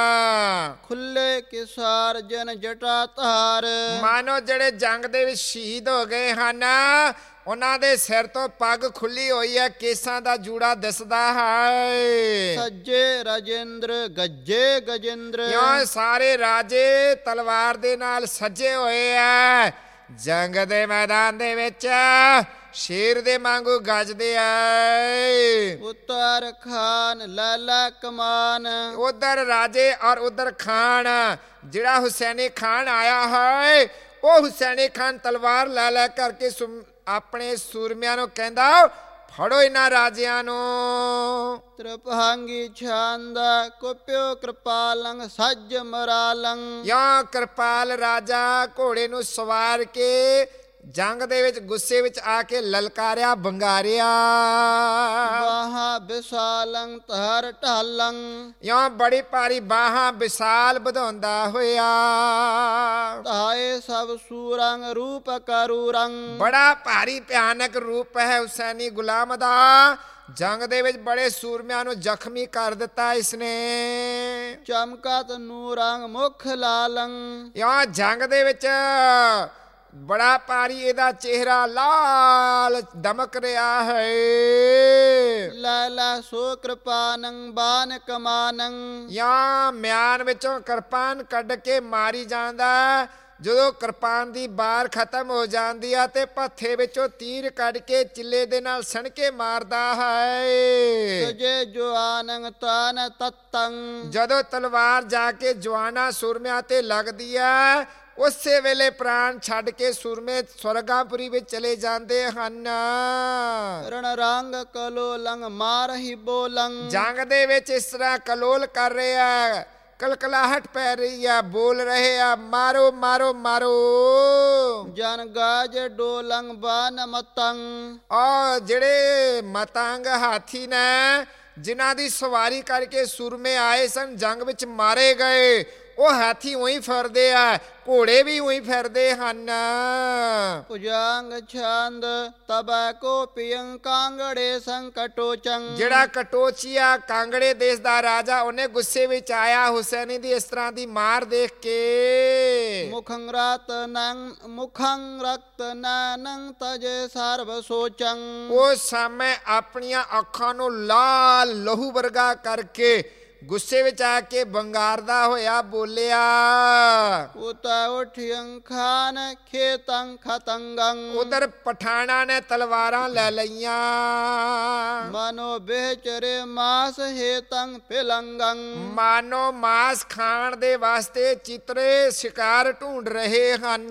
ਖੁੱਲੇ ਕਿਸਾਰ ਜਨ ਜਟਾ ਧਾਰ। ਮਾਨੋ ਜਿਹੜੇ ਜੰਗ ਦੇ ਵਿੱਚ ਸ਼ਹੀਦ ਹੋ ਗਏ ਹਨ, ਉਹਨਾਂ ਦੇ ਸਿਰ ਤੋਂ ਪੱਗ ਖੁੱਲੀ ਹੋਈ ਹੈ, ਕੇਸਾਂ ਦਾ ਜੂੜਾ ਦਿਸਦਾ ਹੈ। ਸੱਜੇ ਰਾਜੇਂਦਰ ਗੱਜੇ ਗਜੇਂਦਰ। ਇਉਂ ਸਾਰੇ ਰਾਜੇ ਤਲਵਾਰ ਦੇ ਨਾਲ ਸੱਜੇ ਹੋਏ ਆ, ਜੰਗ ਦੇ ਮੈਦਾਨ ਦੇ ਵਿੱਚ ਸ਼ੇਰ ਦੇ ਵਾਂਗੂ ਗੱਜਦੇ ਆਏ। ਉਤਰ ਖਾਨ ਲਾਲਾ ਕਮਾਨ। ਉਧਰ ਰਾਜੇ ਔਰ ਉਧਰ ਖਾਨ, ਜਿਹੜਾ ਹੁਸੈਨੀ ਖਾਨ ਆਇਆ ਹੈ, ਉਹ ਹੁਸੈਨੀ ਖਾਨ ਤਲਵਾਰ ਲੈ ਲੈ ਕਰਕੇ ਆਪਣੇ ਸੂਰਮਿਆਂ ਨੂੰ ਕਹਿੰਦਾ, ਫੜੋ ਇਹਨਾਂ ਰਾਜਿਆਂ ਨੂੰ। ਤ੍ਰਿਪਹਾਂਗੀ ਛਾਂਦਾ ਕੁਪਿਓ ਕਿਰਪਾਲੰਗ ਸੱਜ ਮਰਾਲੰਗ। ਜਾਂ ਕਿਰਪਾਲ ਰਾਜਾ ਘੋੜੇ ਨੂੰ ਸਵਾਰ ਕੇ ਜੰਗ ਦੇ ਵਿੱਚ ਗੁੱਸੇ ਵਿੱਚ ਆ ਕੇ ਲਲਕਾਰਿਆ, ਬੰਗਾਰਿਆ। ਬਾਹਾਂ ਵਿਸ਼ਾਲੰਗ ਧਰ ਢਾਲੰਗ। ਜਾਂ ਬੜੀ ਭਾਰੀ ਬਾਹਾਂ ਵਿਸ਼ਾਲ ਵਧਾਉਂਦਾ ਹੋਇਆ। ਧਾਏ ਸਭ ਸੂਰੰਗ ਰੂਪ ਕਰੂ ਰੰਗ। ਬੜਾ ਭਾਰੀ ਭਿਆਨਕ ਰੂਪ ਹੈ ਹੁਸੈਨੀ ਗੁਲਾਮ ਦਾ। ਜੰਗ ਦੇ ਵਿੱਚ ਬੜੇ ਸੂਰਮਿਆਂ ਨੂੰ ਜ਼ਖਮੀ ਕਰ ਦਿੱਤਾ ਇਸਨੇ। ਚਮਕਤ ਨੂਰੰਗ ਮੁਖ ਲਾਲੰਗ। ਜਾਂ ਜੰਗ ਦੇ ਵਿੱਚ ਬੜਾ ਭਾਰੀ ਇਹਦਾ ਚਿਹਰਾ ਲਾਲ ਦਮਕ ਰਿਹਾ ਹੈ। ਲਾਲਾ ਸੋ ਕਿਰਪਾਨੰ ਬਾਨ ਕਮਾਨੰ। ਜਾਂ ਮਿਆਨ ਵਿੱਚੋਂ ਕਿਰਪਾਨ ਕੱਢ ਕੇ ਮਾਰੀ ਜਾਂਦਾ। ਜਦੋਂ ਕਿਰਪਾਨ ਦੀ ਬਾਰ ਖਤਮ ਹੋ ਜਾਂਦੀ ਆ ਤੇ ਭੱਥੇ ਵਿੱਚੋਂ ਤੀਰ ਕੱਢ ਕੇ ਚਿੱਲੇ ਦੇ ਨਾਲ ਸਣਕੇ ਮਾਰਦਾ ਹੈ। ਜੇ ਜਵਾਨੰ ਤਾਨ ਤਤੰ। ਜਦੋਂ ਤਲਵਾਰ ਜਾ ਕੇ ਜਵਾਨਾਂ ਸੂਰਮਿਆਂ ਤੇ ਲੱਗਦੀ ਆ, ਉਸੇ ਵੇਲੇ ਪ੍ਰਾਣ ਛੱਡ ਕੇ ਸੂਰਮੇ ਸਵਰਗਾਪੁਰੀ ਵਿੱਚ ਚਲੇ ਜਾਂਦੇ ਹਨ। ਰਣ ਰੰਗ ਕਲੋਲੰਗ ਮਾਰਹੀ ਬੋਲੰਗ। ਜੰਗ ਦੇ ਵਿੱਚ ਇਸ ਤਰ੍ਹਾਂ ਕਲੋਲ ਕਰ ਰਿਹਾ, ਕਲਕਲਾਹਟ ਪੈ ਰਹੀ ਆ, ਬੋਲ ਰਹੇ ਆ, ਮਾਰੋ ਮਾਰੋ ਮਾਰੋ। ਜਨ ਗਾਜ ਡੋਲੰਗ ਬਾਨ ਮਤੰਗ। ਔਰ ਜਿਹੜੇ ਮਤੰਗ ਹਾਥੀ ਨੇ, ਜਿਨ੍ਹਾਂ ਦੀ ਸਵਾਰੀ ਕਰਕੇ ਸੂਰਮੇ ਆਏ ਸਨ, ਜੰਗ ਵਿੱਚ ਮਾਰੇ ਗਏ, ਉਹ ਹਾਥੀ ਉਹੀ ਫਿਰਦੇ ਆ, ਘੋੜੇ ਵੀ ਉਹੀ ਫਿਰਦੇ ਹਨ। ਭੁਜੰਗ ਛੰਦ ਤਬੈ ਕੋ ਪਿਯੰ ਕਾਂਗੜੇ ਸੰਕਟੋਚੰ। ਜਿਹੜਾ ਕਟੋਚੀਆ ਕਾਂਗੜੇ ਦੇਸ਼ ਦਾ ਰਾਜਾ, ਉਹਨੇ ਗੁੱਸੇ ਵਿੱਚ ਆਇਆ ਹੁਸੈਨੀ ਦੀ ਇਸ ਤਰ੍ਹਾਂ ਦੀ ਮਾਰ ਦੇਖ ਕੇ। ਮੁਖੰ ਰਤਨੰ ਮੁਖੰ ਰਕਤ ਨੈਨੰ ਤਜੇ ਸਰਬ ਸੋਚੰ। ਉਸ ਸਮੇਂ ਆਪਣੀਆਂ ਅੱਖਾਂ ਨੂੰ ਲਾਲ ਲਹੂ ਵਰਗਾ ਕਰਕੇ ਗੁੱਸੇ ਵਿੱਚ ਆ ਕੇ ਬੰਗਾਰਦਾ ਹੋਇਆ ਬੋਲਿਆ। ਉਤੈ ਉਠਿਯੰ ਖਾਨ ਖੇਤੰ ਖਤੰਗੰ। ਉਧਰ ਪਠਾਣਾ ਨੇ ਤਲਵਾਰਾਂ ਲੈ ਲਈਆਂ। ਮਨੋ ਬੇਚਰੇ ਮਾਸ ਹੇਤੰ ਪਿਲੰਗੰ। ਮਾਨੋ ਮਾਸ ਖਾਣ ਦੇ ਵਾਸਤੇ ਚਿਤਰੇ ਸ਼ਿਕਾਰ ਢੂੰਡ ਰਹੇ ਹਨ।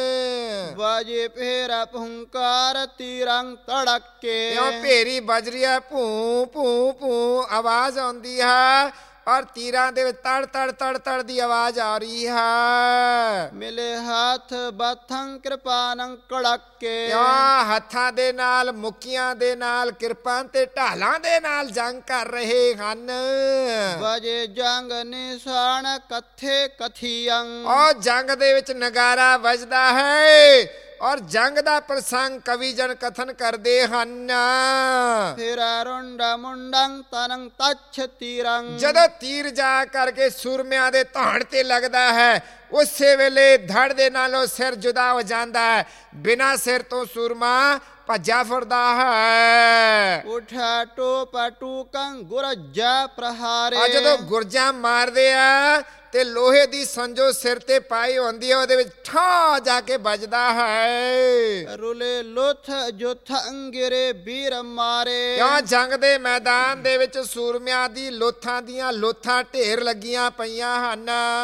ਬਾਜੇ ਫੇਰਾ ਭੁੰਕਾਰ ਤੀਰੰ ਤੜਕੇ। ਇਉਂ ਭੇਰੀ ਵੱਜ ਰਹੀ ਹੈ, ਭੂ ਭੂ ਭੂ ਆਵਾਜ਼ ਆਉਂਦੀ ਹੈ, ਔਰ ਤੀਰਾਂ ਦੇ ਵਿੱਚ ਤੜ ਤੜ ਤੜ ਤੜ ਦੀ ਆਵਾਜ਼ ਆ ਰਹੀ ਹੈ। ਮਿਲੇ ਹੱਥ ਬਥੰ ਕਿਰਪਾਨੰ ਕੜਕੇ। ਇਉਂ ਹੱਥਾਂ ਦੇ ਨਾਲ, ਮੁੱਕੀਆਂ ਦੇ ਨਾਲ, ਕਿਰਪਾਨ ਤੇ ਢਾਲਾਂ ਦੇ ਨਾਲ ਜੰਗ ਕਰ ਰਹੇ ਹਨ। ਵਜੇ ਜੰਗ ਨਿਸ਼ਾਨ ਕਥੇ ਕਥੀਅੰ। ਉਹ ਜੰਗ ਦੇ ਵਿੱਚ ਨਗਾਰਾ ਵੱਜਦਾ ਹੈ ਔਰ ਜੰਗ ਦਾ ਪ੍ਰਸੰਗ ਕਵੀ ਜਨ ਕਥਨ ਕਰਦੇ ਹਨ। ਫਿਰ ਰੁੰਡਾ ਮੁੰਡੰ ਤਨੰ ਤਛ ਤੀਰੰ। ਜਦੋਂ ਤੀਰ ਜਾ ਕਰਕੇ ਸੂਰਮਿਆਂ ਦੇ ਧੌਣ ਤੇ ਲੱਗਦਾ ਹੈ, ਉਸੇ ਵੇਲੇ ਧੜ ਦੇ ਨਾਲੋਂ ਸਿਰ ਜੁਦਾ ਹੋ ਜਾਂਦਾ ਹੈ। ਬਿਨਾਂ ਸਿਰ ਤੋਂ ਸੂਰਮਾ ਭੱਜਾ ਫਿਰਦਾ ਹੈ। ਉਠਾ ਟੋਪਾ ਟੂਕੰ ਗੁਰਜਾ ਪ੍ਰਹਾਰੇ। ਜਦੋਂ ਗੁਰਜਾ ਮਾਰਦੇ ਆ ਤੇ ਲੋਹੇ ਦੀ ਸੰਜੋ ਸਿਰ ਤੇ ਪਾਈ ਹੁੰਦੀ ਹੈ, ਉਹਦੇ ਵਿੱਚ ਠਾ ਜਾ ਕੇ ਵੱਜਦਾ ਹੈ। ਰੁਲੇ ਲੁੱਥ ਜੁੱਥ ਅੰਗਰੇ ਵੀਰ ਮਾਰੇ। ਕਿਉਂ ਜੰਗ ਦੇ ਮੈਦਾਨ ਦੇ ਵਿੱਚ ਸੂਰਮਿਆਂ ਦੀ ਲੋਥਾਂ ਦੀਆਂ ਲੋਥਾਂ ਢੇਰ ਲੱਗੀਆਂ ਪਈਆਂ ਹਨ।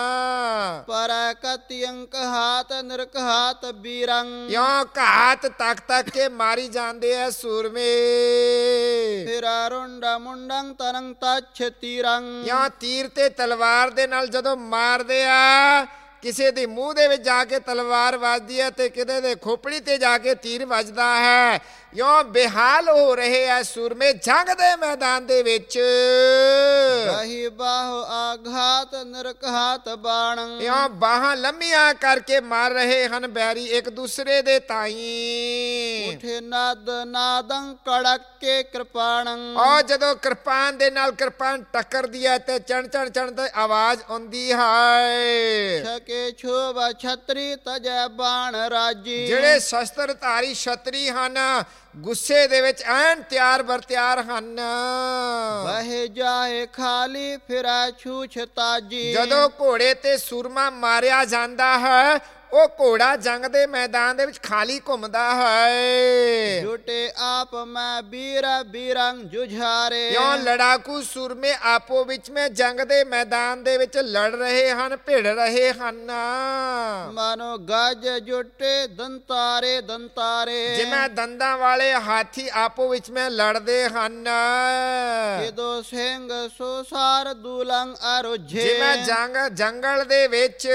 ਪਰ ਕਤਿਯੰ ਕਹਾਤ ਨਿਰਕਹਾਤ ਵੀਰੰ। ਕਿਉਂ ਘਾਤ ਤੱਕ ਤੱਕ ਕੇ ਮਾਰੀ ਜਾਂਦੇ ਆ ਸੂਰਮੇ। ਫਿਰ ਰੁੰਡਾ ਮੁੰਡੰ ਤਨੰ ਤਛ ਤੀਰੰ। ਕਿਉਂ ਤੀਰ ਤੇ ਤਲਵਾਰ ਦੇ ਨਾਲ ਜਦੋਂ ਮਾਰਦੇ ਆ, ਕਿਸੇ ਦੇ ਮੂੰਹ ਦੇ ਵਿੱਚ ਜਾ ਕੇ ਤਲਵਾਰ ਵੱਜਦੀ ਹੈ ਤੇ ਕਿਤੇ ਦੇ ਖੋਪੜੀ ਤੇ ਜਾ ਕੇ ਤੀਰ ਵੱਜਦਾ ਹੈ। ਯੋ ਬੇਹਾਲ ਹੋ ਰਹੇ ਆ ਸੂਰਮੇ ਜੰਗ ਦੇ ਮੈਦਾਨ ਦੇ ਵਿੱਚ। ਗਹੀ ਬਾਹੁ ਆਘਾਤ ਨਿਰਕਹਾਤ ਬਾਣੰ। ਯੋ ਬਾਹਾਂ ਲੰਮੀਆਂ ਕਰਕੇ ਮਾਰ ਰਹੇ ਹਨ ਬੈਰੀ ਇੱਕ ਦੂਸਰੇ ਦੇ ਤਾਈ। ਉਠੇ ਨਦ ਨਾਦੰ ਕੜਕੇ ਕਿਰਪਾਣੰ। ਔਰ ਜਦੋਂ ਕਿਰਪਾਨ ਦੇ ਨਾਲ ਕਿਰਪਾਨ ਟੱਕਰਦੀ ਹੈ ਤੇ ਚਣ ਚਣ ਚਣ ਦੀ ਆਵਾਜ਼ ਆਉਂਦੀ ਹੈ। ਛਕੇ ਛੋਭਾ ਛਤਰੀ ਤਜੈ ਬਾਣ ਰਾਜੀ। ਜਿਹੜੇ ਸ਼ਸਤਰ ਧਾਰੀ ਛਤਰੀ ਹਨ ਗੁੱਸੇ ਦੇ ਵਿੱਚ ਐਨ ਤਿਆਰ ਬਰ ਤਿਆਰ ਹਨ। ਵਹਿ ਜਾਏ ਖਾਲੀ ਫਿਰੈ ਛੂਛ ਤਾਜੀ। ਜਦੋਂ ਘੋੜੇ ਤੇ ਸੂਰਮਾ ਮਾਰਿਆ ਜਾਂਦਾ ਹੈ, ਉਹ ਘੋੜਾ ਜੰਗ ਦੇ ਮੈਦਾਨ ਦੇ ਵਿੱਚ ਖਾਲੀ ਘੁੰਮਦਾ ਹੈ। ਜੁਟੇ ਆਪ ਮੈਂ ਵੀਰ ਵੀਰੰ ਜੁਝਾਰੇ। ਕਿਉਂ ਲੜਾਕੂ ਸੂਰਮੇ ਆਪੋ ਵਿੱਚ ਮੈਂ ਜੰਗ ਦੇ ਮੈਦਾਨ ਦੇ ਵਿੱਚ ਲੜ ਰਹੇ ਹਨ, ਭਿੜ ਰਹੇ ਹਨ। ਮਾਨੋ ਗੱਜ ਜੁਟੇ ਦੰਤਾਰੇ ਦੰਤਾਰੇ। ਜਿਵੇਂ ਦੰਦਾਂ ਵਾਲੇ ਹਾਥੀ ਆਪੋ ਵਿੱਚ ਮੈਂ ਲੜਦੇ ਹਨ। ਕਿਦੋ ਸਿੰਘ ਸੋ ਸਾਰ ਦੂਲੰ ਅਰੁਝੇ। ਜਿਵੇਂ ਜੰਗ ਜੰਗਲ ਦੇ ਵਿੱਚ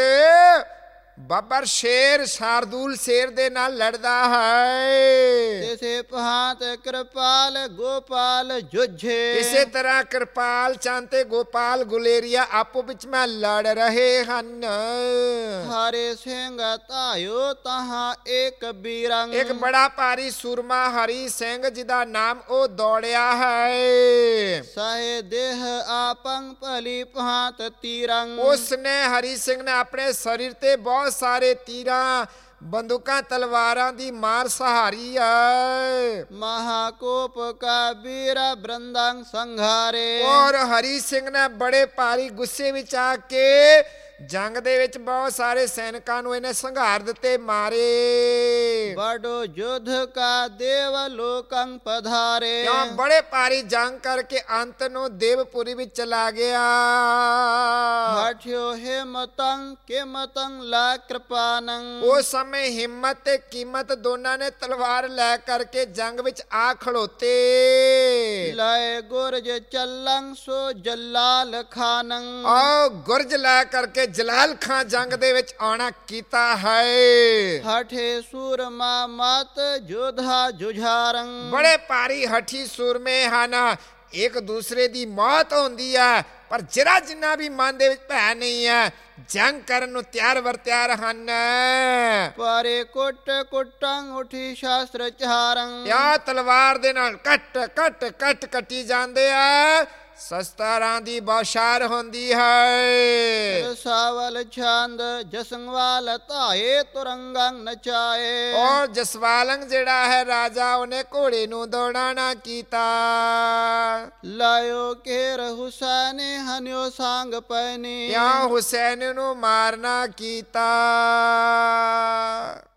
ਬੱਬਰ ਸ਼ੇਰ ਸ਼ਾਰਦੂਲ ਸ਼ੇਰ ਦੇ ਨਾਲ ਲੜਦਾ ਹੈ। ਤਿਸੇ ਭਾਂਤ ਕਿਰਪਾਲ ਗੋਪਾਲ ਜੁਝੇ। ਇਸੇ ਤਰ੍ਹਾਂ ਕਿਰਪਾਲ ਚੰਦ ਤੇ ਗੋਪਾਲ ਗੁਲੇਰੀਆ ਆਪੋ ਵਿੱਚ ਮੈਂ ਲੜ ਰਹੇ ਹਨ। ਹਰੇ ਸਿੰਘ ਧਾਇਓ ਤਹਾਂ ਏਕ ਬੀਰੰ। ਇੱਕ ਬੜਾ ਭਾਰੀ ਸੂਰਮਾ ਹਰੀ ਸਿੰਘ ਜਿਹਦਾ ਨਾਮ ਉਹ ਦੌੜਿਆ ਹੈ। ਸਹਿ ਦੇਹ ਆਪੰ ਭਲੀ ਭਾਂਤ ਤੀਰੰ। ਉਸਨੇ ਹਰੀ ਸਿੰਘ ਨੇ ਆਪਣੇ ਸਰੀਰ ਤੇ ਬਹੁਤ ਸਾਰੇ ਤੀਰਾਂ ਬੰਦੂਕਾਂ ਤਲਵਾਰਾਂ ਦੀ ਮਾਰ ਸਹਾਰੀ ਹੈ। ਮਹਾਕੋਪ ਕਾ ਵੀਰਾ ਬ੍ਰੰਦੰ ਸੰਘਾਰੇ। ਔਰ ਹਰੀ ਸਿੰਘ ਨੇ ਬੜੇ ਭਾਰੀ ਗੁੱਸੇ ਵਿੱਚ ਆ ਕੇ ਜੰਗ ਦੇ ਵਿੱਚ ਬਹੁਤ ਸਾਰੇ ਸੈਨਿਕਾਂ ਨੂੰ ਇਹਨੇ ਸੰਘਾਰ ਦਿੱਤੇ, ਮਾਰੇ। ਬੜੋ ਯੁੱਧ ਕਾ ਦੇਵ ਲੋਕੰ ਪਧਾਰੇ। ਕਿਉਂ ਬੜੇ ਭਾਰੀ ਜੰਗ ਕਰਕੇ ਅੰਤ ਨੂੰ ਦੇਵਪੁਰੀ ਵਿੱਚ ਚਲਾ ਗਿਆ। ਹਠਿਓ ਹਿਮਤੰ ਕਿਮਤੰ ਲਾ ਕਿਰਪਾਨੰ। ਉਸ ਸਮੇਂ ਹਿੰਮਤ ਤੇ ਕੀਮਤ ਦੋਨਾਂ ਨੇ ਤਲਵਾਰ ਲੈ ਕਰਕੇ ਜੰਗ ਵਿੱਚ ਆ ਖੜੋਤੇ। ਲਏ ਗੁਰਜ ਚੱਲੰ ਸੋ ਜਲਾਲ ਖਾਨੰ। ਆਓ ਗੁਰਜ ਲੈ ਕਰਕੇ ਜਲਾਲ ਖਾਂ ਜੰਗ ਦੇ ਵਿੱਚ ਆਉਣਾ ਕੀਤਾ ਹੈ। ਹਠੇ ਸੂਰਮਾ ਮਤ ਜੋਧਾ ਜੁਝਾਰੰ। ਬੜੇ ਭਾਰੀ ਹਠੀ ਸੂਰਮੇ ਹਨ, ਇੱਕ ਦੂਸਰੇ ਦੀ ਮੌਤ ਹੁੰਦੀ ਹੈ ਪਰ ਜਰਾ ਜਿੰਨਾ ਵੀ ਮਨ ਦੇ ਵਿੱਚ ਭੈ ਨਹੀਂ ਹੈ। ਜੰਗ ਕਰਨ ਨੂੰ ਤਿਆਰ ਵਰ ਤਿਆਰ ਹਨ। ਪਾਰੇ ਕੁੱਟ ਕੁੱਟੰ ਉਠੀ ਸ਼ਾਸਤਰ ਚਾਰੰ। ਆ ਤਲਵਾਰ ਦੇ ਨਾਲ ਕੱਟ ਕੱਟ ਕੱਟ ਕੱਟੀ ਜਾਂਦੇ ਆ। ਸ਼ਸਤਰਾਂ ਦੀ ਬੌਛਾਰ ਹੁੰਦੀ ਹੈ। ਰਸਾਵਲ ਛੰਦ ਜਸੰਗਵਾਲ ਧਾਏ ਤੁਰੰਗੰ ਨਚਾਏ। ਔਰ ਜਸਵਾਲੰਗ ਜਿਹੜਾ ਹੈ ਰਾਜਾ, ਉਹਨੇ ਘੋੜੇ ਨੂੰ ਦੌੜਾ ਨਾ ਕੀਤਾ। ਲਾਇਓ ਕੇਰ ਹੁਸੈਨ ਹਨਿਓ ਸੰਗ ਪੈਨੀ। ਕਿਉਂ ਹੁਸੈਨ ਨੂੰ ਮਾਰਨਾ ਕੀਤਾ।